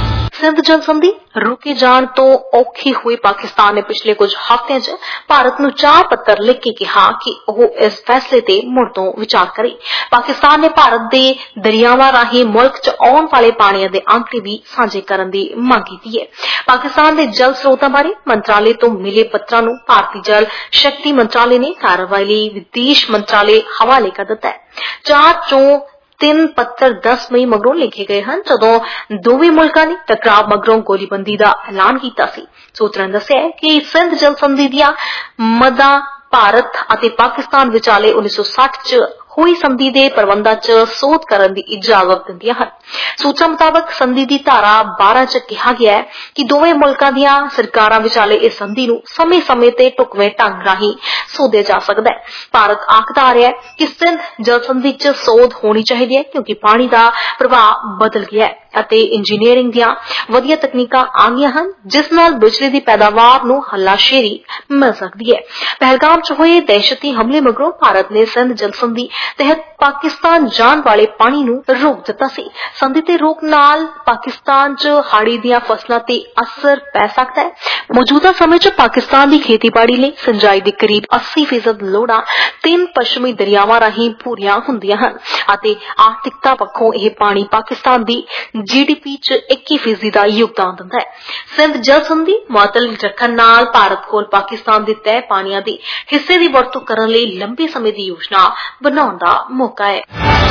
Speaker 1: ਸਿੰਧ ਜਲ ਸੰਧੀ ਰੁਕੇ ਜਾਣ ਤੋਂ ਔਖੀ ਹੋਈ ਪਾਕਿਸਤਾਨ ਨੇ ਪਿਛਲੇ ਕੁਝ ਹਫ਼ਤਿਆਂ 'ਚ ਭਾਰਤ ਨੂੰ 4 ਪੱਤਰ ਲਿਖ ਕੇ ਕਿਹਾ ਕਿ ਉਹ ਇਸ ਫੈਸਲੇ ਤੇ ਮੁੜ ਤੋਂ ਵਿਚਾਰ ਕਰੇ। ਪਾਕਿਸਤਾਨ ਨੇ ਭਾਰਤ ਦੇ ਦਰਿਆਵਾਂ ਰਾਹੀਂ ਮੁਲਕ 'ਚ ਆਉਣ ਵਾਲੇ ਪਾਣੀਆਂ ਦੇ ਅੰਕੜੇ ਵੀ ਸਾਂਝੇ ਕਰਨ ਦੀ ਮੰਗ ਕੀਤੀ ਹੈ। ਪਾਕਿਸਤਾਨ ਦੇ ਜਲ ਸਰੋਤਾਂ ਬਾਰੇ ਮੰਤਰਾਲੇ ਤੋਂ ਮਿਲੇ ਪੱਤਰਾਂ ਨੂੰ ਭਾਰਤੀ ਜਲ ਸ਼ਕਤੀ ਮੰਤਰਾਲੇ ਨੇ ਕਾਰਵਾਈ ਲਈ ਵਿਦੇਸ਼ ਮੰਤਰਾਲੇ ਹਵਾਲੇ ਕਰ ਦਿੱਤਾ ਹੈ। 4 ਚੋਂ 3 ਪੱਤਰ 10 ਮਈ ਮਗਰੋਂ ਲਿਖੇ ਗਏ ਹਨ, ਜਦੋਂ ਦੋਵੇਂ ਮੁਲਕਾਂ ਨੇ ਟਕਰਾਅ ਮਗਰੋਂ ਗੋਲੀਬੰਦੀ ਦਾ ਐਲਾਨ ਕੀਤਾ ਸੀ। ਸੂਤਰਾਂ ਨੇ ਦੱਸਿਆ ਕਿ ਸਿੰਧ ਜਲ ਸੰਧੀ ਦੀਆਂ ਮਦਾਂ ਭਾਰਤ ਅਤੇ ਪਾਕਿਸਤਾਨ ਵਿਚਾਲੇ 1960 'ਚ ਹੋਈ ਸੰਧੀ ਦੇ ਪ੍ਰਬੰਧਾਂ 'ਚ ਸੋਧ ਕਰਨ ਦੀ ਇਜਾਜ਼ਤ ਦਿੰਦੀਆਂ ਹਨ। ਸੂਚਨਾ ਮੁਤਾਬਕ ਸੰਧੀ ਦੀ ਧਾਰਾ 12 'ਚ ਕਿਹਾ ਗਿਆ ਹੈ ਕਿ ਦੋਵੇਂ ਮੁਲਕਾਂ ਦੀਆਂ ਸਰਕਾਰਾਂ ਵਿਚਾਲੇ ਇਸ ਸੰਧੀ ਨੂੰ ਸਮੇਂ-ਸਮੇਂ ਤੇ ਢੁਕਵੇਂ ਢੰਗ ਰਾਹੀਂ ਸੋਧਿਆ ਜਾ ਸਕਦਾ ਹੈ। ਭਾਰਤ ਆਖਦਾ ਆ ਰਿਹਾ ਹੈ ਕਿ ਸਿੰਧ ਜਲ ਸੰਧੀ 'ਚ ਸੋਧ ਹੋਣੀ ਚਾਹੀਦੀ ਹੈ ਕਿਉਂਕਿ ਪਾਣੀ ਦਾ ਪ੍ਰਵਾਹ ਬਦਲ ਗਿਆ ਹੈ ਅਤੇ ਇੰਜੀਨੀਅਰਿੰਗ ਦੀਆਂ ਵਧੀਆ ਤਕਨੀਕਾਂ ਆ ਗਈਆਂ ਹਨ, ਜਿਸ ਨਾਲ ਬਿਜਲੀ ਦੀ ਪੈਦਾਵਾਰ ਨੂੰ ਹੱਲਾਸ਼ੇਰੀ ਮਿਲ ਸਕਦੀ ਹੈ। ਪਹਿਲਗਾਮ 'ਚ ਹੋਏ ਦਹਿਸ਼ਤੀ ਹਮਲੇ ਮਗਰੋਂ ਭਾਰਤ ਨੇ ਸਿੰਧ ਜਲ ਸੰਧੀ ਤਹਿਤ ਪਾਕਿਸਤਾਨ ਜਾਣ ਵਾਲੇ ਪਾਣੀ ਨੂੰ ਰੋਕ ਦਿੱਤਾ ਸੀ। ਸੰਧੀ ਤੇ ਰੋਕ ਨਾਲ ਪਾਕਿਸਤਾਨ 'ਚ ਹਾੜੀ ਦੀਆਂ ਫਸਲਾਂ ਤੇ ਅਸਰ ਪੈ ਸਕਦਾ ਹੈ। ਮੌਜੂਦਾ ਸਮੇਂ 'ਚ ਪਾਕਿਸਤਾਨ ਦੀ ਖੇਤੀਬਾੜੀ ਲਈ ਸਿੰਜਾਈ ਦੇ ਕਰੀਬ 80% ਲੋੜਾਂ 3 ਪੱਛਮੀ ਦਰਿਆਵਾਂ ਰਾਹੀਂ ਪੂਰੀਆਂ ਹੁੰਦੀਆਂ ਹਨ ਅਤੇ ਆਰਥਿਕਤਾ ਪੱਖੋਂ ਇਹ ਪਾਣੀ ਪਾਕਿਸਤਾਨ ਦੀ GDP 'ਚ 21% ਦਾ ਯੋਗਦਾਨ ਦਿੰਦਾ ਹੈ। ਸਿੰਧ ਜਲ ਸੰਧੀ ਮੁਅੱਤਲ ਰੱਖਣ ਨਾਲ ਭਾਰਤ ਕੋਲ ਪਾਕਿਸਤਾਨ ਦੇ ਤੈਅ ਪਾਣੀਆਂ ਦੇ ਹਿੱਸੇ ਦੀ ਵਰਤੋਂ ਕਰਨ ਲਈ ਲੰਬੇ ਸਮੇਂ ਦੀ ਯੋਜਨਾ ਬਣਾਉਣ ਦਾ ਮੌਕਾ ਹੈ।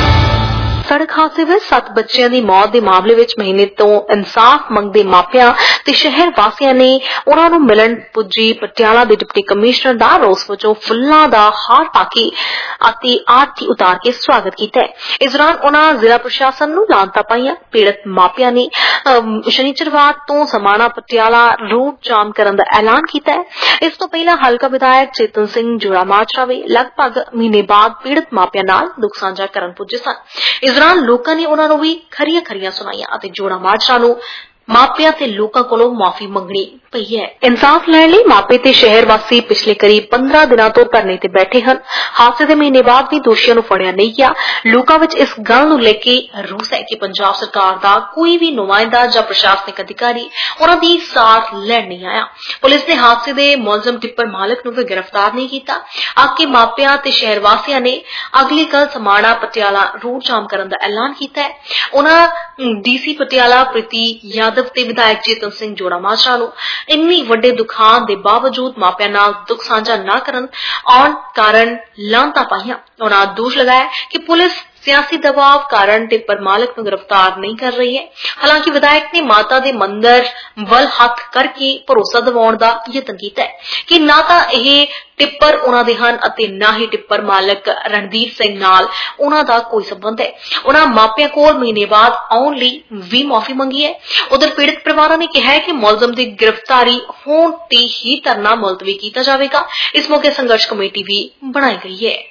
Speaker 1: ਸੜਕ ਹਾਦਸੇ ਵਿੱਚ 7 ਬੱਚਿਆਂ ਦੀ ਮੌਤ ਦੇ ਮਾਮਲੇ ਵਿੱਚ ਮਹੀਨੇ ਤੋਂ ਇਨਸਾਫ ਮੰਗਦੇ ਮਾਪਿਆਂ ਤੇ ਸ਼ਹਿਰ ਵਾਸੀਆਂ ਨੇ ਉਹਨਾਂ ਨੂੰ ਮਿਲਣ ਪੁੱਜੀ ਪਟਿਆਲਾ ਦੇ ਡਿਪਟੀ ਕਮਿਸ਼ਨਰ ਦਾ ਰੋਸ ਵਜੋਂ ਫੁੱਲਾਂ ਦਾ ਹਾਰ ਪਾ ਕੇ ਅਤੇ ਆਰਤੀ ਉਤਾਰ ਕੇ ਸਵਾਗਤ ਕੀਤਾ ਹੈ। ਇਸ ਦੌਰਾਨ ਉਹਨਾਂ ਜ਼ਿਲ੍ਹਾ ਪ੍ਰਸ਼ਾਸਨ ਨੂੰ ਲਾਹਨਤਾਂ ਪਾਈਆਂ। ਪੀੜਤ ਮਾਪਿਆਂ ਨੇ ਸ਼ਨੀਚਰਵਾਰ ਤੋਂ ਸਮਾਣਾ ਪਟਿਆਲਾ ਰੋਡ ਜਾਮ ਕਰਨ ਦਾ ਐਲਾਨ ਕੀਤਾ ਹੈ। ਇਸ ਤੋਂ ਪਹਿਲਾਂ ਹਲਕਾ ਵਿਧਾਇਕ ਚੇਤਨ ਸਿੰਘ ਜੋੜਾ ਮਾਜਰਾ ਵੀ ਲਗਭਗ ਮਹੀਨੇ ਬਾਅਦ ਪੀੜਤ ਮਾਪਿਆਂ ਨਾਲ ਦੁੱਖ ਸਾਂਝਾ ਕਰਨ ਪੁੱਜੇ ਸਨ। ਇਸ ਦੌਰਾਨ ਲੋਕਾਂ ਨੇ ਉਹਨਾਂ ਨੂੰ ਵੀ ਖਰੀਆਂ ਸੁਣਾਈਆਂ ਅਤੇ ਜੋੜਾ ਮਾਜਰਾ ਨੂੰ ਮਾਪਿਆਂ ਤੇ ਲੋਕਾਂ ਕੋਲੋਂ ਮਾਫੀ ਮੰਗਣੀ ਪਈ ਹੈ। ਇਨਸਾਫ ਲੈਣ ਲਈ ਮਾਪੇ ਤੇ ਸ਼ਹਿਰ ਵਾਸੀ ਪਿਛਲੇ ਕਰੀਬ 15 ਦਿਨਾਂ ਤੋਂ ਧਰਨੇ ਤੇ ਬੈਠੇ ਹਨ। ਹਾਦਸੇ ਦੇ ਮਹੀਨੇ ਬਾਅਦ ਵੀ ਦੋਸ਼ੀਆਂ ਨੂੰ ਫੜਿਆ ਨਹੀਂ ਗਿਆ। ਲੋਕਾਂ ਵਿੱਚ ਇਸ ਗੱਲ ਨੂੰ ਲੈ ਕੇ ਰੋਸ ਹੈ ਕਿ ਪੰਜਾਬ ਸਰਕਾਰ ਦਾ ਕੋਈ ਵੀ ਨੁਮਾਇੰਦਾ ਜਾਂ ਪ੍ਰਸ਼ਾਸਨਿਕ ਅਧਿਕਾਰੀ ਉਹਨਾਂ ਦੀ ਸਾਥ ਲੈਣ ਨਹੀਂ ਆਇਆ। ਪੁਲਿਸ ਨੇ ਹਾਦਸੇ ਦੇ ਮੁਲਜ਼ਮ ਟਿੱਪਰ ਮਾਲਕ ਨੂੰ ਵੀ ਗ੍ਰਿਫਤਾਰ ਨਹੀਂ ਕੀਤਾ। ਆਕੇ ਮਾਪਿਆਂ ਤੇ ਸ਼ਹਿਰ ਵਾਸੀਆਂ ਨੇ ਅਗਲੀ ਕੱਲ ਸਮਾਣਾ ਪਟਿਆਲਾ ਰੋਡ ਜਾਮ ਕਰਨ ਦਾ ਐਲਾਨ ਕੀਤਾ ਹੈ। ਉਹਨਾਂ DC ਪਟਿਆਲਾ ਪ੍ਰੀਤੀ ਯਾਦਵ ਤੇ ਵਿਧਾਇਕ ਚੇਤਨ ਸਿੰਘ ਜੋੜਾ ਮਾਜਰਾ ਨੂੰ ਇੰਨੀ ਵੱਡੇ ਦੁਖਾਂਤ ਦੇ ਬਾਵਜੂਦ ਮਾਪਿਆਂ ਨਾਲ ਦੁੱਖ ਸਾਂਝਾ ਨਾ ਕਰਨ ਆਉਣ ਕਾਰਨ ਲਾਹਨਤਾਂ ਪਾਈਆਂ। ਉਹਨਾਂ ਦੋਸ਼ ਲਗਾਇਆ ਕਿ ਪੁਲਿਸ ਸਿਆਸੀ ਦਬਾਅ ਕਾਰਨ ਟਿੱਪਰ ਮਾਲਕ ਨੂੰ ਗ੍ਰਿਫਤਾਰ ਨਹੀਂ ਕਰ ਰਹੀ ਹੈ। ਹਾਲਾਂਕਿ ਵਿਧਾਇਕ ਨੇ ਮਾਤਾ ਦੇ ਮੰਦਰ ਵੱਲ ਹੱਥ ਕਰਕੇ ਭਰੋਸਾ ਦਿਵਾਉਣ ਦਾ ਯਤਨ ਕੀਤਾ ਹੈ ਕਿ ਨਾ ਤਾਂ ਇਹ ਟਿੱਪਰ ਉਹਨਾਂ ਦੇ ਹਨ ਅਤੇ ਨਾ ਹੀ ਟਿੱਪਰ ਮਾਲਕ ਰਣਦੀਪ ਸਿੰਘ ਨਾਲ ਉਹਨਾਂ ਦਾ ਕੋਈ ਸੰਬੰਧ ਹੈ। ਉਹਨਾਂ ਮਾਪਿਆਂ ਕੋਲ ਮਹੀਨੇ ਬਾਅਦ ਆਉਣ ਲਈ ਵੀ ਮਾਫੀ ਮੰਗੀ ਹੈ। ਉਧਰ ਪੀੜਤ ਪਰਿਵਾਰਾਂ ਨੇ ਕਿਹਾ ਹੈ ਕਿ ਮੁਲਜ਼ਮ ਦੀ ਗ੍ਰਿਫਤਾਰੀ ਹੋਣ ਤੇ ਹੀ ਧਰਨਾ ਮੁਲਤਵੀ ਕੀਤਾ ਜਾਵੇਗਾ। ਇਸ ਮੌਕੇ ਸੰਘਰਸ਼ ਕਮੇਟੀ ਵੀ ਬਣਾਈ ਗਈ ਹੈ।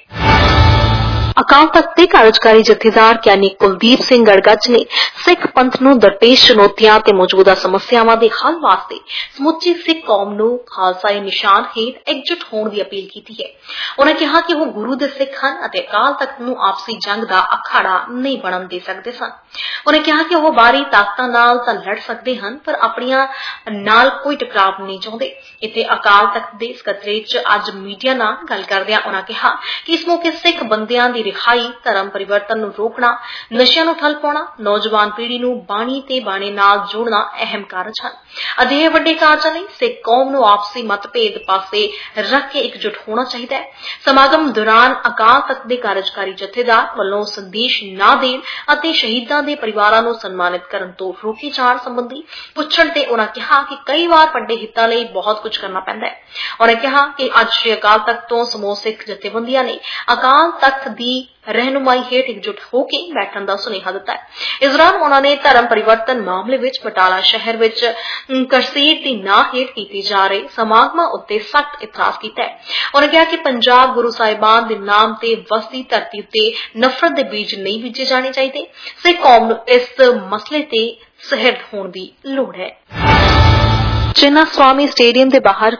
Speaker 1: ਅਕਾਲ ਤਖ਼ਤ ਦੇ ਕਾਰਜਕਾਰੀ ਜਥੇਦਾਰ ਗਿਆਨੀ ਕੁਲਦੀਪ ਸਿੰਘ ਗੜਗੱਜ ਨੇ ਸਿੱਖ ਪੰਥ ਨੂੰ ਦਰਪੇਸ਼ ਚੁਣੌਤੀਆਂ ਤੇ ਮੌਜੂਦਾ ਸਮੱਸਿਆਵਾਂ ਦੇ ਹੱਲ ਵਾਸਤੇ ਸਮੁੱਚੀ ਸਿੱਖ ਕੌਮ ਨੂੰ ਖਾਲਸਾਈ ਨਿਸ਼ਾਨ ਹੇਠ ਇਕਜੁੱਟ ਹੋਣ ਦੀ ਅਪੀਲ ਕੀਤੀ ਹੈ। ਉਨ੍ਹਾਂ ਕਿਹਾ ਕਿ ਉਹ ਗੁਰੂ ਦੇ ਸਿੱਖ ਹਨ ਅਤੇ ਅਕਾਲ ਤਖ਼ਤ ਨੂੰ ਆਪਸੀ ਜੰਗ ਦਾ ਅਖਾੜਾ ਨਹੀਂ ਬਣਨ ਦੇ ਸਕਦੇ ਸਨ। ਉਨ੍ਹਾਂ ਕਿਹਾ ਕਿ ਉਹ ਬਾਹਰੀ ਤਾਕਤਾਂ ਨਾਲ ਤਾਂ ਲੜ ਸਕਦੇ ਹਨ ਪਰ ਆਪਣੀਆਂ ਨਾਲ ਕੋਈ ਟਕਰਾਅ ਨਹੀਂ ਚਾਹੁੰਦੇ। ਇੱਥੇ ਅਕਾਲ ਤਖ਼ਤ ਦੇ ਸਕੱਤਰੇਤ 'ਚ ਅੱਜ ਮੀਡੀਆ ਨਾਲ ਗੱਲ ਕਰਦਿਆਂ ਉਨ੍ਹਾਂ ਕਿਹਾ ਕਿ ਇਸ ਮੌਕੇ ਸਿੱਖ ਬੰਦਿਆਂ ਦੀ ਰਿਹਾਈ, ਧਰਮ ਪਰਿਵਰਤਨ ਨੂੰ ਰੋਕਣਾ, ਨਸ਼ਿਆਂ ਨੂੰ ਠੱਲ ਪਾਉਣਾ, ਨੌਜਵਾਨ ਪੀੜ੍ਹੀ ਨੂੰ ਬਾਣੀ ਤੇ ਬਾਣੇ ਨਾਲ ਜੋੜਨਾ ਅਹਿਮ ਕਾਰਜ ਹਨ। ਅਜਿਹੇ ਵੱਡੇ ਕਾਰਜਾਂ ਲਈ ਸਿੱਖ ਕੌਮ ਨੂੰ ਆਪਸੀ ਮਤਭੇਦ ਪਾਸੇ ਰੱਖ ਕੇ ਇਕਜੁੱਟ ਹੋਣਾ ਚਾਹੀਦਾ ਹੈ। ਸਮਾਗਮ ਦੌਰਾਨ ਅਕਾਲ ਤਖ਼ਤ ਦੇ ਕਾਰਜਕਾਰੀ ਜਥੇਦਾਰ ਵੱਲੋਂ ਸੰਦੇਸ਼ ਨਾ ਦੇਣ ਅਤੇ ਸ਼ਹੀਦਾਂ ਦੇ ਪਰਿਵਾਰਾਂ ਨੂੰ ਸਨਮਾਨਿਤ ਕਰਨ ਤੋਂ ਰੋਕੇ ਜਾਣ ਸੰਬੰਧੀ ਪੁੱਛਣ ਤੇ ਉਨ੍ਹਾਂ ਕਿਹਾ ਕਿ ਕਈ ਵਾਰ ਵੱਡੇ ਹਿੱਤਾਂ ਲਈ ਬਹੁਤ ਕੁਝ ਕਰਨਾ ਪੈਂਦਾ ਹੈ। ਉਨ੍ਹਾਂ ਕਿਹਾ ਕਿ ਅੱਜ ਸ਼੍ਰੀ ਅਕਾਲ ਤਖ਼ਤ ਤੋਂ ਸਮੂਹ ਸਿੱਖ ਜਥੇਬੰਦੀਆਂ ਨੇ ਅਕਾਲ ਤਖ਼ਤ ਦੀ ਰਹਿਨੁਮਾਈ ਹੇਠ ਇਕਜੁੱਟ ਹੋ ਕੇ ਬੈਠਣ ਦਾ ਸੁਨੇਹਾ ਦਿੱਤਾ ਹੈ। ਇਸ ਦੌਰਾਨ ਉਨ੍ਹਾਂ ਨੇ ਧਰਮ ਪਰਿਵਰਤਨ ਮਾਮਲੇ ਵਿੱਚ ਬਟਾਲਾ ਸ਼ਹਿਰ ਵਿੱਚ ਕਰਸੀਰ ਦੀ ਨਾਂ ਹੇਠ ਕੀਤੇ ਜਾ ਰਹੇ ਸਮਾਗਮਾਂ ਉੱਤੇ ਸਖਤ ਇਤਰਾਜ਼ ਕੀਤਾ ਹੈ। ਉਨ੍ਹਾਂ ਕਿਹਾ ਕਿ ਪੰਜਾਬ ਗੁਰੂ ਸਾਹਿਬਾਨ ਦੇ ਨਾਮ ਤੇ ਵਸਦੀ ਧਰਤੀ ਉੱਤੇ ਨਫ਼ਰਤ ਦੇ ਬੀਜ ਨਹੀਂ ਬੀਜੇ ਜਾਣੇ ਚਾਹੀਦੇ। ਸਿੱਖ ਕੌਮ ਨੂੰ ਇਸ ਮਸਲੇ ਤੇ ਸਹਿਰਦ ਹੋਣ ਦੀ ਲੋੜ ਹੈ। ਚਿੰਨਾ ਸਵਾਮੀ ਸਟੇਡੀਅਮ ਦੇ ਬਾਹਰ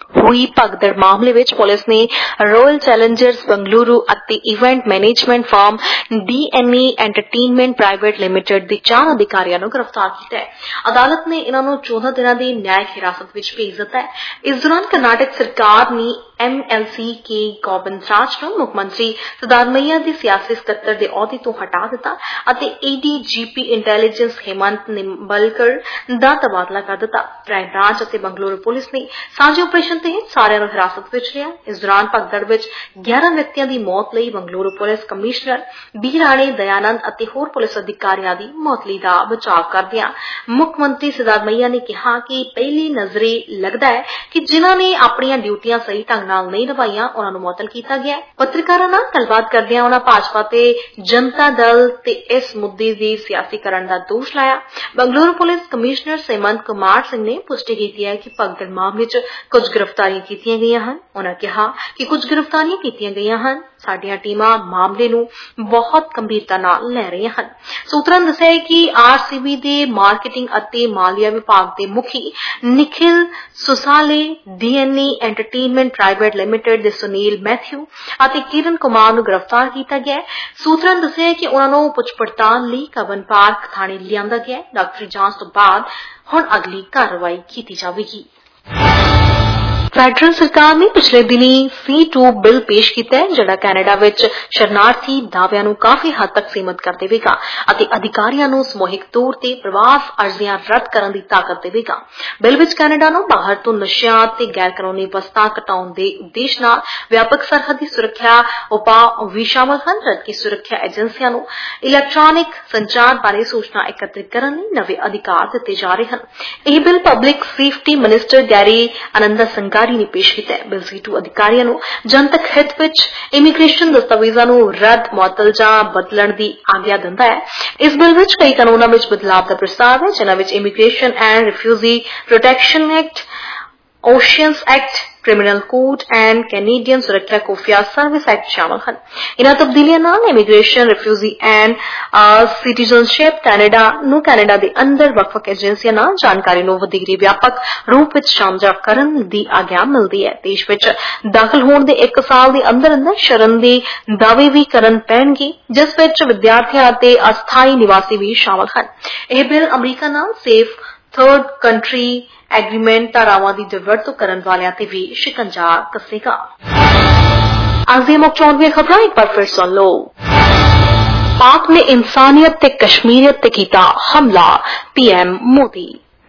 Speaker 1: ਹੋਈ ਭਗਦੜ ਮਾਮਲੇ ਵਿੱਚ ਪੁਲਿਸ ਨੇ ਰਾਇਲ ਚੈਲੰਜਰਸ ਬੰਗਲੁਰੂ ਅਤੇ event management firm DNA entertainment private limited ਦੇ 4 ਅਧਿਕਾਰੀਆਂ ਨੂੰ ਗ੍ਰਿਫਤਾਰ ਕੀਤਾ ਹੈ। ਅਦਾਲਤ ਨੇ ਇਹਨਾਂ ਨੂੰ 14 ਦਿਨਾਂ ਦੀ ਨਿਆਇਕ ਹਿਰਾਸਤ ਵਿੱਚ ਭੇਜ ਦਿੱਤਾ ਹੈ। ਇਸ ਦੌਰਾਨ ਕਰਨਾਟਕ ਸਰਕਾਰ ਨੇ MLC के गोविंद राज ਨੂੰ ਮੁੱਖ ਮੰਤਰੀ ਸਿਧਾਰਮਈਆ ਦੇ ਸਿਆਸੀ ਸਕੱਤਰ ਦੇ ਅਹੁਦੇ ਤੋਂ ਹਟਾ ਦਿੱਤਾ ਅਤੇ ADGP ਇੰਟੈਲੀਜੈਂਸ ਹੇਮੰਤ ਨਿੰਬਲਕਰ ਦਾ ਤਬਾਦਲਾ ਕਰ ਦਿੱਤਾ। ਕ੍ਰਾਈਮ ਬ੍ਰਾਂਚ ਅਤੇ ਬੰਗਲੁਰੂ ਪੁਲਿਸ ਨੇ ਸਾਂਝੇ ਆਪਰੇਸ਼ਨ ਤਹਿਤ ਸਾਰਿਆਂ ਨੂੰ ਹਿਰਾਸਤ ਵਿੱਚ ਲਿਆ। ਇਸ ਦੌਰਾਨ ਭਗਦੜ ਵਿੱਚ 11 ਵਿਅਕਤੀਆਂ ਦੀ ਮੌਤ ਲਈ ਬੰਗਲੁਰੂ ਪੁਲਿਸ ਕਮਿਸ਼ਨਰ ਬੀ ਰਾਣੇ ਦਇਆਨੰਦ ਅਤੇ ਹੋਰ ਪੁਲਿਸ ਅਧਿਕਾਰੀਆਂ ਦੀ ਮੌਤ ਲਈ ਦਾ ਬਚਾਅ ਕਰਦਿਆਂ ਮੁੱਖ ਮੰਤਰੀ ਸਿਧਾਰਮਈਆ ਨੇ ਕਿਹਾ ਕਿ ਪਹਿਲੀ ਨਜ਼ਰੇ ਲੱਗਦਾ ਹੈ ਕਿ ਜਿਨ੍ਹਾਂ ਨੇ ਆਪਣੀਆਂ ਡਿਊਟੀਆਂ ਸਹੀ ਢੰਗ ਨਾਲ ਨਹੀਂ ਨਿਭਾਈਆਂ ਉਹਨਾਂ ਨੂੰ ਮੁਅੱਤਲ ਕੀਤਾ ਗਿਆ। ਪੱਤਰਕਾਰਾਂ ਨਾਲ ਗੱਲਬਾਤ ਕਰਦਿਆਂ ਉਹਨਾਂ ਭਾਜਪਾ ਤੇ ਜਨਤਾ ਦਲ ਤੇ ਇਸ ਮੁੱਦੇ ਦੀ ਸਿਆਸੀਕਰਨ ਦਾ ਦੋਸ਼ ਲਾਇਆ। ਬੰਗਲੁਰੂ ਪੁਲਿਸ ਕਮਿਸ਼ਨਰ ਹੇਮੰਤ ਕੁਮਾਰ ਸਿੰਘ ਨੇ ਪੁਸ਼ਟੀ ਕੀਤੀ ਹੈ ਕਿ ਭਗਦੜ ਮਾਮਲੇ 'ਚ ਕੁਝ ਗ੍ਰਿਫਤਾਰੀਆਂ ਕੀਤੀਆਂ ਗਈਆਂ ਹਨ। ਉਹਨਾਂ ਕਿਹਾ ਕਿ ਕੁਝ ਗ੍ਰਿਫਤਾਰੀਆਂ ਕੀਤੀਆਂ ਗਈਆਂ ਹਨ। ਸਾਡੀਆਂ ਟੀਮਾਂ ਮਾਮਲੇ ਨੂੰ ਬਹੁਤ ਗੰਭੀਰਤਾ ਨਾਲ ਲੈ ਰਹੀਆਂ ਹਨ। ਸੂਤਰਾਂ ਨੇ ਦੱਸਿਆ ਕਿ RCB ਦੇ ਮਾਰਕੀਟਿੰਗ ਅਤੇ ਮਾਲੀਆ ਵਿਭਾਗ ਦੇ ਮੁਖੀ Nikhil Sosale DNA entertainment private limited ਦੇ ਸੁਨੀਲ ਮੈਥਿਊ ਅਤੇ ਕਿਰਨ ਕੁਮਾਰ ਨੂੰ ਗ੍ਰਿਫਤਾਰ ਕੀਤਾ ਗਿਆ। ਸੂਤਰਾਂ ਨੇ ਦੱਸਿਆ ਕਿ ਉਹਨਾਂ ਨੂੰ ਪੁੱਛ ਪੜਤਾਲ ਲਈ ਕਬਨ ਪਾਰਕ ਥਾਣੇ ਲਿਆਂਦਾ ਗਿਆ। ਡਾਕਟਰੀ ਜਾਂਚ ਤੋਂ ਬਾਅਦ ਹੁਣ ਅਗਲੀ ਕਾਰਵਾਈ ਕੀਤੀ ਜਾਵੇਗੀ। ਫੈਡਰਲ ਸਰਕਾਰ ਨੇ ਪਿਛਲੇ ਦਿਨੀ C2 ਬਿੱਲ ਪੇਸ਼ ਕੀਤਾ ਹੈ ਜਿਹੜਾ ਕੈਨੇਡਾ ਵਿੱਚ ਸ਼ਰਨਾਰਥੀ ਦਾਅਵਿਆਂ ਨੂੰ ਕਾਫੀ ਹੱਦ ਤੱਕ ਸੀਮਤ ਕਰ ਦੇਵੇਗਾ ਅਤੇ ਅਧਿਕਾਰੀਆਂ ਨੂੰ ਸਮੂਹਿਕ ਤੌਰ ਤੇ ਪ੍ਰਵਾਸ ਅਰਜ਼ੀਆਂ ਰੱਦ ਕਰਨ ਦੀ ਤਾਕਤ ਦੇਵੇਗਾ। ਬਿੱਲ ਵਿੱਚ ਕੈਨੇਡਾ ਨੂੰ ਬਾਹਰ ਤੋਂ ਨਸ਼ਿਆਂ ਤੇ ਗੈਰ ਕਾਨੂੰਨੀ ਵਸਤਾਂ ਘਟਾਉਣ ਦੇ ਉਦੇਸ਼ ਨਾਲ ਵਿਆਪਕ ਸਰਹੱਦੀ ਸੁਰੱਖਿਆ ਉਪਾਅ ਵੀ ਸ਼ਾਮਲ ਹਨ, ਜਦਕਿ ਸੁਰੱਖਿਆ ਏਜੰਸੀਆਂ ਨੂੰ ਇਲੈਕਟ੍ਰੋਨਿਕ ਸੰਚਾਰ ਬਾਰੇ ਸੂਚਨਾ ਇਕੱਤਰਿਤ ਕਰਨ ਲਈ ਨਵੇਂ ਅਧਿਕਾਰ ਦਿੱਤੇ ਜਾ ਰਹੇ ਹਨ। ਇਹ bill public safety minister Gary Anandasangaree ਨੇ ਪੇਸ਼ ਕੀਤਾ ਹੈ। ਬਿੱਲ C2 ਅਧਿਕਾਰੀਆਂ ਨੂੰ ਜਨਤਕ ਹਿੱਤ ਵਿੱਚ ਇਮੀਗ੍ਰੇਸ਼ਨ ਦਸਤਾਵੇਜ਼ਾਂ ਨੂੰ ਰੱਦ, ਮੁਅੱਤਲ ਜਾਂ ਬਦਲਣ ਦੀ ਆਗਿਆ ਦਿੰਦਾ ਹੈ। ਇਸ ਬਿੱਲ ਵਿੱਚ ਕਈ ਕਾਨੂੰਨਾਂ ਵਿੱਚ ਬਦਲਾਅ ਦਾ ਪ੍ਰਸਤਾਵ ਹੈ, ਜਿਨ੍ਹਾਂ ਵਿੱਚ immigration and refugee protection act, oceans act, criminal code and Canadian सुरक्षा खुफिया सर्विस एक्ट शामिल हैं। इन्हां तब्दीलियां नाल immigration, refugee and citizenship Canada दे अंदर वख-वख एजेंसियां नाल जानकारी नूं वधेरे व्यापक रूप विच साझा करन दी आग्या मिलदी है। देश विच दाखिल होण दे 1 साल दे अंदर शरण दे दावे भी करन पैणगे, जिस विच विद्यार्थियां अते अस्थाई निवासी भी शामिल हैं। यह बिल अमरीका नाल सेफ थर्ड कंट्री एग्रीमेंट धारावां दी दुर्वरतों करन वालियां ते भी शिकंजा कसेगा। आज दी मुख्य चौंदवीं खबरां एक बार फिर सुन लो। पाक ने इंसानियत ते कश्मीरियत ते कीता हमला, PM मोदी।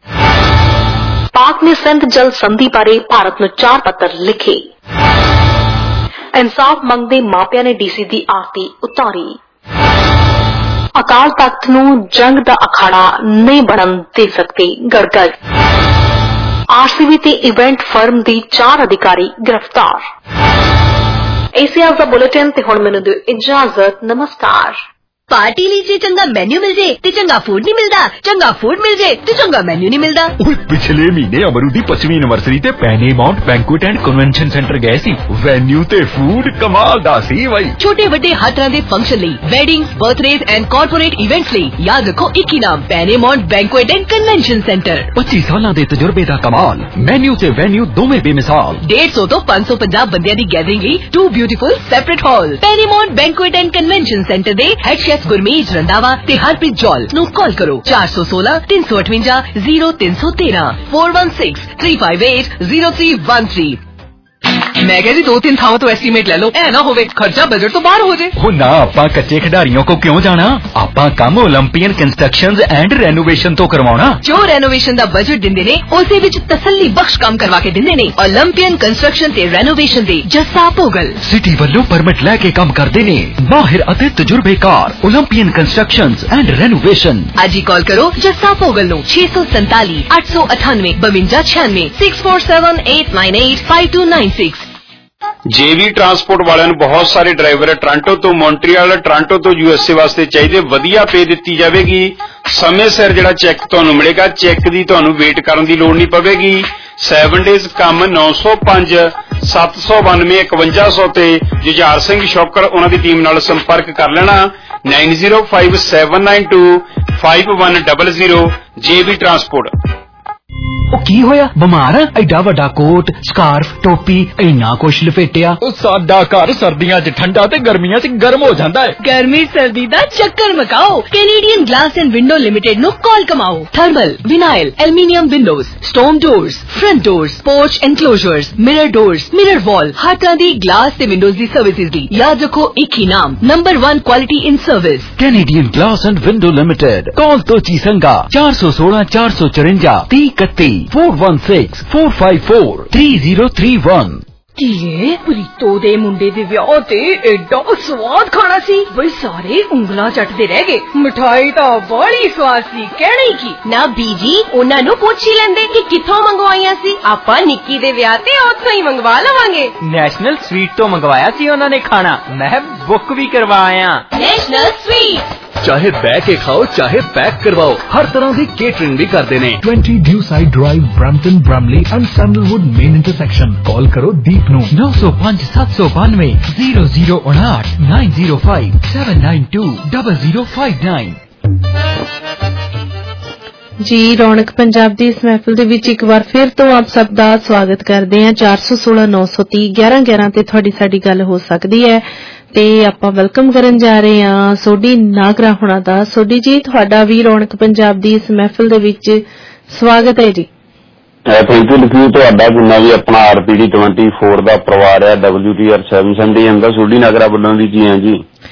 Speaker 1: पाक ने सिंध जल संधि बारे भारत नूं 4 पत्र लिखे। इंसाफ मंगदे मापिया ने DC दी आरती उतारी। अकाल तख्त नूं जंग दा अखाड़ा नहीं बनन दे सकते गड़गड़। RCB ते इवेंट फर्म दी 4 अधिकारी गिरफ्तार। ऐसे आज दा बुलेटिन ते हुण मैनूं दिओ इजाजत। नमस्कार।
Speaker 3: पार्टी ਲਈ ਜੇ ਚੰਗਾ ਮੈਨੂ ਮਿਲ ਜੇ ਤੇ ਚੰਗਾ ਫੂਡ ਨਹੀਂ ਮਿਲਦਾ, ਚੰਗਾ ਫੂਡ ਮਿਲ ਜੇ ਤੇ ਚੰਗਾ ਮੈਨੂ ਨਹੀਂ ਮਿਲਦਾ।
Speaker 10: ਓਏ ਪਿਛਲੇ ਮਹੀਨੇ ਅਮਰੂ ਦੀ 25ਵੀਂ ਐਨਵਰਸਰੀ ਤੇ Pennymount banquet and convention centre ਗਏ ਸੀ। ਵੈਨਿਊ ਤੇ ਫੂਡ ਕਮਾਲ ਦਾ ਸੀ ਬਾਈ।
Speaker 3: ਛੋਟੇ ਵੱਡੇ ਹਰ ਤਰ੍ਹਾਂ ਦੇ ਫੰਕਸ਼ਨ ਲਈ, weddings, birthdays and corporate events ਲਈ ਯਾਦ ਰੱਖੋ ਇੱਕ ਹੀ ਨਾਮ, Pennymount banquet and convention centre.
Speaker 10: 25 ਸਾਲਾਂ ਦੇ ਤਜਰਬੇ ਦਾ ਕਮਾਲ, ਮੈਨੂ ਤੇ ਵੈਨਿਊ ਦੋਵੇਂ ਬੇਮਿਸਾਲ।
Speaker 3: 150 ਤੋਂ 550 ਬੰਦਿਆਂ ਦੀ ਗੈਦਰਿੰਗ ਲਈ 2 beautiful separate hall. Pennymount banquet and convention centre ਦੇ ਹੈਡ ਸ਼ੈਫ ਗੁਰਮੀਤ ਰੰਧਾਵਾ ਤੇ ਹਰਪ੍ਰੀਤ ਜੌਲ ਨੂੰ ਕਾਲ ਕਰੋ 416 358 0313 4163580313। ਮੈਂ ਕਹਿੰਦੀ 2-3 ਥਾਵਾਂ ਤੋਂ ਐਸਟੀਮੇਟ ਲੈ ਲਓ, ਐ ਨਾ ਹੋਵੇ ਖਰਚਾ ਬਜਟ ਤੋਂ ਬਾਹਰ ਹੋ ਜੇ।
Speaker 10: ਉਹ ਨਾ, ਆਪਾਂ ਕੱਚੇ ਖਿਡਾਰੀਆਂ ਕੋ ਕਿਉਂ ਜਾਣਾ, ਆਪਾਂ ਕੰਮ 올림픽ਨ ਕੰਸਟਰਕਸ਼ਨਜ਼ ਐਂਡ ਰੈਨੋਵੇਸ਼ਨ ਤੋਂ ਕਰਵਾਉਣਾ।
Speaker 3: ਜੋ ਰੈਨੋਵੇਸ਼ਨ ਦਾ ਬਜਟ ਦਿੰਦੇ ਨੇ ਉਸੇ ਵਿੱਚ ਤਸੱਲੀ ਬਖਸ਼ ਕੰਮ ਕਰਵਾ ਕੇ ਦਿੰਦੇ ਨੇ। 올림픽ਨ ਕੰਸਟਰਕਸ਼ਨ ਤੇ ਰੈਨੋਵੇਸ਼ਨ ਦੇ ਜੱਸਾ ਭੋਗਲ
Speaker 10: ਸਿਟੀ ਵੱਲੋਂ ਪਰਮਿਟ ਲੈ ਕੇ ਕੰਮ ਕਰਦੇ ਨੇ। ਮਾਹਿਰ ਅਤੇ ਤਜਰਬੇਕਾਰ 올림픽ਨ ਕੰਸਟਰਕਸ਼ਨਜ਼ ਐਂਡ ਰੈਨੋਵੇਸ਼ਨ।
Speaker 3: ਅੱਜ ਹੀ ਕਾਲ ਕਰੋ ਜੱਸਾ ਭੋਗਲ ਨੂੰ 647 898 5296 647 898 5296।
Speaker 11: JV ट्रांसपोर्ट वालियां नूं बहुत सारे ड्राइवर टोरंटो तो मॉन्ट्रियल, टोरंटो तो USA वास्ते चाहिए, वधिया पे दित्ती जाएगी। समय सिर जिहड़ा चैक तुहानूं मिलेगा, चैक दी तुहानूं वेट करन दी लोड़ नहीं पवेगी। 7 डेज काम 905 792 5100 ते जुझार सिंह शौकर उन्हां दी टीम नाल संपर्क कर लेना 905792 5100। JV transport.
Speaker 10: ਉਹ ਕੀ ਹੋਇਆ? ਬਿਮਾਰ ਆ? ਐਡਾ ਵੱਡਾ ਕੋਟ, ਸਕਾਰਫ, ਟੋਪੀ, ਇੰਨਾ ਕੁਛ ਲਪੇਟਿਆ। ਉਹ ਸਾਡਾ ਘਰ ਸਰਦੀਆਂ 'ਚ ਠੰਡਾ ਤੇ ਗਰਮੀਆਂ 'ਚ ਗਰਮ ਹੋ ਜਾਂਦਾ ਹੈ।
Speaker 3: ਗਰਮੀ ਸਰਦੀ ਦਾ ਚੱਕਰ ਮਕਾਓ। Canadian glass and window limited ਨੂੰ ਕਾਲ ਕਮਾਓ। Thermal, vinyl, aluminium windows, stone doors, front doors, porch enclosures, mirror doors, mirror wall, ਹਰ ਤਰ੍ਹਾਂ ਦੀ ਗਲਾਸ ਤੇ ਵਿੰਡੋਜ਼ ਦੀ ਸਰਵਿਸਿਜ਼ ਦੀ ਯਾਦ ਰੱਖੋ ਇੱਕ ਹੀ ਨਾਮ, number 1 quality in service,
Speaker 10: Canadian glass and window limited. Call ਤੋਂ ਚੀਸੰਗਾ 416 454 3031 416 454 3031।
Speaker 3: ਕੀ ਪ੍ਰੀਤੋ ਦੇ ਮੁੰਡੇ ਦੇ ਵਿਆਹ ਤੇ ਐਡਾ ਸਵਾਦ ਖਾਣਾ ਸੀ ਬਈ ਸਾਰੇ ਉਂਗਲਾਂ ਚੱਟਦੇ ਰਹਿ ਗਏ। ਮਿਠਾਈ ਤਾਂ ਬੜੀ ਸਵਾਦ ਸੀ, ਕਹਿਣਾ ਹੀ ਕੀ।
Speaker 14: ਨਾ ਬੀਜੀ ਉਹਨਾਂ ਨੂੰ ਪੁੱਛ ਹੀ ਲੈਂਦੇ ਕਿ ਕਿੱਥੋਂ ਮੰਗਵਾਈਆਂ ਸੀ। ਆਪਾਂ ਨਿੱਕੀ ਦੇ ਵਿਆਹ ਤੇ ਉੱਥੋਂ ਹੀ ਮੰਗਵਾ ਲਵਾਂਗੇ।
Speaker 16: ਨੈਸ਼ਨਲ ਸਵੀਟ ਤੋਂ ਮੰਗਵਾਇਆ ਸੀ ਉਹਨਾਂ ਨੇ ਖਾਣਾ, ਮੈਂ ਬੁੱਕ ਵੀ ਕਰਵਾਇਆ।
Speaker 14: ਨੈਸ਼ਨਲ ਸਵੀਟ
Speaker 8: चाहे बह के खाओ चाहे पैक करवाओ, हर तरह की केटरिंग भी करते हैं। 20 Dewside drive, Brampton, Bramalea and sandalwood main intersection. Call करो दीप नू
Speaker 10: 905 792 0059 905 792 0059।
Speaker 18: ਜੀ ਰੌਣਕ ਪੰਜਾਬ ਦੀ ਇਸ ਮਹਿਫਿਲ ਦੇ ਵਿੱਚ ਇੱਕ ਵਾਰ ਫਿਰ ਤੋਂ ਆਪ ਸਭ ਦਾ ਸਵਾਗਤ ਕਰਦੇ ਹਾਂ। 416 930 11 11 ਤੇ ਤੁਹਾਡੀ ਸਾਡੀ ਗੱਲ ਹੋ ਸਕਦੀ ਹੈ ਤੇ ਆਪਾਂ ਵੈਲਕਮ ਕਰਨ ਜਾ ਰਹੇ ਹਾਂ ਸੋਢੀ ਨਾਗਰਾ ਹੁਣਾਂ ਦਾ। ਸੋਢੀ ਜੀ ਤੁਹਾਡਾ ਵੀ ਰੌਣਕ ਪੰਜਾਬ ਦੀ ਇਸ ਮਹਿਫਿਲ ਦੇ ਵਿੱਚ ਸਵਾਗਤ ਹੈ ਜੀ।
Speaker 5: ਥੈਂਕ ਯੂ ਲਖਵੀਰ, ਤੁਹਾਡਾ ਜਿੰਨਾ ਵੀ ਆਪਣਾ RPD 24 ਦਾ ਪਰਿਵਾਰ ਹੈ WTR 7 ਸੰਡੇ ਜਾਂਦਾ ਸੋਢੀ ਨਾਗਰਾ ਵੱਲੋਂ ਵੀ ਜੀ ਹਾਂ ਜੀ।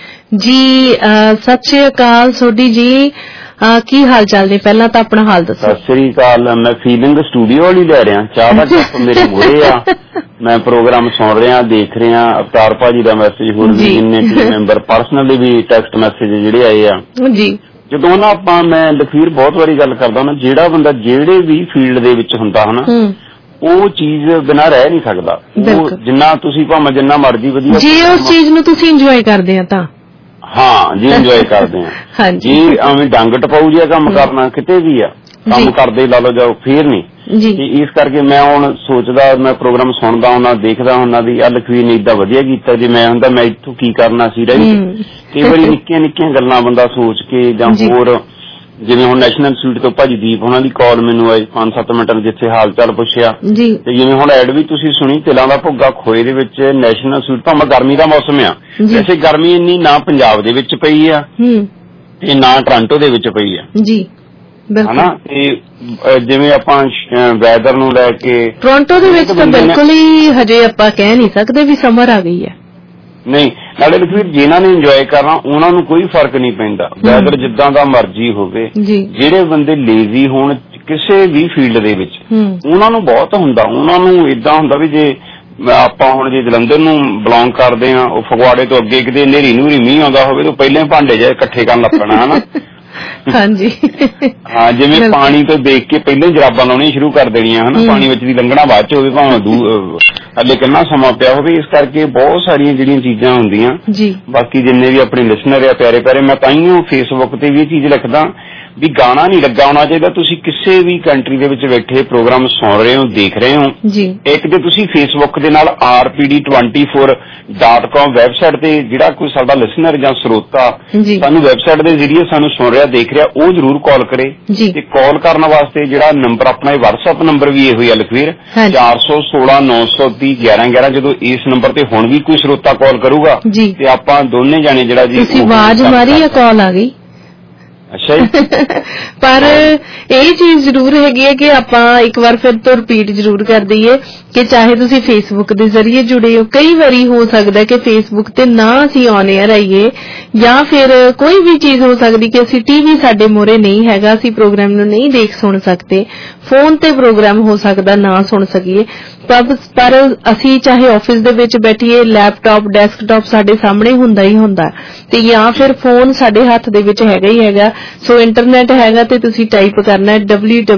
Speaker 18: ਜੀ ਸਤਿ ਸ਼੍ਰੀ ਅਕਾਲ ਸੋਢੀ ਜੀ, ਕੀ ਹਾਲ ਚਾਲ ਨੇ? ਪਹਿਲਾਂ ਤਾਂ ਆਪਣਾ ਹਾਲ ਦੱਸੋ।
Speaker 5: ਸਤਿ ਸ੍ਰੀ ਅਕਾਲ, ਮੈਂ ਫੀਲਿੰਗ ਸਟੂਡੀਓ ਵਾਲੀ ਲੈ ਰਿਹਾ, ਚਾਹ ਦਾ ਕੱਪ ਮੇਰੇ ਮੂਹਰੇ ਆ, ਮੈਂ ਪ੍ਰੋਗਰਾਮ ਸੁਣ ਰਿਹਾ, ਦੇਖ ਰਿਹਾ। ਅਵਤਾਰ ਭਾਜੀ ਦਾ ਮੈਸੇਜ, ਹੋਰ ਵੀ ਜਿੰਨੇ ਟੀਮ ਮੈਂਬਰ ਪਰਸਨਲੀ ਵੀ ਟੈਕਸਟ ਮੈਸੇਜ ਜਿਹੜੇ ਆਏ ਆ
Speaker 18: ਜੀ।
Speaker 5: ਜਦੋਂ ਨਾ ਆਪਾਂ, ਮੈਂ ਲਖਵੀਰ ਬਹੁਤ ਵਾਰੀ ਗੱਲ ਕਰਦਾ ਨਾ, ਜਿਹੜਾ ਬੰਦਾ ਜਿਹੜੇ ਵੀ ਫੀਲਡ ਦੇ ਵਿੱਚ ਹੁੰਦਾ ਹਨਾ ਉਹ ਚੀਜ਼ ਬਿਨਾਂ ਰਹਿ ਨਹੀਂ ਸਕਦਾ। ਉਹ ਜਿੰਨਾ ਤੁਸੀਂ ਭਾਵੇਂ ਜਿੰਨਾ ਮਰਜ਼ੀ ਵਧੀਆ
Speaker 18: ਜੀ ਉਸ ਚੀਜ਼ ਨੂੰ ਤੁਸੀਂ ਇੰਜੋਏ ਕਰਦੇ ਆ ਤਾਂ
Speaker 5: ਹਾਂ ਜੀ, ਇੰਜੋਏ ਕਰਦੇ ਆ ਜੀ। ਐਵੇਂ ਡੰਗ ਟਪਾਊ ਜਿਹਾ ਕੰਮ ਕਰਨਾ ਕਿਤੇ ਵੀ ਆ, ਕੰਮ ਕਰਦੇ ਲਾ ਲਓ ਜਾਓ, ਫੇਰ ਨਹੀਂ। ਇਸ ਕਰਕੇ ਮੈਂ ਹੁਣ ਸੋਚਦਾ, ਮੈਂ ਪ੍ਰੋਗਰਾਮ ਸੁਣਦਾ ਹੁੰਦਾ, ਦੇਖਦਾ ਹੁੰਦਾ ਵੀ ਆ ਲਖਵੀਰ ਨੇ ਏਦਾਂ ਵਧੀਆ ਕੀਤਾ, ਜੇ ਮੈਂ ਹੁੰਦਾ ਮੈਂ ਇੱਥੋਂ ਕੀ ਕਰਨਾ ਸੀ ਰਹੀ। ਕਈ ਵਾਰੀ ਨਿੱਕੀਆਂ ਨਿੱਕੀਆਂ ਗੱਲਾਂ ਬੰਦਾ ਸੋਚ ਕੇ, ਜਾਂ ਹੋਰ ਜਿਵੇਂ ਹੁਣ ਨੈਸ਼ਨਲ ਸਵੀਟ ਤੋਂ ਭਾਜੀ ਦੀਪ ਉਹਨਾਂ ਦੀ ਕਾਲ ਮੈਨੂੰ ਆਈ 5-7 ਮਿੰਟ ਜਿੱਥੇ ਹਾਲ ਚਾਲ ਪੁੱਛਿਆ, ਤੇ ਜਿਵੇਂ ਹੁਣ ਐਡ ਵੀ ਤੁਸੀਂ ਸੁਣੀ ਤਿਲਾਂ ਦਾ ਭੁੱਗਾ ਖੋਏ ਦੇ ਵਿੱਚ ਨੈਸ਼ਨਲ ਸਵੀਟ, ਭਾਵੇਂ ਗਰਮੀ ਦਾ ਮੌਸਮ ਆ, ਵੈਸੇ ਗਰਮੀ ਇੰਨੀ ਨਾ ਪੰਜਾਬ ਦੇ ਵਿੱਚ ਪਈ ਆ ਤੇ ਨਾ ਟੋਰਾਂਟੋ ਦੇ ਵਿੱਚ ਪਈ ਆ ਜੀ ਹਨਾ। ਤੇ ਜਿਵੇਂ ਆਪਾਂ ਵੈਦਰ ਨੂੰ ਲੈ ਕੇ
Speaker 18: ਟੋਰਾਂਟੋ ਦੇ ਵਿੱਚ ਤਾਂ ਬਿਲਕੁਲ ਹੀ ਹਜੇ ਆਪਾਂ ਕਹਿ ਨਹੀਂ ਸਕਦੇ ਵੀ ਸਮਰ ਆ ਗਈ ਹੈ।
Speaker 5: ਨਹੀਂ, ਨਾਲੇ ਲਖਵੀਰ ਜਿਨ੍ਹਾਂ ਨੇ ਇੰਜੋਏ ਕਰਨਾ ਉਹਨਾਂ ਨੂੰ ਕੋਈ ਫਰਕ ਨਹੀਂ ਪੈਂਦਾ, ਵੈਦਰ ਜਿੱਦਾਂ ਦਾ ਮਰਜ਼ੀ ਹੋਵੇ। ਜਿਹੜੇ ਬੰਦੇ ਲੇਜ਼ੀ ਹੋਣ ਕਿਸੇ ਵੀ ਫੀਲਡ ਦੇ ਵਿੱਚ, ਉਹਨਾਂ ਨੂੰ ਬਹੁਤ ਹੁੰਦਾ, ਉਹਨਾਂ ਨੂੰ ਏਦਾਂ ਹੁੰਦਾ ਵੀ ਜੇ ਆਪਾਂ ਹੁਣ ਜੇ ਜਲੰਧਰ ਨੂੰ ਬਿਲੋਂਗ ਕਰਦੇ ਆ, ਉਹ ਫਗਵਾੜੇ ਤੋਂ ਅੱਗੇ ਕਿਤੇ ਹਨੇਰੀ ਨੂਰੀ ਮੀਂਹ ਆਉਂਦਾ ਹੋਵੇ ਤਾਂ ਪਹਿਲਾਂ ਹੀ ਭਾਂਡੇ ਜਿਹੇ ਇਕੱਠੇ ਕਰਨ ਲੱਗ ਪੈਣਾ ਹਨਾ।
Speaker 18: ਹਾਂਜੀ
Speaker 5: ਹਾਂ, ਜਿਵੇਂ ਪਾਣੀ ਤੋਂ ਦੇਖ ਕੇ ਪਹਿਲਾਂ ਹੀ ਜਰਾਬਾਂ ਲਾਉਣੀਆਂ ਸ਼ੁਰੂ ਕਰ ਦੇਣੀਆਂ ਹਨਾ, ਪਾਣੀ ਵਿੱਚ ਦੀ ਲੰਘਣਾ ਬਾਅਦ ਚ ਹੋਵੇ, ਭਾਵੇਂ ਹਲੇ ਕਿੰਨਾ ਸਮਾਂ ਪਿਆ ਹੋਵੇ। ਇਸ ਕਰਕੇ ਬਹੁਤ ਸਾਰੀਆਂ ਜਿਹੜੀਆਂ ਚੀਜ਼ਾਂ ਹੁੰਦੀਆਂ। ਬਾਕੀ ਜਿੰਨੇ ਵੀ ਆਪਣੇ ਲਿਸਨਰ ਆ ਪਿਆਰੇ ਪਿਆਰੇ, ਮੈਂ ਤਾਂਹੀਓ ਫੇਸਬੁੱਕ ਤੇ ਵੀ ਇਹ ਚੀਜ਼ ਲਿਖਦਾ ਵੀ ਗਾਣਾ ਨਹੀਂ ਲੱਗਾ ਹੋਣਾ ਚਾਹੀਦਾ। ਤੁਸੀਂ ਕਿਸੇ ਵੀ ਕੰਟਰੀ ਦੇ ਵਿੱਚ ਬੈਠੇ ਪ੍ਰੋਗਰਾਮ ਸੁਣ ਰਹੇ ਹੋ, ਦੇਖ ਰਹੇ ਹੋ, ਇੱਕ ਤੇ ਤੁਸੀਂ ਫੇਸਬੁੱਕ ਦੇ ਨਾਲ RPD24.com ਵੈਬਸਾਈਟ ਤੇ ਜਿਹੜਾ ਕੋਈ ਸਾਡਾ ਲਿਸਨਰ ਜਾਂ ਸਰੋਤਾ ਸਾਨੂੰ ਵੈਬਸਾਈਟ ਦੇ ਜ਼ਰੀਏ ਸਾਨੂੰ ਸੁਣ ਰਿਹਾ, ਦੇਖ ਰਿਹਾ, ਉਹ ਜ਼ਰੂਰ ਕਾਲ ਕਰੇ। ਤੇ ਕਾਲ ਕਰਨ ਵਾਸਤੇ ਜਿਹੜਾ ਨੰਬਰ ਆਪਣਾ WhatsApp ਨੰਬਰ ਵੀ ਇਹੋ ਹੀ ਆ ਲਖਵੀਰ, 416 930 11 11। ਜਦੋਂ ਇਸ ਨੰਬਰ ਤੇ ਹੁਣ ਵੀ ਕੋਈ ਸਰੋਤਾ ਕਾਲ ਕਰੂਗਾ ਤੇ ਆਪਾਂ ਦੋਨੇ ਜਾਣੇ ਜਿਹੜਾ ਜੀ
Speaker 18: ਤੁਸੀਂ ਆਵਾਜ਼ ਮਾਰੀ ਜਾਂ ਕਾਲ ਆ ਗਈ।
Speaker 5: ਅੱਛਾ ਜੀ,
Speaker 18: ਪਰ ਇਹ ਚੀਜ਼ ਜ਼ਰੂਰ ਹੈਗੀ ਹੈ ਕਿ ਆਪਾਂ ਇੱਕ ਵਾਰ ਫਿਰ ਤੋਂ ਰਿਪੀਟ ਜ਼ਰੂਰ ਕਰ ਦਈਏ ਕਿ ਚਾਹੇ ਤੁਸੀਂ ਫੇਸਬੁੱਕ ਦੇ ਜ਼ਰੀਏ ਜੁੜੇ ਹੋ, ਕਈ ਵਾਰੀ ਹੋ ਸਕਦਾ ਕਿ ਫੇਸਬੁੱਕ ਤੇ ਨਾ ਅਸੀਂ ਔਨ ਏਅਰ ਆਈਏ, ਜਾਂ ਫਿਰ ਕੋਈ ਵੀ ਚੀਜ਼ ਹੋ ਸਕਦੀ ਕਿ ਅਸੀਂ TV ਸਾਡੇ ਮੂਹਰੇ ਨਹੀਂ ਹੈਗਾ, ਅਸੀਂ ਪ੍ਰੋਗਰਾਮ ਨੂੰ ਨਹੀਂ ਦੇਖ ਸੁਣ ਸਕਦੇ, ਫੋਨ ਤੇ ਪ੍ਰੋਗਰਾਮ ਹੋ ਸਕਦਾ ਨਾ ਸੁਣ ਸਕੀਏ। ਪਰ ਅਸੀਂ ਚਾਹੇ ਆਫਿਸ ਦੇ ਵਿੱਚ ਬੈਠੀਏ, ਲੈਪਟਾਪ ਡੈਸਕਟਾਪ ਸਾਡੇ ਸਾਹਮਣੇ ਹੁੰਦਾ ਹੀ ਹੁੰਦਾ, ਤੇ ਜਾਂ ਫਿਰ ਫੋਨ ਸਾਡੇ ਹੱਥ ਦੇ ਵਿੱਚ ਹੈਗਾ ਹੀ ਹੈਗਾ। ਸੋ ਇੰਟਰਨੈਟ ਹੈਗਾ ਤੇ ਤੁਸੀਂ ਟਾਈਪ ਕਰਨਾ ਹੈ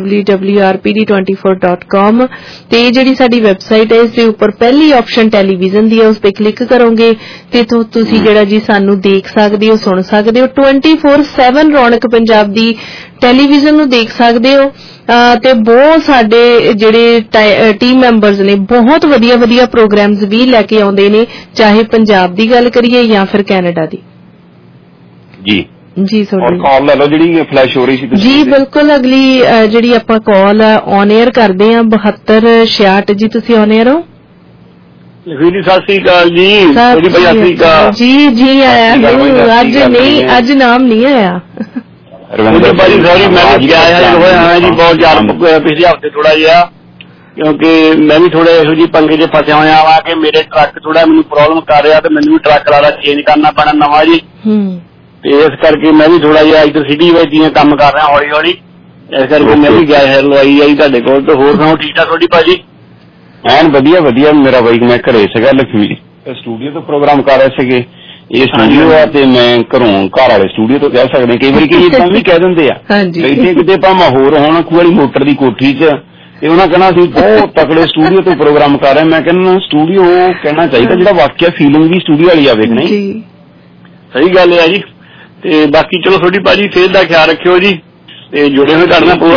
Speaker 18: www.rpd24.com, ਤੇ ਇਹ ਜਿਹੜੀ ਸਾਡੀ ਵੈਬਸਾਈਟ ਹੈ ਇਸ ਦੇ ਉੱਪਰ ਪਹਿਲੀ ਆਪਸ਼ਨ ਟੈਲੀਵਿਜ਼ਨ ਦੀ ਹੈ, ਉਸ ਤੇ ਕਲਿੱਕ ਕਰੋਗੇ ਤੇ ਤੁਸੀਂ ਜਿਹੜਾ ਜੀ ਸਾਨੂੰ ਦੇਖ ਸਕਦੇ ਹੋ, ਸੁਣ ਸਕਦੇ ਹੋ। 24/7 ਰੌਣਕ ਪੰਜਾਬ ਦੀ ਟੈਲੀਵਿਜ਼ਨ ਨੂੰ ਦੇਖ ਸਕਦੇ ਹੋ। ਤੇ ਬਹੁਤ ਸਾਡੇ ਜਿਹੜੇ ਟੀਮ ਮੈਂਬਰਸ ਨੇ ਬਹੁਤ ਵਧੀਆ ਵਧੀਆ ਪ੍ਰੋਗਰਾਮਸ ਵੀ ਲੈ ਕੇ ਆਉਂਦੇ ਨੇ, ਚਾਹੇ ਪੰਜਾਬ ਦੀ ਗੱਲ ਕਰੀਏ ਜਾਂ ਫਿਰ ਕੈਨੇਡਾ ਦੀ। ਜੀ ਤੁਹਾਡੀ
Speaker 5: ਕਾਲ ਲੈ ਲਓ ਜਿਹੜੀ ਫਲੈਸ਼ ਹੋ ਰਹੀ ਸੀ
Speaker 18: ਜੀ। ਬਿਲਕੁਲ ਅਗਲੀ ਜਿਹੜੀ ਆਪਾਂ ਕਾਲ ਔਨ 에ਅਰ ਕਰਦੇ ਹਾਂ 7266 ਜੀ। ਤੁਸੀਂ ਔਨ 에ਅਰ ਹੋ
Speaker 9: ਜੀ। ਸਤਿ ਸ੍ਰੀ ਅਕਾਲ ਜੀ। ਸਤਿ ਸ੍ਰੀ ਅਕਾਲ
Speaker 18: ਜੀ। ਜੀ ਆਇਆ ਅੱਜ ਨਹੀਂ, ਅੱਜ ਨਾਮ ਨਹੀਂ ਆਇਆ
Speaker 9: ਰਵਿੰਦਰ ਭਾਜੀ। ਸੌਰੀ ਮੈਂ ਗਿਆ ਹੋਇਆ ਜੀ ਬਹੁਤ ਜ਼ਿਆਦਾ ਪਿਛਲੇ ਹਫ਼ਤੇ ਥੋੜਾ ਜਿਹਾ, ਕਿਉਂਕਿ ਮੈਂ ਵੀ ਥੋੜਾ ਇਹੋ ਜਿਹੀ ਪੰਗੇ 'ਚ ਫਸਿਆ ਹੋਇਆ ਵਾ ਕਿ ਮੇਰੇ ਟਰੱਕ ਥੋੜਾ ਮੈਨੂੰ ਪ੍ਰੋਬਲਮ ਕਰ ਰਿਹਾ ਤੇ ਮੈਨੂੰ ਵੀ ਟਰੱਕ ਵਾਲਾ ਚੇਂਜ ਕਰਨਾ ਪੈਣਾ ਨਵਾਂ ਜੀ। ਤੇ ਇਸ ਕਰਕੇ ਮੈਂ ਵੀ ਥੋੜਾ ਜਿਹਾ ਇੱਧਰ ਸਿਟੀ ਵਿੱਚ ਜਿਵੇਂ ਕੰਮ ਕਰ ਰਿਹਾ ਹੌਲੀ ਹੌਲੀ, ਇਸ ਕਰਕੇ ਮੈਂ ਵੀ ਗਿਆ ਹੈ ਲਵਾਈ ਆਈ ਤੁਹਾਡੇ ਕੋਲ। ਤੇ ਹੋਰ ਸੁਣਾਓ ਠੀਕ ਠਾਕ ਤੁਹਾਡੀ ਭਾਜੀ?
Speaker 5: ਐਨ ਵਧੀਆ ਵਧੀਆ। ਮੇਰਾ ਬਾਈ ਮੈਂ ਘਰੇ ਸੀਗਾ ਲਖਵੀਰ ਸਟੂਡੀਓ ਤੋਂ ਪ੍ਰੋਗਰਾਮ ਕਰ ਰਹੇ ਸੀਗੇ। ਇਹ ਸਟੂਡੀਓ ਆ ਤੇ ਮੈਂ ਘਰੋਂ ਘਰ ਵਾਲੇ ਸਟੂਡੀਓ ਤੋਂ ਕਹਿ ਸਕਦੇ ਕਈ ਵਾਰੀ ਕਈ ਏਦਾਂ ਵੀ ਕਹਿ ਦਿੰਦੇ ਆ ਇੱਥੇ ਕਿਤੇ ਭਾਵੇਂ ਹੋਰ ਹੋਣ ਖੂਹ ਵਾਲੀ ਮੋਟਰ ਦੀ ਕੋਠੀ 'ਚ ਤੇ ਉਹਨਾਂ ਕਹਿਣਾ ਅਸੀਂ ਬਹੁਤ ਤਕੜੇ ਸਟੂਡੀਓ ਤੋਂ ਪ੍ਰੋਗਰਾਮ ਕਰ ਰਹੇ। ਮੈਂ ਕਹਿੰਦਾ ਸਟੂਡੀਓ ਕਹਿਣਾ ਚਾਹੀਦਾ ਜਿਹੜਾ ਵਾਕਿਆ ਫੀਲਿੰਗ ਵੀ ਸਟੂਡੀਓ ਵਾਲੀ ਆਵੇ। ਨਹੀਂ
Speaker 9: ਸਹੀ ਗੱਲ ਹੈ ਜੀ। ਤੇ ਬਾਕੀ ਚਲੋ ਤੁਹਾਡੀ ਭਾਜੀ ਸਿਹਤ ਦਾ ਖਿਆਲ ਰੱਖਿਓ ਜੀ ਤੇ ਜੁੜੇ ਹੋਏ ਤੁਹਾਡੇ ਨਾਲ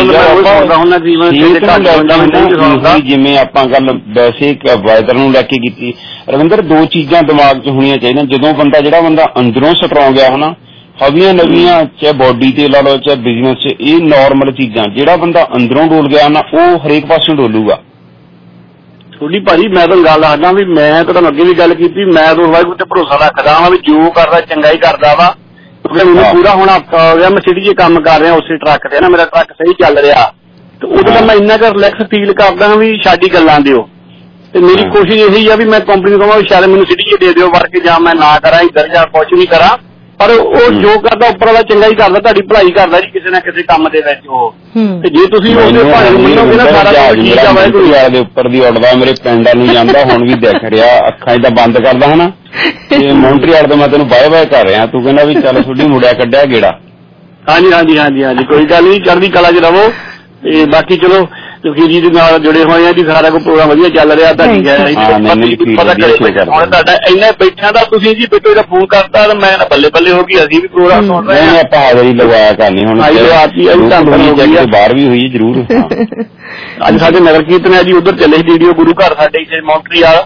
Speaker 5: ਜਿਵੇਂ ਆਪਾਂ ਗੱਲ ਵੈਸੇ ਵਾਇਦਰ ਨੂੰ ਲੈ ਕੇ ਕੀਤੀ। ਰਵਿੰਦਰ ਦੋ ਚੀਜ਼ਾਂ ਦਿਮਾਗ 'ਚ ਹੋਣੀਆਂ ਚਾਹੀਦੀਆਂ ਜਦੋਂ ਜਿਹੜਾ ਬੰਦਾ ਅੰਦਰੋਂ ਸਟਰੋਂਗ ਆ ਹਨਾ, ਹਵੀਆਂ ਨਵੀਆਂ ਚਾਹੇ ਬੋਡੀ ਤੇ ਲਾ ਲਓ ਚਾਹੇ ਬਿਜ਼ਨਸ 'ਚ, ਇਹ ਨੋਰਮਲ ਚੀਜ਼ਾਂ। ਜਿਹੜਾ ਬੰਦਾ ਅੰਦਰੋਂ ਡੋਲ ਗਿਆ ਨਾ ਉਹ ਹਰੇਕ ਪਾਸੋਂ ਡੋਲੂਗਾ।
Speaker 9: ਤੁਹਾਡੀ ਭਾਜੀ ਮੈਂ ਤੁਹਾਨੂੰ ਗੱਲ ਦੱਸਦਾ ਵੀ ਮੈਂ ਤੁਹਾਨੂੰ ਅੱਗੇ ਵੀ ਗੱਲ ਕੀਤੀ, ਮੈਂ ਤਾਂ ਵਾਹਿਗੁਰੂ ਤੇ ਭਰੋਸਾ ਰੱਖਦਾ ਵਾ ਵੀ ਜੋ ਕਰਦਾ ਚੰਗਾ ਹੀ ਕਰਦਾ ਵਾ। ਕਿਉਂਕਿ ਮੈਨੂੰ ਪੂਰਾ ਹੁਣ ਹਫ਼ਤਾ ਹੋ ਗਿਆ ਮੈਂ ਸਿਟੀ 'ਚ ਕੰਮ ਕਰ ਰਿਹਾ ਉਸੇ ਟਰੱਕ ਤੇ ਨਾ, ਮੇਰਾ ਟਰੱਕ ਸਹੀ ਚੱਲ ਰਿਹਾ ਤੇ ਉਹਦੇ ਨਾਲ ਮੈਂ ਇੰਨਾ ਕੁ ਰਿਲੈਕਸ ਫੀਲ ਕਰਦਾ ਵੀ ਸਾਡੀ ਗੱਲਾਂ ਦਿਓ। ਤੇ ਮੇਰੀ ਕੋਸ਼ਿਸ਼ ਇਹੀ ਆ ਵੀ ਮੈਂ ਕੰਪਨੀ ਨੂੰ ਕਹਾਂ ਵੀ ਸ਼ਾਇਦ ਮੈਨੂੰ ਸਿਟੀ 'ਚ ਦੇ ਦਿਓ ਵਰਕ, ਜਾਂ ਮੈਂ ਨਾ ਕਰਾਂ ਇੱਧਰ ਜਾਂ ਕੁਛ ਵੀ ਕਰਾਂ, ਪਰ ਉਹ ਜੋ ਕਰਦਾ ਉੱਪਰ ਵਾਲਾ ਚੰਗਾ ਹੀ ਕਰਦਾ, ਤੁਹਾਡੀ ਭਲਾਈ ਕਰਦਾ ਜੀ ਕਿਸੇ ਨਾ ਕਿਸੇ ਕੰਮ ਦੇ ਵਿੱਚ ਉਹ। ਤੇ ਜੇ ਤੁਸੀਂ ਉਹਦੇ ਭਾਣੇ ਨੂੰ ਮੰਨੋਗੇ ਨਾ ਸਾਰਾ ਕੁਝ ਠੀਕ ਆ। ਵਾਹਿਗੁਰੂ
Speaker 5: ਦੇ ਉੱਪਰ ਦੀ ਉੱਡਦਾ ਮੇਰੇ ਪਿੰਡਾਂ ਨੂੰ ਜਾਂਦਾ ਹੁਣ ਵੀ ਦਿਖ ਰਿਹਾ, ਅੱਖਾਂ ਏਦਾਂ ਬੰਦ ਕਰਦਾ ਹਨਾ ਤੇ ਮੌਂਟਰੀਅਲ ਤੋਂ ਮੈਂ ਤੈਨੂੰ ਬਾਏ ਬਾਏ ਕਰ ਰਿਹਾ, ਤੂੰ ਕਹਿੰਦਾ ਵੀ ਚੱਲ ਤੁਹਾਡੀ ਮੁੜਿਆ ਕੱਢਿਆ ਗੇੜਾ।
Speaker 9: ਹਾਂਜੀ ਹਾਂਜੀ ਹਾਂਜੀ ਹਾਂਜੀ ਕੋਈ ਗੱਲ ਨਹੀਂ, ਚੜ੍ਹਦੀ ਕਲਾ 'ਚ ਰਹੋ। ਤੇ ਬਾਕੀ ਚਲੋ ਸੁਖੀ ਜੀ ਦੇ ਨਾਲ ਜੁੜੇ ਹੋਏ ਆ ਜੀ, ਸਾਰਾ ਕੁਝ ਪ੍ਰੋਗਰਾਮ ਵਧੀਆ ਚੱਲ ਰਿਹਾ। ਤੁਹਾਡੀ ਤੁਹਾਡਾ ਇੰਨਾ ਬੈਠਿਆਂ ਦਾ ਤੁਸੀਂ ਜੀ ਬੇਟੇ ਦਾ ਫੋਨ ਕਰਤਾ ਤੇ ਮੈਂ ਬੱਲੇ ਬੱਲੇ ਹੋ ਗਈ, ਅਸੀਂ ਵੀ ਪ੍ਰੋਗਰਾਮ ਸੁਣ ਰਹੇ ਹਾਂ।
Speaker 5: ਆਪਾਂ ਹਾਜ਼ਰੀ ਲਗਾਇਆ ਕਰਨੀ ਹੁਣ ਬਾਹਰ ਵੀ ਹੋਈ ਜ਼ਰੂਰ।
Speaker 9: ਅੱਜ ਸਾਡੇ ਨਗਰ ਕੀਰਤਨ ਹੈ ਜੀ, ਉਧਰ ਚੱਲੇ ਵੀਡੀਓ ਗੁਰੂ ਘਰ ਸਾਡੇ ਇੱਥੇ ਮੌਂਟਰੀਅਲ।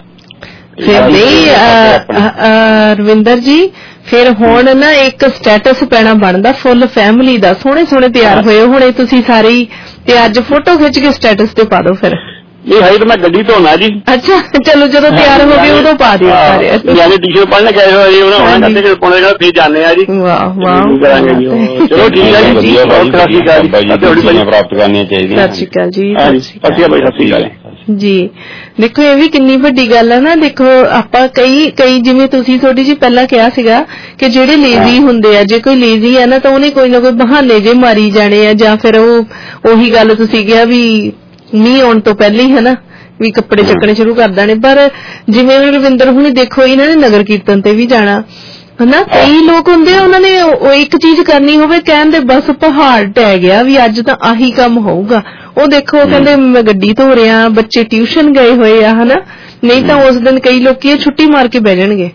Speaker 18: ਰਵਿੰਦਰ ਜੀ ਫਿਰ ਹੁਣ ਨਾ ਇੱਕ ਸਟੇਟਸ ਪੈਣਾ ਬਣਦਾ ਫੁੱਲ ਫੈਮਿਲੀ ਦਾ, ਸੋਹਣੇ ਸੋਹਣੇ ਤਿਆਰ ਹੋਏ ਹੁਣੇ ਤੁਸੀਂ ਸਾਰੇ ਤੇ ਅੱਜ ਫੋਟੋ ਖਿੱਚ ਕੇ ਸਟੇਟਸ ਤੇ ਪਾ ਦਿਓ ਫਿਰ।
Speaker 9: ਨਹੀਂ ਹਾਈ ਤਾਂ ਮੈਂ ਗੱਡੀ ਧੋਣਾ ਜੀ।
Speaker 18: ਅੱਛਾ ਚਲੋ ਜਦੋਂ ਤਿਆਰ ਹੋ ਗਏ ਉਦੋਂ ਪਾ ਦਿਓ ਸਾਰੇ।
Speaker 9: ਯਾਨੀ ਟੀ-ਸ਼ਰਟ ਪੜ੍ਹਨ ਗਏ ਹੋਏ ਜੀ, ਉਹਨਾਂ ਕੱਟੇ ਕੇ ਪਾਉਣੇ ਜਿਹੜਾ ਫਿਰ ਜਾਂਦੇ ਆ ਜੀ।
Speaker 18: ਵਾਹ ਵਾਹ
Speaker 9: ਕਰਾਂਗੇ ਜੀ। ਚਲੋ ਠੀਕ ਹੈ ਜੀ, ਬਹੁਤ ਸਤਿ ਸ਼੍ਰੀ ਅਕਾਲ ਜੀ।
Speaker 5: ਪ੍ਰਾਪਤ ਕਰਨੀਆਂ ਚਾਹੀਦੀਆਂ।
Speaker 18: ਸਤਿ ਸ਼੍ਰੀ ਅਕਾਲ ਜੀ।
Speaker 9: ਸਤਿ ਸ਼੍ਰੀ ਅਕਾਲ
Speaker 18: ਜੀ। ਦੇਖੋ ਇਹ ਵੀ ਕਿੰਨੀ ਵੱਡੀ ਗੱਲ ਹੈ ਨਾ। ਦੇਖੋ ਆਪਾਂ ਕਈ ਜਿਵੇਂ ਤੁਸੀਂ ਥੋੜੀ ਜਿਹੀ ਪਹਿਲਾਂ ਕਿਹਾ ਸੀਗਾ ਕਿ ਜਿਹੜੇ ਲੇਜ਼ੀ ਹੁੰਦੇ ਆ, ਜੇ ਕੋਈ ਲੇਜ਼ੀ ਹੈ ਨਾ ਤਾਂ ਉਹਨੇ ਕੋਈ ਨਾ ਕੋਈ ਬਹਾਨੇ ਜੇ ਮਾਰੀ ਜਾਣੇ ਆ, ਜਾਂ ਫਿਰ ਉਹੀ ਗੱਲ ਤੁਸੀਂ ਕਿਹਾ ਵੀ ਮੀਂਹ ਆਉਣ ਤੋਂ ਪਹਿਲਾਂ ਹੀ ਹਨਾ ਵੀ ਕੱਪੜੇ ਚੱਕਣੇ ਸ਼ੁਰੂ ਕਰ ਦੇਣੇ। ਪਰ ਜਿਵੇਂ ਰਵਿੰਦਰ ਹੁਣੇ ਦੇਖੋ ਇਹਨਾਂ ਨੇ ਨਗਰ ਕੀਰਤਨ ਤੇ ਵੀ ਜਾਣਾ ਹਨਾ, ਕਈ ਲੋਕ ਹੁੰਦੇ ਆ ਉਹਨਾਂ ਨੇ ਇੱਕ ਚੀਜ਼ ਕਰਨੀ ਹੋਵੇ ਕਹਿੰਦੇ ਬਸ ਪਹਾੜ ਟਹਿ ਗਿਆ ਵੀ ਅੱਜ ਤਾਂ ਆਹੀ ਕੰਮ ਹੋਊਗਾ। ਉਹ ਦੇਖੋ ਕਹਿੰਦੇ ਮੈਂ ਗੱਡੀ ਧੋ ਰਿਹਾ, ਬੱਚੇ ਟਿਊਸ਼ਨ ਗਏ ਹੋਏ ਆ ਹਨਾ, ਨਹੀਂ ਤਾਂ ਉਸ ਦਿਨ ਕਈ ਲੋਕੀ ਛੁੱਟੀ ਮਾਰ ਕੇ ਬਹਿ ਜਾਣਗੇ।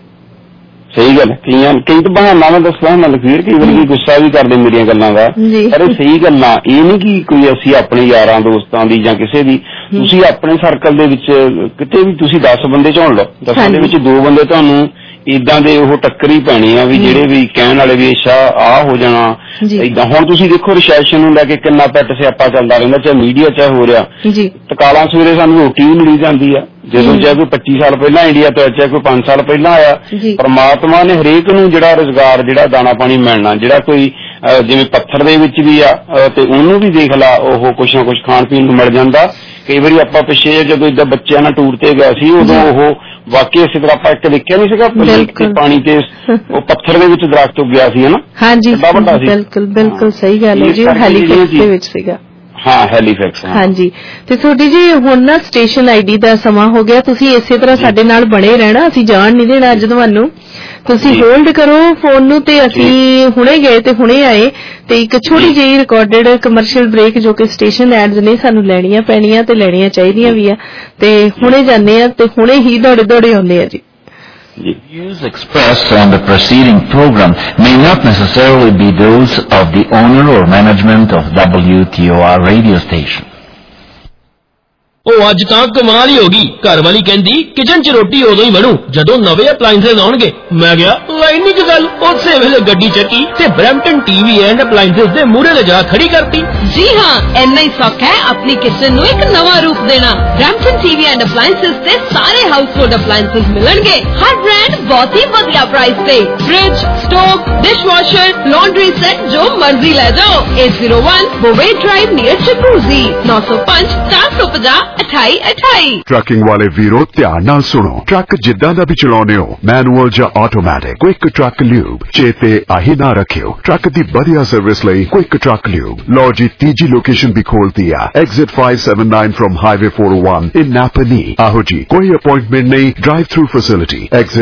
Speaker 5: ਸਹੀ ਗੱਲ, ਕਈ ਤਾਂ ਬਹਾਨਾ ਮੈਂ ਦੱਸਦਾ ਲਖਵੀਰ, ਕਈ ਵਾਰੀ ਗੁੱਸਾ ਵੀ ਕਰਦੇ ਮੇਰੀਆਂ ਗੱਲਾਂ ਦਾ, ਪਰ ਸਹੀ ਗੱਲਾਂ ਇਹ ਨਹੀਂ ਕਿ ਕੋਈ ਅਸੀਂ ਆਪਣੇ ਯਾਰਾਂ ਦੋਸਤਾਂ ਦੀ ਜਾਂ ਕਿਸੇ ਦੀ, ਤੁਸੀਂ ਆਪਣੇ ਸਰਕਲ ਦੇ ਵਿੱਚ ਕਿਤੇ ਵੀ ਤੁਸੀਂ 10 ਬੰਦੇ ਚੁਣ ਲਓ, 10 ਦੇ ਵਿੱਚ 2 ਬੰਦੇ ਤੁਹਾਨੂੰ ਏਦਾਂ ਦੇ ਉਹ ਟੱਕਰੀ ਪੈਣੀ ਆ ਵੀ ਜਿਹੜੇ ਵੀ ਕਹਿਣ ਵਾਲੇ ਵੀ ਅੱਛਾ ਆਹ ਹੋ ਜਾਣਾ ਏਦਾਂ। ਹੁਣ ਤੁਸੀਂ ਦੇਖੋ ਰਿਸੈਸ਼ਨ ਨੂੰ ਲੈ ਕੇ ਕਿੰਨਾ ਪੈਟ ਸਿਆਪਾ ਚੱਲਦਾ ਰਹਿੰਦਾ, ਚਾਹੇ ਮੀਡੀਆ ਚਾਹੇ ਹੋ ਰਿਹਾ। ਤਕਾਲਾਂ ਸਵੇਰੇ ਸਾਨੂੰ ਰੋਟੀ ਵੀ ਮਿਲੀ ਜਾਂਦੀ ਆ, ਜਦੋਂ ਚਾਹੇ ਕੋਈ 25 ਸਾਲ ਪਹਿਲਾਂ ਇੰਡੀਆ ਤੋਂ ਚਾਹੇ ਕੋਈ 5 ਸਾਲ ਪਹਿਲਾਂ ਆਇਆ। ਪਰਮਾਤਮਾ ਨੇ ਹਰੇਕ ਨੂੰ ਜਿਹੜਾ ਰੁਜ਼ਗਾਰ ਜਿਹੜਾ ਦਾਣਾ ਪਾਣੀ ਮਿਲਣਾ, ਜਿਹੜਾ ਕੋਈ ਜਿਵੇਂ ਪੱਥਰ ਦੇ ਵਿੱਚ ਵੀ ਆ ਤੇ ਉਹਨੂੰ ਵੀ ਦੇਖ ਲਾ ਉਹ ਕੁਛ ਨਾ ਕੁਛ ਖਾਣ ਪੀਣ ਨੂੰ ਮਿਲ ਜਾਂਦਾ। ਕਈ ਵਾਰੀ ਆਪਾਂ ਪਿੱਛੇ ਜਦੋਂ ਏਦਾਂ ਬੱਚਿਆਂ ਨਾਲ ਟੂਰ ਤੇ ਗਿਆ ਸੀ ਉਦੋਂ ਉਹ ਵਾਕਈ ਇਸੇ ਤਰ੍ਹਾਂ ਆਪਾਂ ਇੱਕ ਦੇਖਿਆ ਨਹੀਂ ਸੀਗਾ ਪਾਣੀ ਤੇ ਉਹ ਪੱਥਰ ਦੇ ਵਿੱਚ ਦਰਖਤ ਉੱਗਿਆ ਸੀ ਹਨਾ।
Speaker 18: ਹਾਂਜੀ ਬਿਲਕੁਲ ਬਿਲਕੁਲ ਸਹੀ ਗੱਲ ਹੈ ਜੀ, ਹੈਲੀਫੈਕਸ ਦੇ ਵਿੱਚ ਸੀਗਾ।
Speaker 5: ਹਾਂ ਹੈਲੀਫੈਕਸ।
Speaker 18: ਹਾਂਜੀ ਤੇ ਤੁਹਾਡੀ ਜੀ ਹੁਣ ਨਾ ਸਟੇਸ਼ਨ ਆਈਡੀ ਦਾ ਸਮਾਂ ਹੋ ਗਿਆ, ਤੁਸੀਂ ਇਸੇ ਤਰ੍ਹਾਂ ਸਾਡੇ ਨਾਲ ਬਣੇ ਰਹਿਣਾ, ਅਸੀਂ ਜਾਣ ਨਹੀਂ ਦੇਣਾ ਅੱਜ ਤੁਹਾਨੂੰ। ਤੁਸੀਂ ਹੋਲਡ ਕਰੋ ਫੋਨ ਨੂੰ ਤੇ ਅਸੀਂ ਹੁਣੇ ਗਏ ਤੇ ਹੁਣੇ ਆਏ ਤੇ ਇੱਕ ਛੋਟੀ ਜਿਹੀ ਰਿਕਾਰਡਡ ਕਮਰਸ਼ੀਅਲ ਬ੍ਰੇਕ ਜੋ ਕਿ ਸਟੇਸ਼ਨ ਐਡਸ ਨੇ ਸਾਨੂੰ ਲੈਣੀਆਂ ਪੈਣੀਆਂ ਤੇ ਲੈਣੀਆਂ ਚਾਹੀਦੀਆਂ ਵੀ ਆ, ਤੇ ਹੁਣੇ ਜਾਂਦੇ ਆ ਤੇ ਹੁਣੇ ਹੀ ਦੌੜੇ ਦੌੜੇ ਆਉਂਦੇ ਆ ਜੀ।
Speaker 22: Views expressed on the preceding program may not necessarily be those of the owner or management of WTOR radio station.
Speaker 12: ਉਹ ਅੱਜ ਤਾਂ ਕਮਾਲ ਹੀ ਹੋ ਗਈ। ਘਰ ਵਾਲੀ ਕਹਿੰਦੀ ਕਿਚਨ 'ਚ ਰੋਟੀ ਉਦੋਂ ਹੀ ਬਣੂ ਜਦੋਂ ਨਵੇਂ ਅਪਲਾਈਐਂਸਸ ਆਉਣਗੇ। ਮੈਂ ਕਿਹਾ ਲਾਈਨੀ ਕੀ ਗੱਲ। ਉਸੇ ਵੇਲੇ ਗੱਡੀ ਚੱਕੀ ਤੇ ਬਰੈਂਪਟਨ ਟੀਵੀ ਐਂਡ ਅਪਲਾਈਐਂਸਸ ਦੇ ਮੂਹਰੇ ਲਿਜਾ ਖੜੀ ਕਰਤੀ।
Speaker 3: ਜੀ ਹਾਂ, ਇੰਨਾ ਹੀ ਸੌਖਾ ਹੈ ਆਪਣੀ ਕਿਚਨ ਨੂੰ ਇੱਕ ਨਵਾਂ ਰੂਪ ਦੇਣਾ। ਬਰੈਂਪਟਨ ਟੀਵੀ ਐਂਡ ਅਪਲਾਈਐਂਸਸ ਤੇ ਸਾਰੇ ਹਾਊਸਹੋਲਡ ਅਪਲਾਈਐਂਸਸ ਮਿਲਣਗੇ। ਹਰ ਬ੍ਰਾਂਡ ਬਹੁਤ ਹੀ ਵਧੀਆ ਪ੍ਰਾਈਸ ਤੇ। Fridge, stove, dishwasher, laundry set ਜੋ ਮਰਜ਼ੀ ਲੈ ਜਾਓ। 801 ਬੋਵੇ ਡਰਾਈਵ ਨੀਅਰ ਚਕੂਜ਼ੀ 905 450 2828।
Speaker 8: ਟਰੱਕਿੰਗ ਵਾਲੇ ਵੀਰੋ ਧਿਆਨ ਨਾਲ ਸੁਣੋ। ਟਰੱਕ ਜਿੱਦਾਂ ਦਾ ਵੀ ਚਲਾਉਣੇ ਹੋ, ਮੈਨੂਅਲ ਜਾਂ ਆਟੋਮੈਟਿਕ, ਕੁਇਕ ਟਰੱਕ ਲਿਊਬ ਚੇਤੇ ਆਹੀ ਨਾ ਰੱਖਿਓ। ਟਰੱਕ ਦੀ ਵਧੀਆ ਸਰਵਿਸ ਲਈ ਕੁਇਕ ਟਰੱਕ ਲਿਊਬ। ਲਓ ਜੀ, ਤੀਜੀ ਲੋਕੇਸ਼ਨ ਵੀ ਖੋਲਤੀ ਆ, exit 579 from highway 401 in Napanee. ਆਹੋ ਜੀ, ਕੋਈ ਅਪਾਇੰਟਮੈਂਟ ਨਹੀਂ, ਡਰਾਈਵ ਥਰੂ ਫੈਸਿਲਿਟੀ।